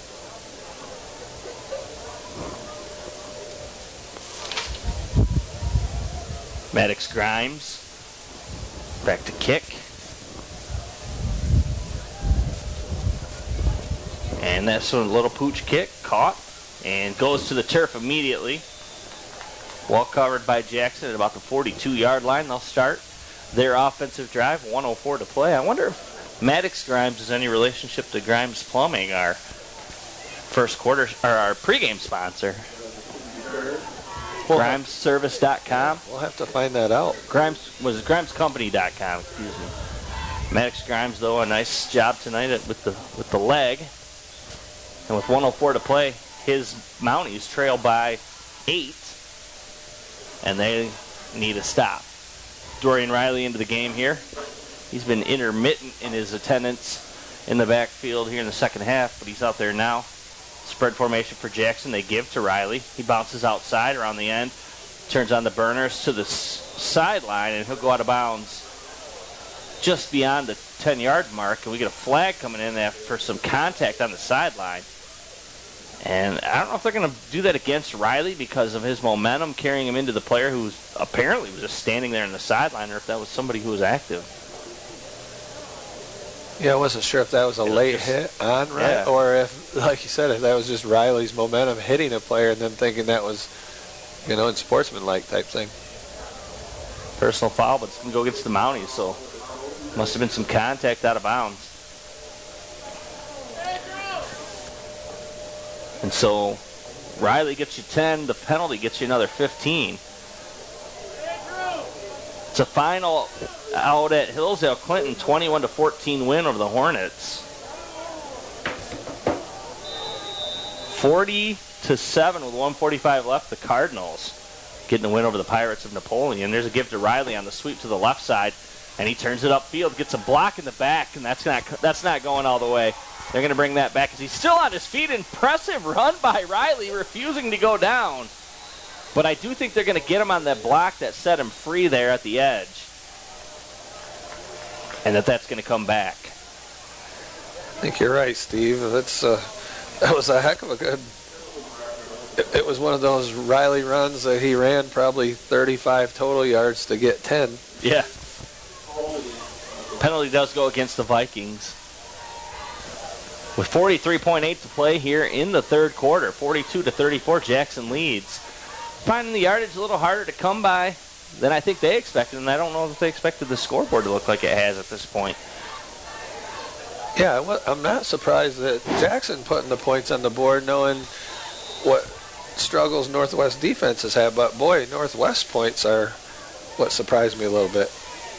Maddox Grimes back to kick. And that's a little pooch kick, caught, and goes to the turf immediately. Well covered by Jackson at about the forty-two-yard line. They'll start their offensive drive, one oh four to play. I wonder if Maddox Grimes has any relationship to Grimes Plumbing, our first quarter, or our pregame sponsor. Grimes Service dot com. We'll have to find that out. Grimes was Grimes Company dot com. Excuse me. Maddox Grimes, though, a nice job tonight at, with the with the leg. And with one oh four to play, his Mounties trail by eight, and they need a stop. Dorian Riley into the game here. He's been intermittent in his attendance in the backfield here in the second half, but he's out there now. Spread formation for Jackson. They give to Riley. He bounces outside around the end, turns on the burners to the s- sideline, and he'll go out of bounds just beyond the ten-yard mark, and we get a flag coming in after some contact on the sideline. And I don't know if they're going to do that against Riley because of his momentum carrying him into the player who apparently was just standing there in the sideline, or if that was somebody who was active. Yeah, I wasn't sure if that was a It late just, hit on Riley, yeah. or if, like you said, if that was just Riley's momentum hitting a player and then thinking that was, you know, in sportsmanlike type thing. Personal foul, but it's going to go against the Mounties, so must have been some contact out of bounds. And so Riley gets you ten, the penalty gets you another fifteen. It's a final out at Hillsdale Clinton, twenty-one to fourteen win over the Hornets. forty to seven with one forty-five left, the Cardinals getting the win over the Pirates of Napoleon. There's a give to Riley on the sweep to the left side, and he turns it upfield, gets a block in the back, and that's not that's not going all the way. They're going to bring that back because he's still on his feet. Impressive run by Riley, refusing to go down. But I do think they're going to get him on that block that set him free there at the edge, and that that's going to come back. I think you're right, Steve. That's uh, that was a heck of a good. It, it was one of those Riley runs that he ran probably thirty-five total yards to get ten. Yeah. Penalty does go against the Vikings. With forty-three point eight to play here in the third quarter, forty-two to thirty-four, Jackson leads. Finding the yardage a little harder to come by than I think they expected, and I don't know if they expected the scoreboard to look like it has at this point. Yeah, well, I'm not surprised that Jackson putting the points on the board, knowing what struggles Northwest defenses have. But boy, Northwest points are what surprised me a little bit.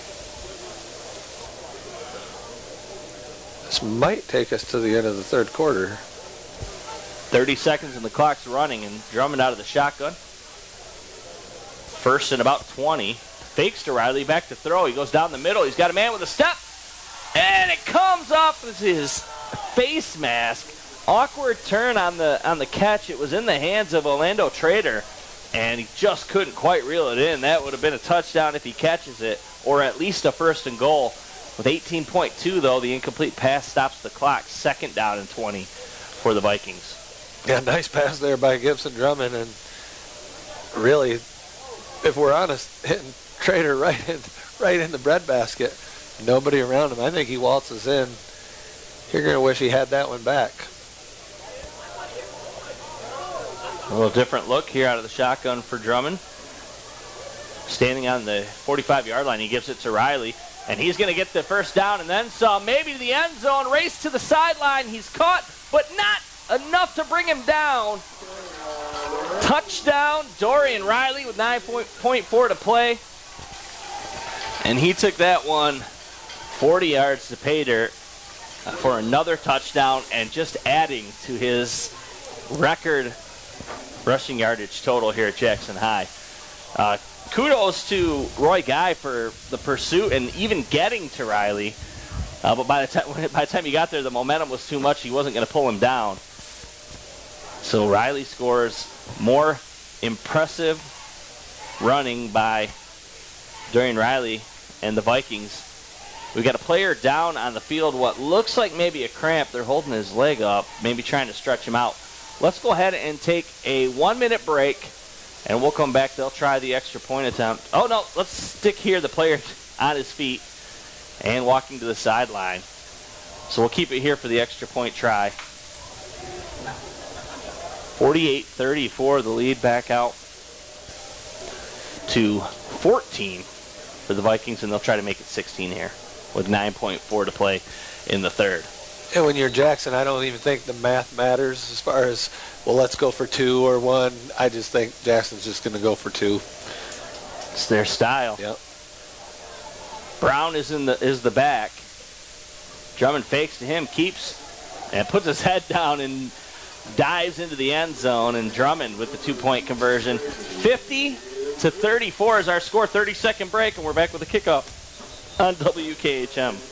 This might take us to the end of the third quarter. thirty seconds and the clock's running, and Drummond out of the shotgun. First and about twenty. Fakes to Riley, back to throw. He goes down the middle. He's got a man with a step. And it comes up with his face mask. Awkward turn on the on the catch. It was in the hands of Orlando Trader, and he just couldn't quite reel it in. That would have been a touchdown if he catches it, or at least a first and goal. With eighteen point two, though, the incomplete pass stops the clock. Second down and twenty for the Vikings. Yeah, nice pass there by Gibson Drummond, and really, if we're honest, hitting Trader right in, right in the breadbasket. Nobody around him. I think he waltzes in. You're going to wish he had that one back. A little different look here out of the shotgun for Drummond. Standing on the forty-five-yard line, he gives it to Riley, and he's going to get the first down and then some. Maybe the end zone, race to the sideline. He's caught, but not enough to bring him down. Touchdown, Dorian Riley with nine point four to play. And he took that one forty yards to pay dirt for another touchdown, and just adding to his record rushing yardage total here at Jackson High. Uh, kudos to Roy Guy for the pursuit and even getting to Riley. Uh, but by the time by the time he got there, the momentum was too much. He wasn't going to pull him down. So Riley scores. More impressive running by Dorian Riley and the Vikings. We've got a player down on the field, what looks like maybe a cramp. They're holding his leg up, maybe trying to stretch him out. Let's go ahead and take a one-minute break, and we'll come back. They'll try the extra point attempt. Oh, no, let's stick here. The player on his feet and walking to the sideline. So we'll keep it here for the extra point try. forty-eight thirty-four, the lead back out to fourteen for the Vikings, and they'll try to make it sixteen here with nine point four to play in the third. And when you're Jackson, I don't even think the math matters as far as, well, let's go for two or one. I just think Jackson's just going to go for two. It's their style. Yep. Brown is in the is the back. Drummond fakes to him, keeps, and puts his head down, and dives into the end zone, and Drummond with the two-point conversion. fifty to thirty-four is our score. thirty-second break, and we're back with a kickoff on W K H M.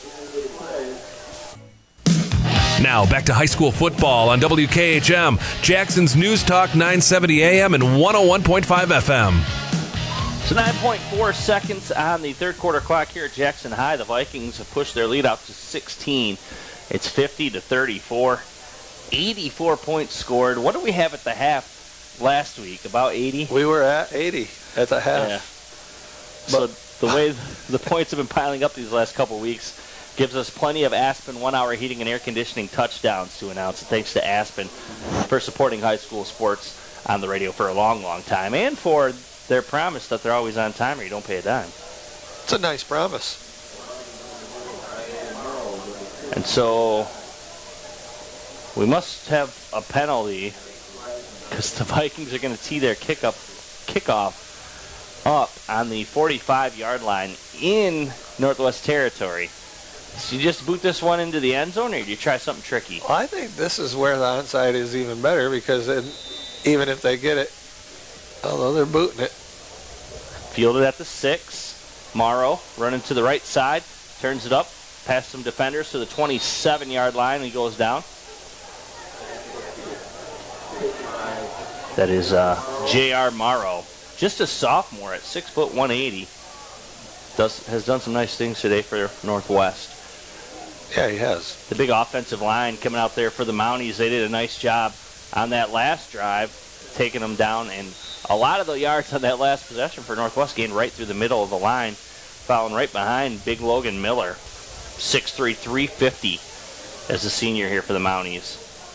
Now back to high school football on W K H M, Jackson's News Talk nine seventy A M and one oh one point five F M. So nine point four seconds on the third quarter clock here at Jackson High. The Vikings have pushed their lead out to sixteen. It's fifty to thirty-four. eighty-four points scored. What do we have at the half last week? About eighty? We were at eighty at the half. Yeah. So the way the points have been piling up these last couple weeks gives us plenty of Aspen one-hour heating and air conditioning touchdowns to announce. Thanks to Aspen for supporting high school sports on the radio for a long, long time, and for their promise that they're always on time or you don't pay a dime. It's a nice promise. And so we must have a penalty because the Vikings are going to tee their kick up, kickoff up on the forty-five-yard line in Northwest Territory. So you just boot this one into the end zone, or do you try something tricky? I think this is where the onside is even better because it, even if they get it, although they're booting it. Fielded at the six. Morrow running to the right side, turns it up, past some defenders to the twenty-seven-yard line, and he goes down. That is uh, J R Morrow, just a sophomore at six foot one eighty. Does has done some nice things today for Northwest. Yeah, he has. The big offensive line coming out there for the Mounties. They did a nice job on that last drive, taking them down, and a lot of the yards on that last possession for Northwest gained right through the middle of the line, following right behind big Logan Miller, six three, three fifty, as a senior here for the Mounties.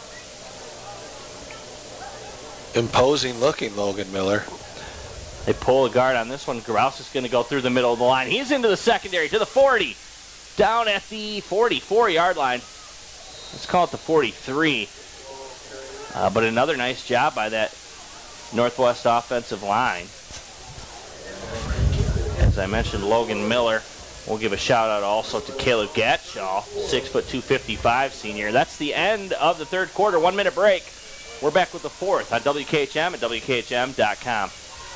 Imposing looking Logan Miller. They pull a guard on this one. Grouse is going to go through the middle of the line. He's into the secondary to the forty. Down at the forty-four-yard line. Let's call it the forty-three. Uh, but another nice job by that Northwest offensive line. As I mentioned, Logan Miller. We'll give a shout-out also to Caleb Gatshaw, six foot two fifty-five senior. That's the end of the third quarter. One-minute break. We're back with the fourth on W K H M and W K H M dot com.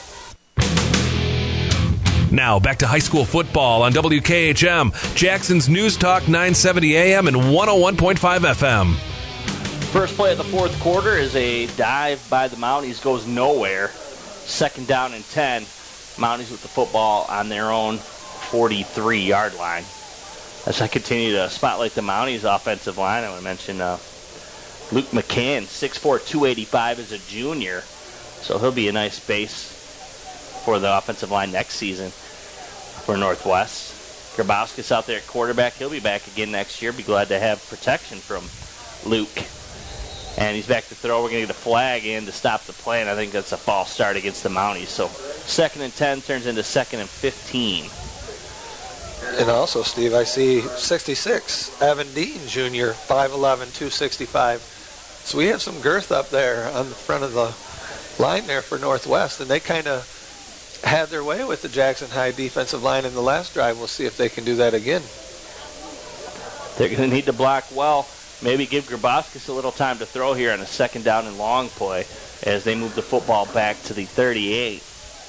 Now back to high school football on W K H M, Jackson's News Talk nine seventy A M and one oh one point five F M. First play of the fourth quarter is a dive by the Mounties, goes nowhere. Second down and ten. Mounties with the football on their own forty-three-yard line. As I continue to spotlight the Mounties offensive line, I want to mention uh, Luke McCann, six four, two eighty-five, is a junior. So he'll be a nice base for the offensive line next season for Northwest. Grabowskis out there at quarterback. He'll be back again next year. Be glad to have protection from Luke. And he's back to throw. We're going to get a flag in to stop the play, and I think that's a false start against the Mounties. So second and ten turns into second and fifteen. And also, Steve, I see sixty-six, Evan Dean Junior, five eleven, two sixty-five. So we have some girth up there on the front of the line there for Northwest, and they kind of had their way with the Jackson High defensive line in the last drive. We'll see if they can do that again. They're going to need to block well. Maybe give Grabowskis a little time to throw here on a second down and long play as they move the football back to the thirty-eight.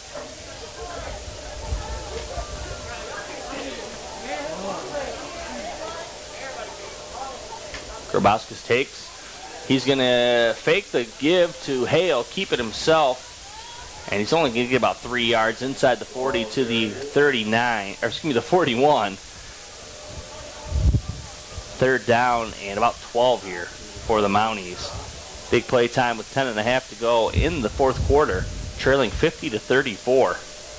Grabowskis takes. He's going to fake the give to Hale, keep it himself. And he's only going to get about three yards inside the forty to the thirty-nine, or excuse me, the forty-one. Third down and about twelve here for the Mounties. Big play time with ten and a half to go in the fourth quarter, trailing fifty to thirty-four.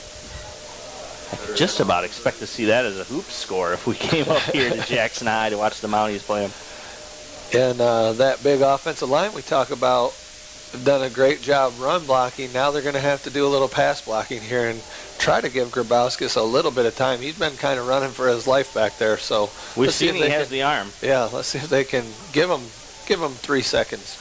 I could just about expect to see that as a hoop score if we came up here to Jackson High to watch the Mounties play them. And uh, that big offensive line we talk about done a great job run blocking. Now they're going to have to do a little pass blocking here and try to give Grabowskis a little bit of time. He's been kind of running for his life back there. So we've seen he has can, the arm. Yeah, let's see if they can give him give him three seconds.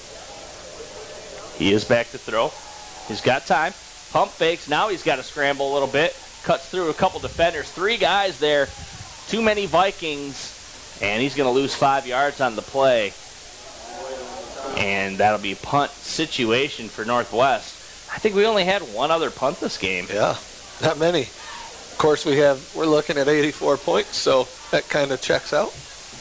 He is back to throw. He's got time. Pump fakes. Now he's got to scramble a little bit. Cuts through a couple defenders. Three guys there. Too many Vikings. And he's going to lose five yards on the play. And that'll be a punt situation for Northwest. I think we only had one other punt this game. Yeah, not many. Of course, we have, we're looking at eighty-four points, so that kind of checks out.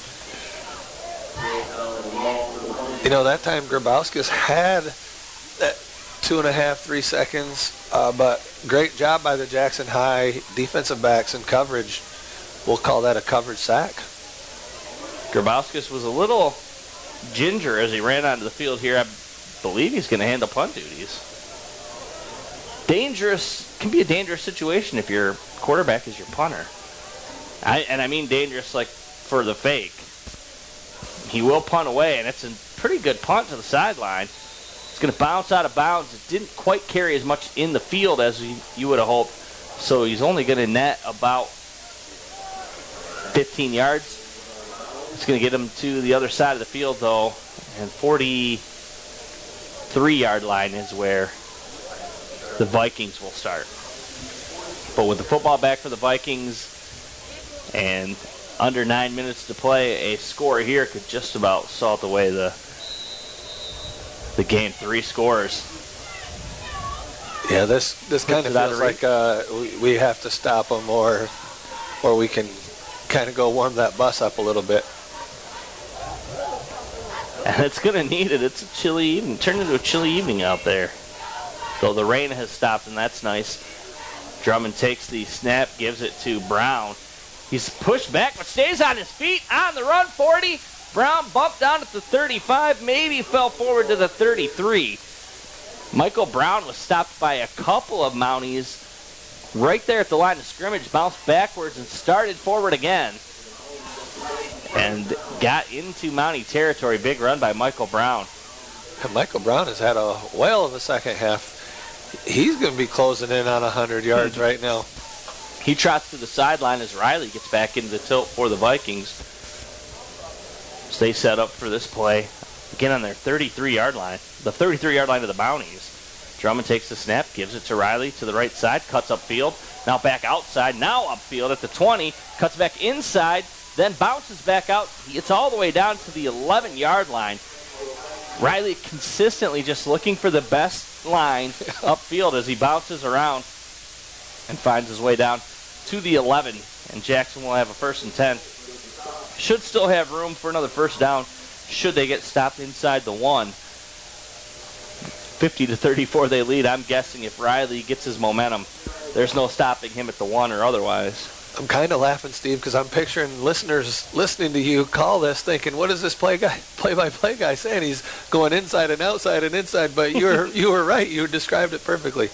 You know, that time Grabowskis had that two and a half, three seconds, uh, but great job by the Jackson High defensive backs in coverage. We'll call that a coverage sack. Grabowskis was a little ginger as he ran onto the field here. I believe he's going to handle punt duties. Dangerous, can be a dangerous situation if your quarterback is your punter. I, and I mean dangerous like for the fake. He will punt away, and it's a pretty good punt to the sideline. It's going to bounce out of bounds. It didn't quite carry as much in the field as you, you would have hoped, so he's only going to net about fifteen yards. It's going to get him to the other side of the field, though, and forty-three yard line is where the Vikings will start. But with the football back for the Vikings and under nine minutes to play, a score here could just about salt away the the game. Three scores. Yeah, this this kind of feels like uh, we, we have to stop them, or or we can kind of go warm that bus up a little bit. And it's going to need it. It's a chilly evening. Turned into a chilly evening out there. Though the rain has stopped, and that's nice. Drummond takes the snap, gives it to Brown. He's pushed back, but stays on his feet. On the run, forty. Brown bumped down at the thirty-five, maybe fell forward to the thirty-three. Michael Brown was stopped by a couple of Mounties right there at the line of scrimmage, bounced backwards and started forward again. And got into Mountie territory. Big run by Michael Brown. And Michael Brown has had a whale of a second half. He's going to be closing in on one hundred yards right now. He trots to the sideline as Riley gets back into the tilt for the Vikings. So they set up for this play. Again on their thirty-three yard line. The thirty-three yard line of the Mounties. Drummond takes the snap, gives it to Riley to the right side, cuts upfield. Now back outside, now upfield at the twenty. Cuts back inside, then bounces back out. It's all the way down to the eleven yard line. Riley consistently just looking for the best line upfield as he bounces around and finds his way down to the eleven. And Jackson will have a first and ten. Should still have room for another first down should they get stopped inside the one. fifty to thirty-four they lead. I'm guessing if Riley gets his momentum, there's no stopping him at the one or otherwise. I'm kind of laughing, Steve, because I'm picturing listeners listening to you call this thinking, what is this play guy, play-by-play guy saying? He's going inside and outside and inside, but you were, you were right. You described it perfectly.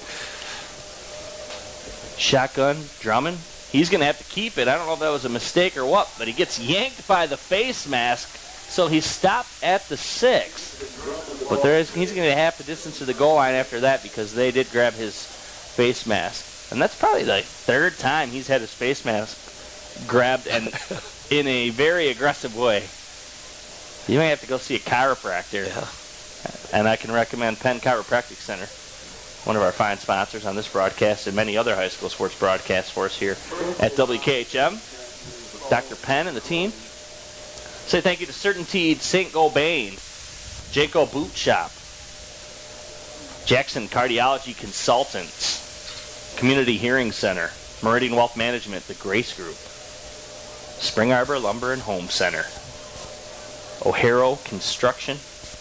Shotgun, Drummond. He's going to have to keep it. I don't know if that was a mistake or what, but he gets yanked by the face mask, so he's stopped at the six. But there is, he's going to have to distance to the goal line after that because they did grab his face mask. And that's probably the third time he's had his face mask grabbed and in a very aggressive way. You may have to go see a chiropractor. Yeah. And I can recommend Penn Chiropractic Center, one of our fine sponsors on this broadcast and many other high school sports broadcasts for us here at W K H M. Doctor Penn and the team. Say thank you to Certainty Saint Gobain, Jayco Boot Shop, Jackson Cardiology Consultants, Community Hearing Center, Meridian Wealth Management, the Grace Group, Spring Arbor Lumber and Home Center, O'Haro Construction,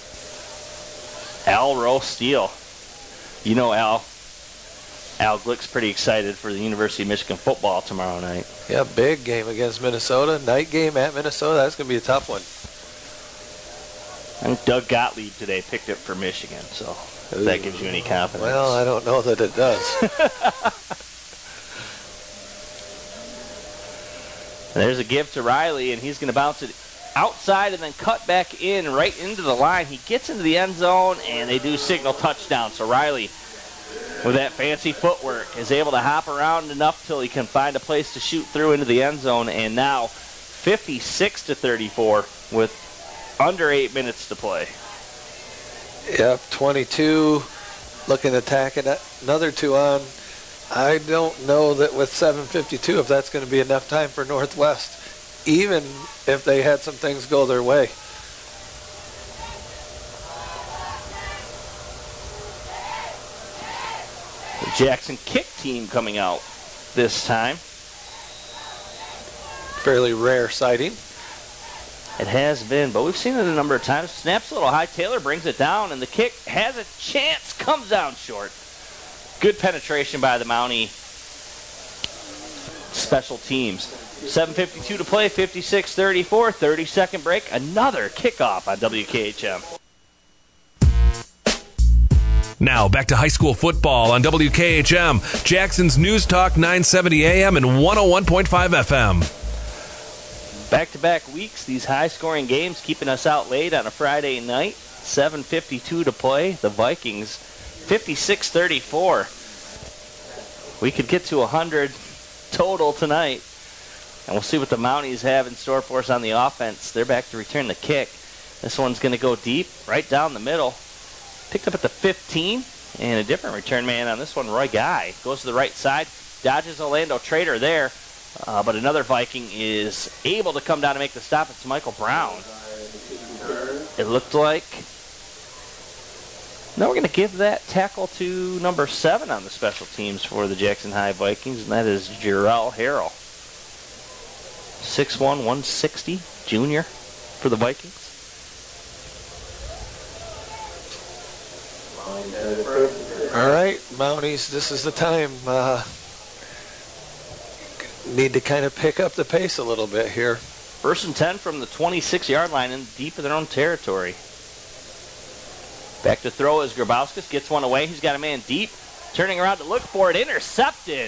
Al Rowe Steel. You know Al. Al Glick's pretty excited for the University of Michigan football tomorrow night. Yeah, big game against Minnesota. Night game at Minnesota. That's going to be a tough one. And Doug Gottlieb today picked it for Michigan, so if that gives you any confidence. Well, I don't know that it does. There's a give to Riley, and he's going to bounce it outside and then cut back in right into the line. He gets into the end zone, and they do signal touchdown. So Riley, with that fancy footwork, is able to hop around enough till he can find a place to shoot through into the end zone. And now fifty-six to thirty-four with under eight minutes to play. Yep, twenty-two, looking to tack it, another two on. I don't know that with seven fifty-two if that's going to be enough time for Northwest, even if they had some things go their way. The Jackson kick team coming out this time. Fairly rare sighting. It has been, but we've seen it a number of times. Snaps a little high. Taylor brings it down, and the kick has a chance. Comes down short. Good penetration by the Mountie special teams. seven fifty-two to play, fifty-six thirty-four, thirty-second break. Another kickoff on W K H M. Now back to high school football on W K H M, Jackson's News Talk nine seventy A M and one oh one point five F M. Back-to-back weeks, these high-scoring games keeping us out late on a Friday night. seven fifty-two to play. The Vikings, fifty-six thirty-four. We could get to one hundred total tonight. And we'll see what the Mounties have in store for us on the offense. They're back to return the kick. This one's going to go deep, right down the middle. Picked up at the fifteen, and a different return man on this one, Roy Guy. Goes to the right side, dodges Orlando Trader there, uh, but another Viking is able to come down and make the stop. It's Michael Brown. It looked like... Now we're going to give that tackle to number seven on the special teams for the Jackson High Vikings, and that is Jarrell Harrell. six one, one sixty, junior for the Vikings. All right, Mounties, this is the time. Uh, need to kind of pick up the pace a little bit here. First and ten from the twenty-six-yard line and deep in their own territory. Back to throw as Grabowskis gets one away. He's got a man deep. Turning around to look for it. Intercepted.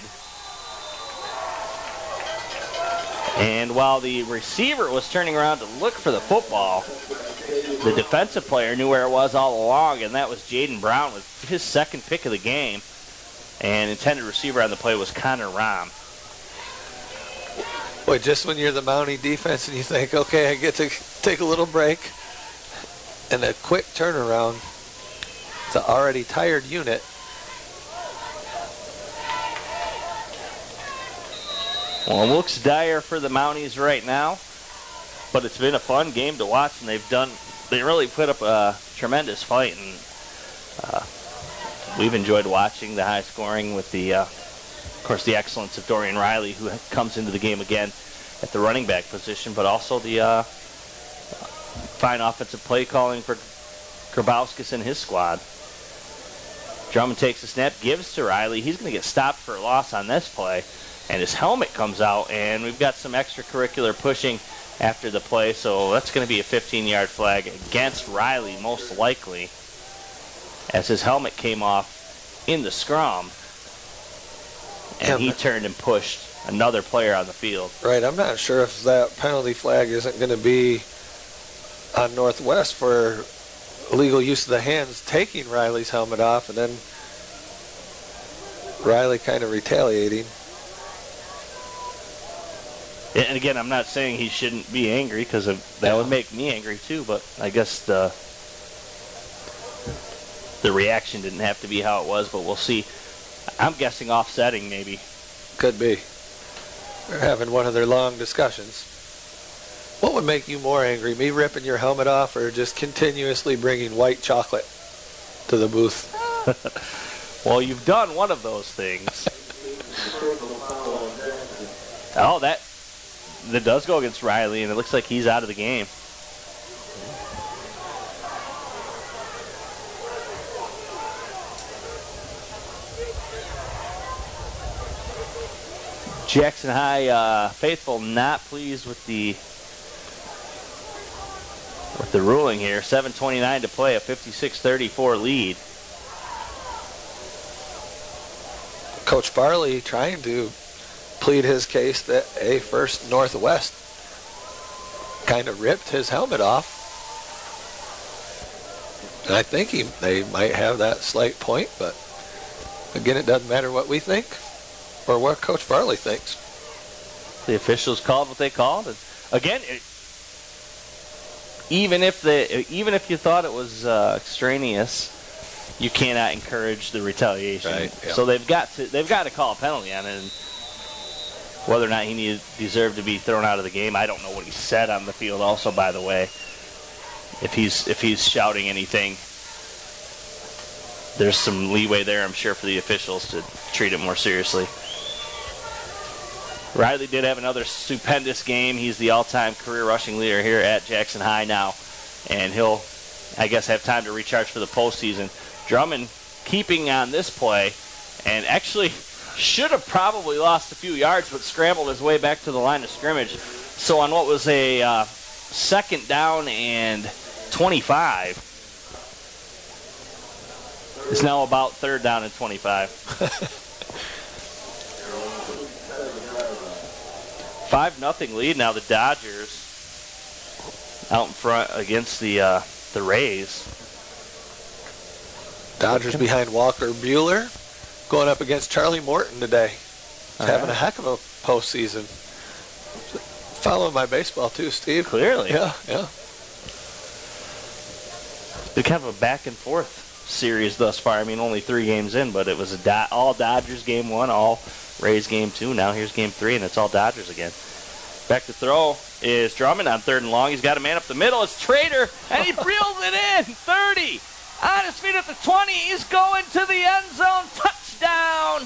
And while the receiver was turning around to look for the football, the defensive player knew where it was all along, and that was Jaden Brown with his second pick of the game. And intended receiver on the play was Connor Rahm. Boy, just when you're the Mountie defense and you think, okay, I get to take a little break, and a quick turnaround. It's an already tired unit. Well, it looks dire for the Mounties right now, but it's been a fun game to watch, and they've done, they really put up a tremendous fight, and uh, we've enjoyed watching the high scoring with the, uh, of course, the excellence of Dorian Riley, who comes into the game again at the running back position, but also the uh, fine offensive play calling for Grabowskis and his squad. Drummond takes a snap, gives to Riley. He's going to get stopped for a loss on this play. And his helmet comes out, and we've got some extracurricular pushing after the play, so that's going to be a fifteen-yard flag against Riley, most likely, as his helmet came off in the scrum, and he turned and pushed another player on the field. Right, I'm not sure if that penalty flag isn't going to be on Northwest for illegal use of the hands, taking Riley's helmet off, and then Riley kind of retaliating. And again, I'm not saying he shouldn't be angry, because that would make me angry too, but I guess the the reaction didn't have to be how it was, but we'll see. I'm guessing offsetting maybe. Could be. They're having one of their long discussions. What would make you more angry, me ripping your helmet off or just continuously bringing white chocolate to the booth? Well, you've done one of those things. Oh, that... That does go against Riley, and it looks like he's out of the game. Jackson High uh, faithful not pleased with the with the ruling here. seven twenty-nine to play, a fifty-six thirty-four lead. Coach Farley trying to plead his case that a first Northwest kind of ripped his helmet off. And I think he, they might have that slight point, but again, it doesn't matter what we think or what Coach Farley thinks. The officials called what they called. And again, it, even if the even if you thought it was uh, extraneous, you cannot encourage the retaliation. Right, yeah. So they've got to they've got to call a penalty on it. And whether or not he needed, deserved to be thrown out of the game, I don't know what he said on the field. Also, by the way, if he's if he's shouting anything there's some leeway there, I'm sure, for the officials to treat it more seriously. Riley did have another stupendous game. He's the all-time career rushing leader here at Jackson High now, and he'll, I guess, have time to recharge for the postseason. Drummond keeping on this play, and actually should have probably lost a few yards, but scrambled his way back to the line of scrimmage. So on what was a uh, second down and twenty-five, it's now about third down and twenty-five. five nothing lead now, the Dodgers out in front against the uh, the Rays. Dodgers behind Walker Buehler, going up against Charlie Morton today. He's All having right. a heck of a postseason. Following my baseball too, Steve. Clearly. Yeah, yeah. It's kind of a back and forth series thus far. I mean, only three games in, but it was a do- all Dodgers game one, all Rays game two. Now here's game three, and it's all Dodgers again. Back to throw is Drummond on third and long. He's got a man up the middle. It's Trader, and he reels it in. thirty. On his feet at the twenty. He's going to the end zone. Touchdown.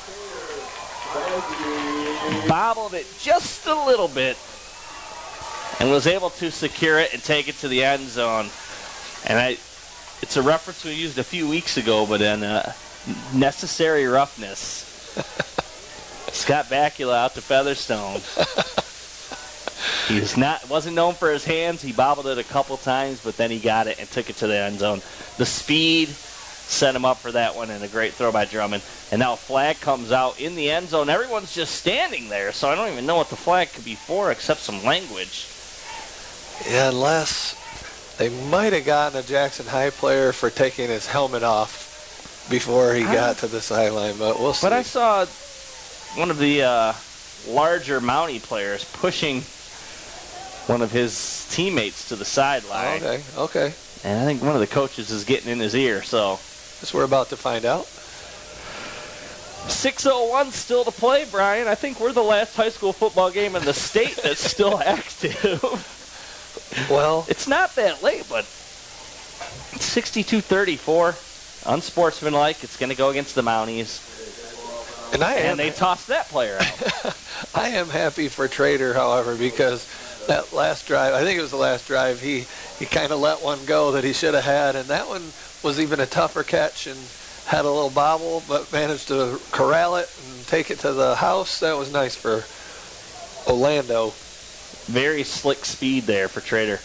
Bobbled it just a little bit and was able to secure it and take it to the end zone. And I, it's a reference we used a few weeks ago, but in uh, necessary roughness. Scott Bakula out to Featherstone. He's not wasn't known for his hands. He bobbled it a couple times, but then he got it and took it to the end zone. The speed set him up for that one, and a great throw by Drummond. And now a flag comes out in the end zone. Everyone's just standing there, so I don't even know what the flag could be for except some language. Yeah, unless they might have gotten a Jackson High player for taking his helmet off before he got to the sideline, but we'll see. But I saw one of the uh, larger Mountie players pushing one of his teammates to the sideline. Okay, okay. And I think one of the coaches is getting in his ear, so. Guess we're about to find out. six oh one still to play, Brian. I think we're the last high school football game in the state that's still active. Well, It's not that late, but sixty-two thirty-four. Unsportsmanlike. It's going to go against the Mounties. and I am And they tossed that player out. I am happy for Trader, however, because that last drive, I think it was the last drive, he, he kind of let one go that he should have had, and that one was even a tougher catch and had a little bobble, but managed to corral it and take it to the house. That was nice for Orlando. Very slick speed there for Trader.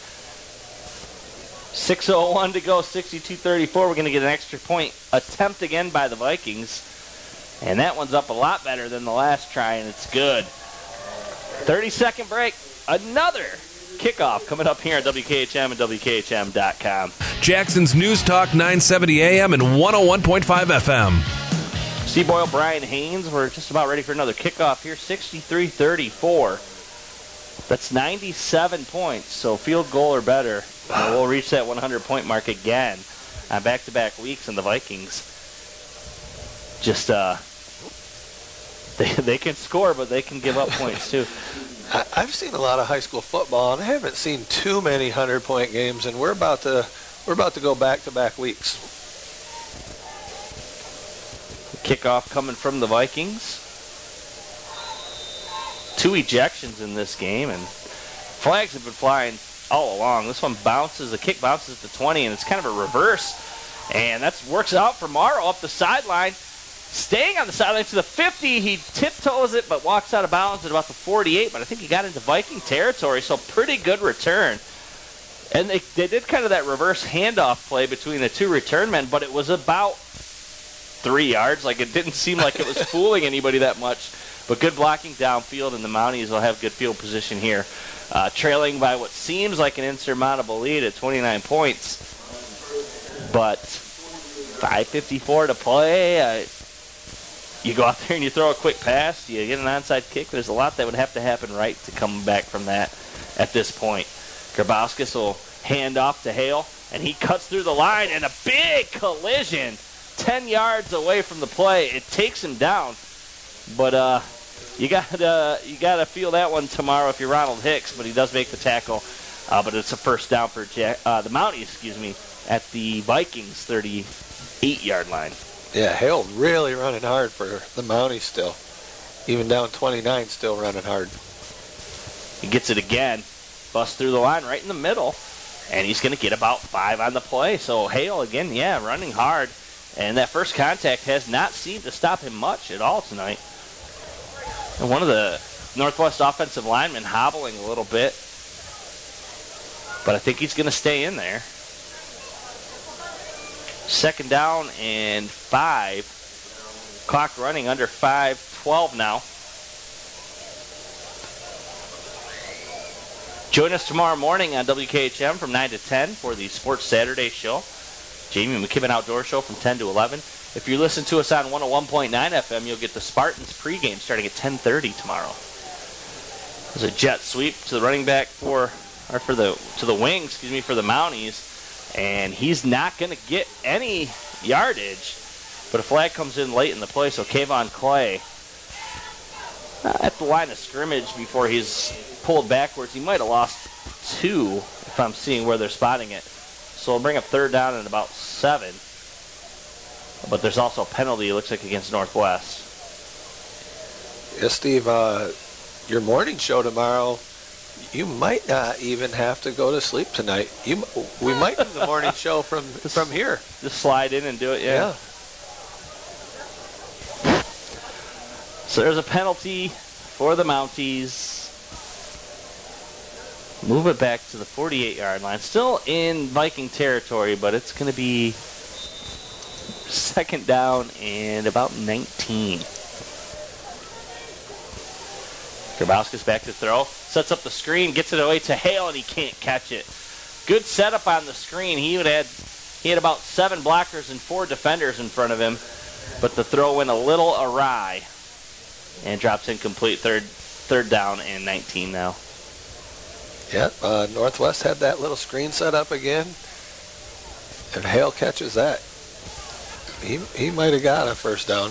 six oh one to go, sixty-two thirty-four. We're going to get an extra point attempt again by the Vikings. And that one's up a lot better than the last try, and it's good. thirty-second break. Another kickoff coming up here on W K H M and W K H M dot com. Jackson's News Talk nine seventy A M and one oh one point five F M. Steve Boyle, Brian Haynes. We're just about ready for another kickoff here. sixty-three thirty-four. That's ninety-seven points, so field goal or better. And we'll reach that hundred point mark again on back-to-back weeks, and the Vikings just, uh, they, they can score, but they can give up points too. I, I've seen a lot of high school football, and I haven't seen too many hundred-point games, and we're about to we're about to go back-to-back weeks. Kickoff coming from the Vikings. Two ejections in this game, and flags have been flying all along. This one bounces, the kick bounces at the twenty, and it's kind of a reverse. And that works out for Morrow up the sideline. Staying on the sideline to the fifty, he tiptoes it but walks out of bounds at about the forty-eight, but I think he got into Viking territory, so pretty good return. And they, they did kind of that reverse handoff play between the two return men, but it was about three yards. Like, it didn't seem like it was fooling anybody that much. But good blocking downfield, and the Mounties will have good field position here. Uh, trailing by what seems like an insurmountable lead at twenty-nine points. But five fifty-four to play. Uh, you go out there and you throw a quick pass. You get an onside kick. There's a lot that would have to happen right to come back from that at this point. Grabowskis will hand off to Hale, and he cuts through the line, and a big collision ten yards away from the play. It takes him down. But uh, you got uh, you got to feel that one tomorrow if you're Ronald Hicks. But he does make the tackle. Uh, but it's a first down for Jack, uh, the Mounties, excuse me, at the Vikings thirty, eight-yard line. Yeah, Hale really running hard for the Mounties still. Even down twenty-nine, still running hard. He gets it again. Busts through the line right in the middle. And he's going to get about five on the play. So Hale, again, yeah, running hard. And that first contact has not seemed to stop him much at all tonight. And one of the Northwest offensive linemen hobbling a little bit. But I think he's going to stay in there. Second down and five. Clock running under five twelve now. Join us tomorrow morning on W K H M from nine to ten for the Sports Saturday show. Jamie McKibben Outdoor Show from ten to eleven. If you listen to us on one oh one point nine F M, you'll get the Spartans pregame starting at ten thirty tomorrow. There's a jet sweep to the running back for, or for the, to the wing, excuse me, for the Mounties. And he's not going to get any yardage. But a flag comes in late in the play, so Kayvon Clay uh, at the line of scrimmage before he's pulled backwards. He might have lost two if I'm seeing where they're spotting it. So we'll bring up third down at about seven. But there's also a penalty, it looks like, against Northwest. Yeah, Steve, uh, your morning show tomorrow, you might not even have to go to sleep tonight. You, we might do the morning show from, from here. Just slide in and do it, yeah. Yeah. So there's a penalty for the Mounties. Move it back to the forty-eight-yard line. Still in Viking territory, but it's going to be second down and about nineteen. Grabowski's back to throw. Sets up the screen, gets it away to Hale, and he can't catch it. Good setup on the screen. He would had he had about seven blockers and four defenders in front of him, but the throw went a little awry and drops incomplete. Third third down and nineteen now. Yep, uh, Northwest had that little screen set up again, and Hale catches that. He he might have got a first down.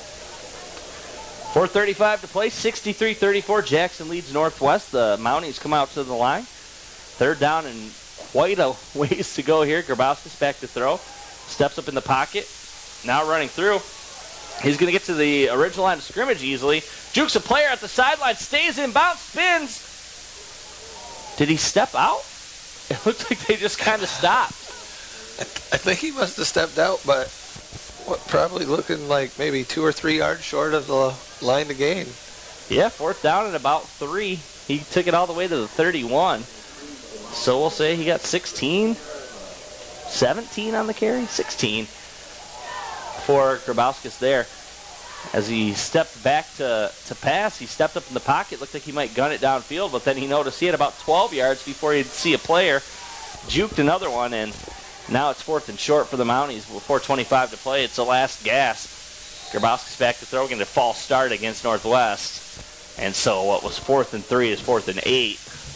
four thirty-five to play, sixty-three thirty-four. Jackson leads Northwest. The Mounties come out to the line. Third down and quite a ways to go here. Grabowski's back to throw. Steps up in the pocket. Now running through. He's going to get to the original line of scrimmage easily. Jukes a player at the sideline. Stays in bounds. Spins. Did he step out? It looks like they just kind of stopped. I, th- I think he must have stepped out, but what, probably looking like maybe two or three yards short of the line to gain. Yeah, fourth down and about three. He took it all the way to the thirty-one. So we'll say he got sixteen, seventeen on the carry? sixteen for Grabowskis there. As he stepped back to, to pass, he stepped up in the pocket. Looked like he might gun it downfield, but then he noticed he had about twelve yards before he'd see a player. Juked another one, and now it's fourth and short for the Mounties with four twenty-five to play. It's the last gasp. Grabowski's back to throw, getting a false start against Northwest. And so what was fourth and three is fourth and eight.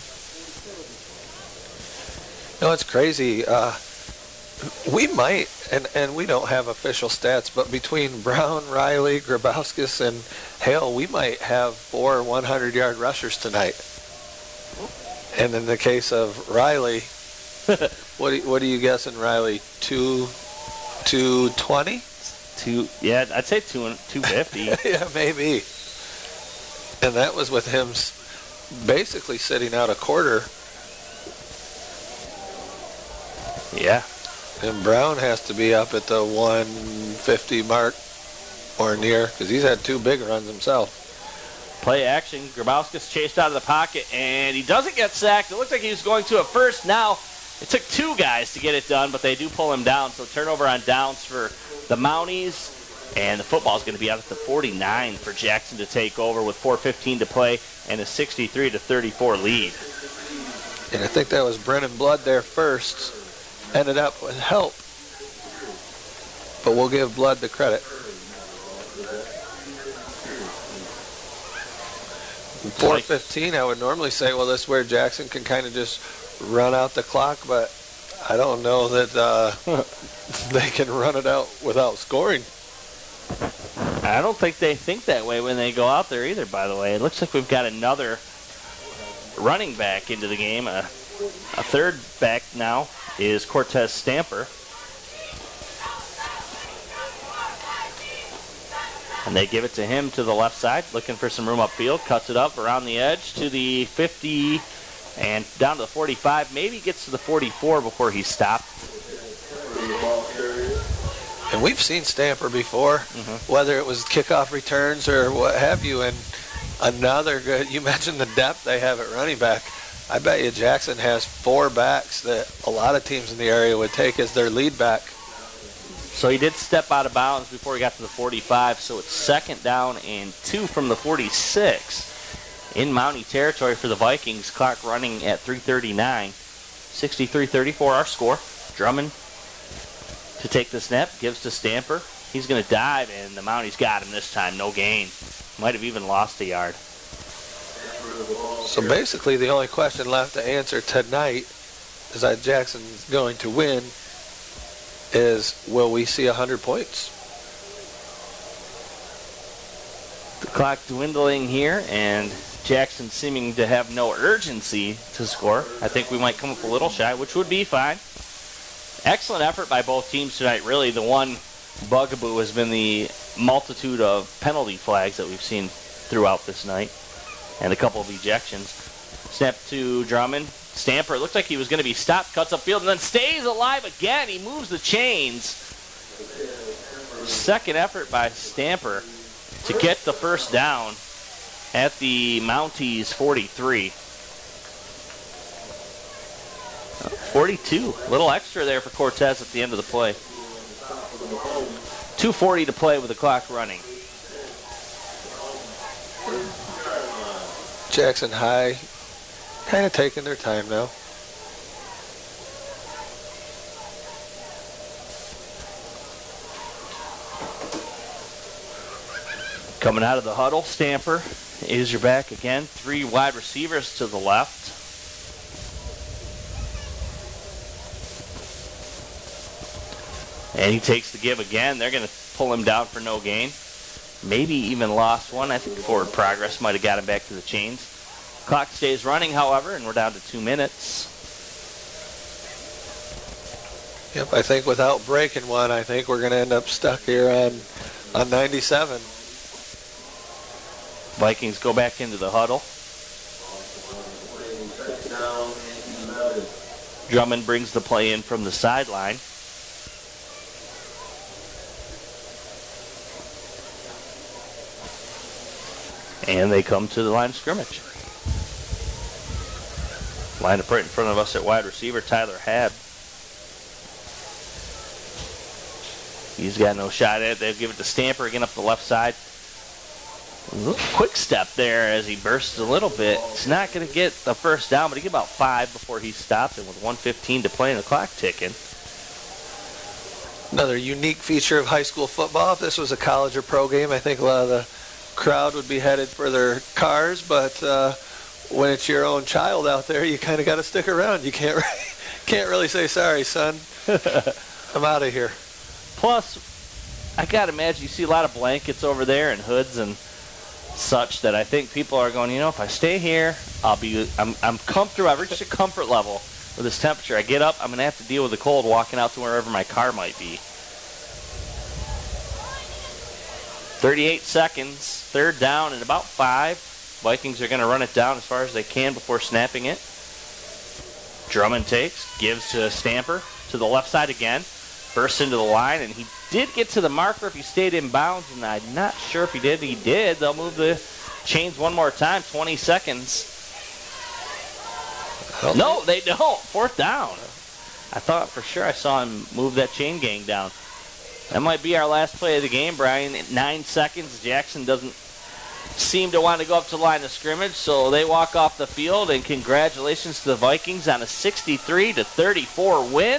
You know, it's crazy. Uh, we might, and, and we don't have official stats, but between Brown, Riley, Grabowskis, and Hale, we might have four hundred-yard rushers tonight. And in the case of Riley, what do you, what are you guessing, Riley? Two, two twenty? Two, yeah, I'd say two two fifty. Yeah, maybe. And that was with him basically sitting out a quarter. Yeah. And Brown has to be up at the one fifty mark or near, because he's had two big runs himself. Play action. Grabowski's chased out of the pocket, and he doesn't get sacked. It looks like he was going to a first. Now, it took two guys to get it done, but they do pull him down. So turnover on downs for the Mounties, and the football is going to be out at the forty-nine for Jackson to take over with four fifteen to play and a sixty-three to thirty-four lead. And I think that was Brennan Blood there first. Ended up with help. But we'll give Blood the credit. four fifteen, I would normally say, well, this is where Jackson can kind of just run out the clock, but I don't know that uh, they can run it out without scoring. I don't think they think that way when they go out there either, by the way. It looks like we've got another running back into the game. A, a third back now is Cortez Stamper. And they give it to him to the left side, looking for some room upfield. Cuts it up around the edge to the fifty and down to the forty-five. Maybe gets to the forty-four before he's stopped. And we've seen Stamper before, mm-hmm. whether it was kickoff returns or what have you. And another good, you mentioned the depth they have at running back. I bet you Jackson has four backs that a lot of teams in the area would take as their lead back. So he did step out of bounds before he got to the forty-five, so it's second down and two from the forty-six in Mountie territory for the Vikings. Clock running at three thirty-nine. sixty-three thirty-four our score. Drummond to take the snap, gives to Stamper. He's going to dive, and the Mounties got him this time. No gain. Might have even lost a yard. So basically the only question left to answer tonight is that Jackson's going to win is, will we see one hundred points? The clock dwindling here, and Jackson seeming to have no urgency to score. I think we might come up a little shy, which would be fine. Excellent effort by both teams tonight. Really, the one bugaboo has been the multitude of penalty flags that we've seen throughout this night, and a couple of ejections. Snap to Drummond. Stamper, it looked like he was going to be stopped, cuts upfield, and then stays alive again. He moves the chains. Second effort by Stamper to get the first down at the Mounties forty-three. forty-two. A little extra there for Cortez at the end of the play. two forty to play with the clock running. Jackson High kind of taking their time now. Coming out of the huddle, Stamper is your back again. Three wide receivers to the left. And he takes the give again. They're going to pull him down for no gain. Maybe even lost one. I think forward progress might have got him back to the chains. Clock stays running, however, and we're down to two minutes. Yep, I think without breaking one, I think we're going to end up stuck here on, on ninety-seven. Vikings go back into the huddle. Drummond brings the play in from the sideline. And they come to the line of scrimmage. Line up right in front of us at wide receiver, Tyler Habb. He's got no shot at it. They'll give it to Stamper again up the left side. A little quick step there as he bursts a little bit. He's not going to get the first down, but he get about five before he stopped, and with one fifteen to play and the clock ticking. Another unique feature of high school football. If this was a college or pro game, I think a lot of the crowd would be headed for their cars, but uh, when it's your own child out there, you kind of got to stick around. You can't really, can't really say, sorry, son, I'm out of here. Plus, I got to imagine you see a lot of blankets over there and hoods and such that I think people are going, you know, if I stay here, I'll be, I'm, I'm comfortable. I've reached a comfort level with this temperature. I get up, I'm going to have to deal with the cold walking out to wherever my car might be. thirty-eight seconds, third down and about five. Vikings are going to run it down as far as they can before snapping it. Drummond takes, gives to Stamper to the left side again. Bursts into the line, and he did get to the marker if he stayed in bounds, and I'm not sure if he did. He did. They'll move the chains one more time, twenty seconds. Help no, me. They don't. Fourth down. I thought for sure I saw him move that chain gang down. That might be our last play of the game, Brian. At nine seconds, Jackson doesn't seem to want to go up to the line of scrimmage, so they walk off the field, and congratulations to the Vikings on a sixty-three to thirty-four win.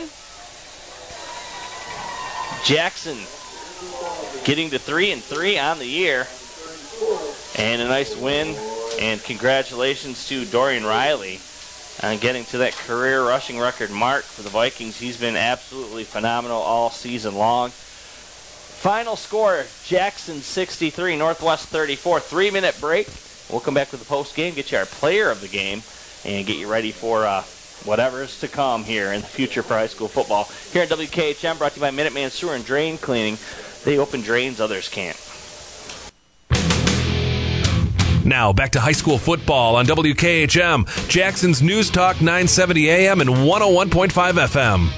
Jackson getting to three and three on the year, and a nice win. And congratulations to Dorian Riley on getting to that career rushing record mark for the Vikings. He's been absolutely phenomenal all season long. Final score, Jackson sixty-three, Northwest thirty-four. Three-minute break. We'll come back with the post game, get you our player of the game, and get you ready for uh, whatever is to come here in the future for high school football. Here at W K H M, brought to you by Minuteman Sewer and Drain Cleaning. They open drains others can't. Now, back to high school football on W K H M, Jackson's News Talk nine seventy A M and one oh one point five F M.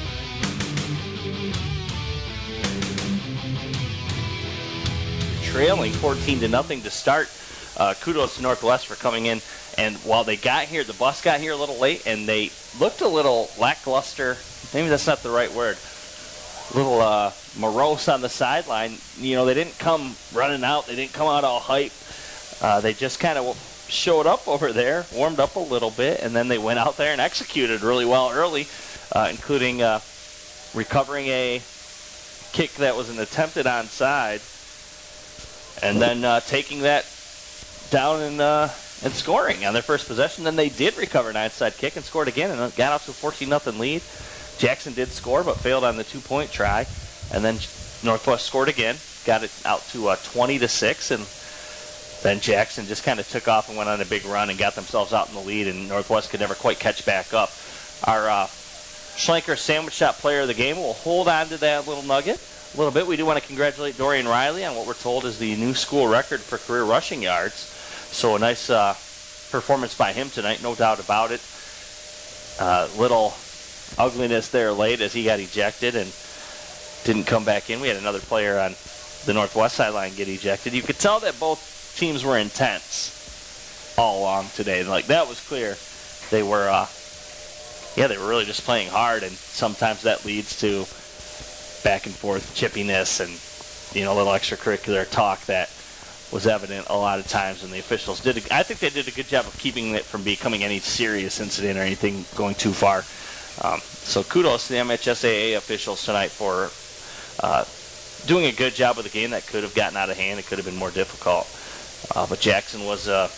Trailing fourteen to nothing to start. Uh, kudos to Northwest for coming in. And while they got here, the bus got here a little late, and they looked a little lackluster. Maybe that's not the right word. A little uh, morose on the sideline. You know, they didn't come running out. They didn't come out all hype. Uh, they just kind of showed up over there, warmed up a little bit, and then they went out there and executed really well early, uh, including uh, recovering a kick that was an attempted onside, and then uh, taking that down and uh, and scoring on their first possession. Then they did recover an onside kick and scored again and got off to a fourteen nothing lead. Jackson did score but failed on the two-point try, and then Northwest scored again, got it out to uh, twenty to six, and then Jackson just kind of took off and went on a big run and got themselves out in the lead, and Northwest could never quite catch back up. Our uh, Schlenker Sandwich Shop player of the game will hold on to that little nugget a little bit. We do want to congratulate Dorian Riley on what we're told is the new school record for career rushing yards. So a nice uh, performance by him tonight, no doubt about it. Uh, little ugliness there late as he got ejected and didn't come back in. We had another player on the Northwest sideline get ejected. You could tell that both teams were intense all along today. Like, that was clear. They were, uh, yeah, they were really just playing hard, and sometimes that leads to back and forth chippiness and, you know, a little extracurricular talk that was evident a lot of times, and the officials did. A, I think they did a good job of keeping it from becoming any serious incident or anything going too far. Um, so kudos to the M H S A A officials tonight for uh, doing a good job with a game that could have gotten out of hand. It could have been more difficult. Uh, but Jackson was uh,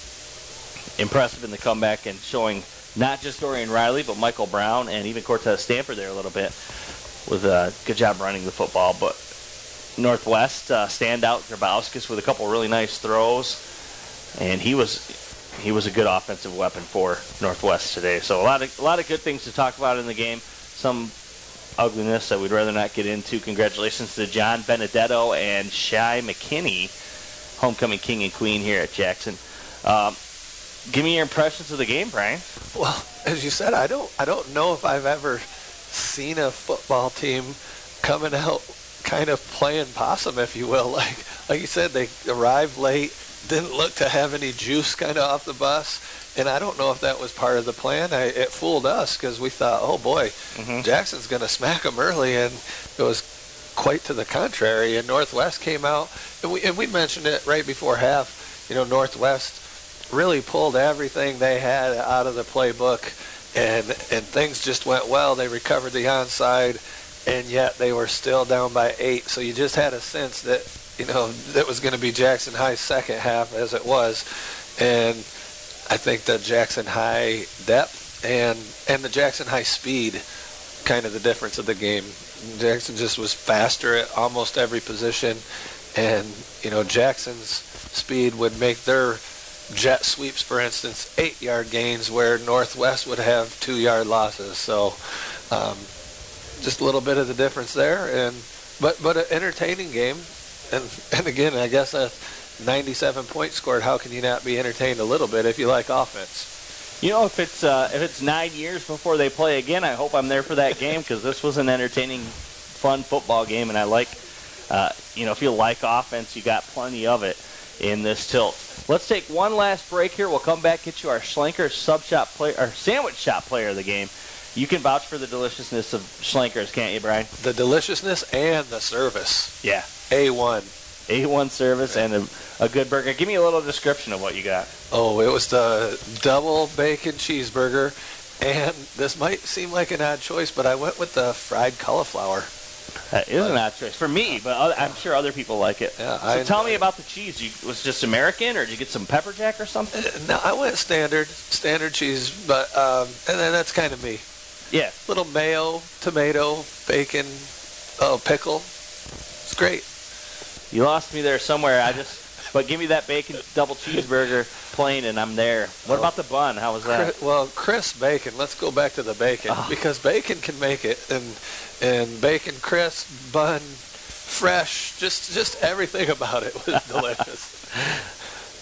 impressive in the comeback and showing not just Dorian Riley, but Michael Brown and even Cortez Stamper there a little bit with a good job running the football. But Northwest uh, standout Grabowskis with a couple really nice throws, and he was he was a good offensive weapon for Northwest today. So a lot of a lot of good things to talk about in the game. Some ugliness that we'd rather not get into. Congratulations to John Benedetto and Shai McKinney, homecoming king and queen here at Jackson. Um, give me your impressions of the game, Brian. Well, as you said, I don't I don't know if I've ever seen a football team coming out kind of playing possum, if you will. Like like you said, they arrived late, didn't look to have any juice kind of off the bus, and I don't know if that was part of the plan. I, it fooled us because we thought, oh boy, mm-hmm. Jackson's going to smack them early, and it was quite to the contrary. And Northwest came out, and we and we mentioned it right before half. You know, Northwest really pulled everything they had out of the playbook, and and things just went well. They recovered the onside, and yet they were still down by eight. So you just had a sense that, you know, that was going to be Jackson High's second half, as it was. And I think the Jackson High depth and and the Jackson High speed, kind of the difference of the game. Jackson just was faster at almost every position, and, you know, Jackson's speed would make their jet sweeps, for instance, eight-yard gains where Northwest would have two-yard losses. So um, just a little bit of the difference there, and but but an entertaining game. And and again, I guess a ninety-seven point scored. How can you not be entertained a little bit if you like offense? You know, if it's uh, if it's nine years before they play again, I hope I'm there for that game, because this was an entertaining, fun football game, and I like, uh, you know, if you like offense, you got plenty of it in this tilt. Let's take one last break here. We'll come back, get you our Schlenker sub shop player, or sandwich shop player of the game. You can vouch for the deliciousness of Schlenkers, can't you, Brian? The deliciousness and the service. Yeah. A one. A one service and a, a good burger. Give me a little description of what you got. Oh, it was the double bacon cheeseburger, and this might seem like an odd choice, but I went with the fried cauliflower. That is an odd choice for me, but other, I'm sure other people like it. Yeah, so I, tell me about the cheese. You, was it just American, or did you get some pepper jack or something? No, I went standard, standard cheese, but um, and then that's kind of me. Yeah. Little mayo, tomato, bacon, oh, pickle. It's great. You lost me there somewhere. I just, but give me that bacon double cheeseburger plain, and I'm there. What oh. about the bun? How was that? Well, crisp bacon. Let's go back to the bacon, oh. because bacon can make it, and and bacon crisp, bun, fresh, just just everything about it was delicious.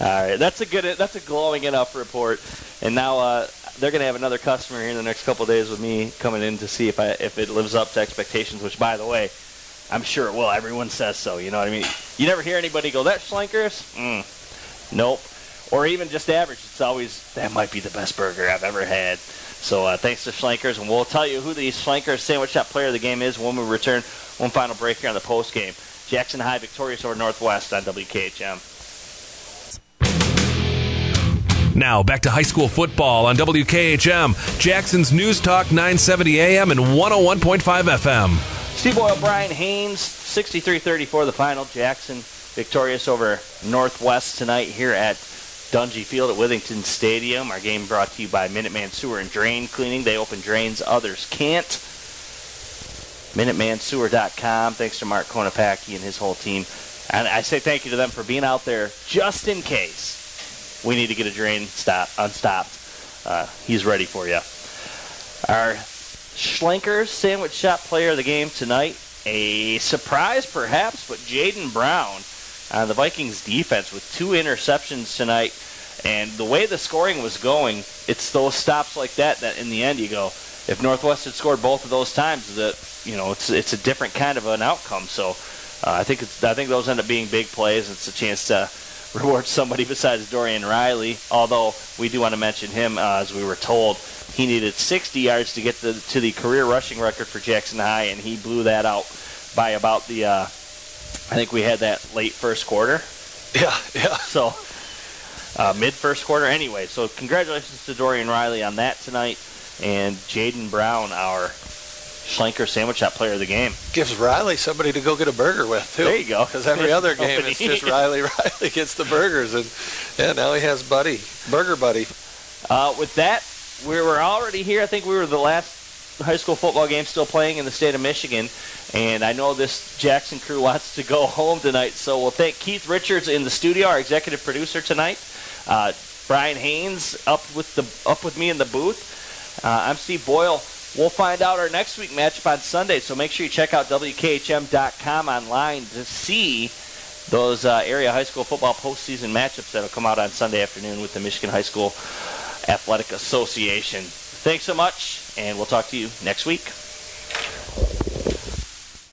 All right, that's a good, that's a glowing enough report. And now uh, they're going to have another customer here in the next couple of days with me coming in to see if I if it lives up to expectations. Which, by the way, I'm sure it will. Everyone says so. You know what I mean? You never hear anybody go, "That Schlenkers?" Mm, nope. Or even just average. It's always, that might be the best burger I've ever had. So uh, thanks to Schlenkers, and we'll tell you who the Schlenkers Sandwich Shop Player of the Game is when we return. One final break here on the post game. Jackson High victorious over Northwest on W K H M. Now, back to high school football on W K H M, Jackson's News Talk nine seventy A M and one oh one point five F M. Steve Boyle, Brian Haynes, sixty-three thirty-four the final. Jackson victorious over Northwest tonight here at Dungy Field at Withington Stadium. Our game brought to you by Minuteman Sewer and Drain Cleaning. They open drains others can't. Minuteman Sewer dot com. Thanks to Mark Konopacki and his whole team. And I say thank you to them for being out there just in case we need to get a drain stop unstopped. Uh, he's ready for you. Our Schlenkers Sandwich Shop Player of the Game tonight. A surprise perhaps, but Jaden Brown on the Vikings defense with two interceptions tonight. And the way the scoring was going, it's those stops like that that in the end you go, if Northwest had scored both of those times, that you know it's it's a different kind of an outcome. So uh, I think it's I think those end up being big plays. It's a chance to reward somebody besides Dorian Riley. Although we do want to mention him, uh, as we were told, he needed sixty yards to get the, to the career rushing record for Jackson High, and he blew that out by about the. Uh, I think we had that late first quarter. Yeah, yeah. So uh, mid first quarter, anyway. So congratulations to Dorian Riley on that tonight, and Jaden Brown, our Schlenker Sandwich Shop Player of the Game. Gives Riley somebody to go get a burger with, too. There you go. Because every other game it's just Riley. Riley gets the burgers, and yeah, now he has Buddy, Burger Buddy. Uh, with that, we were already here. I think we were the last high school football game still playing in the state of Michigan, and I know this Jackson crew wants to go home tonight, so we'll thank Keith Richards in the studio, our executive producer tonight. Uh, Brian Haynes up with the up with me in the booth. Uh, I'm Steve Boyle. We'll find out our next week matchup on Sunday, so make sure you check out W K H M dot com online to see those uh, area high school football postseason matchups that will come out on Sunday afternoon with the Michigan High School Athletic Association. Thanks so much, and we'll talk to you next week.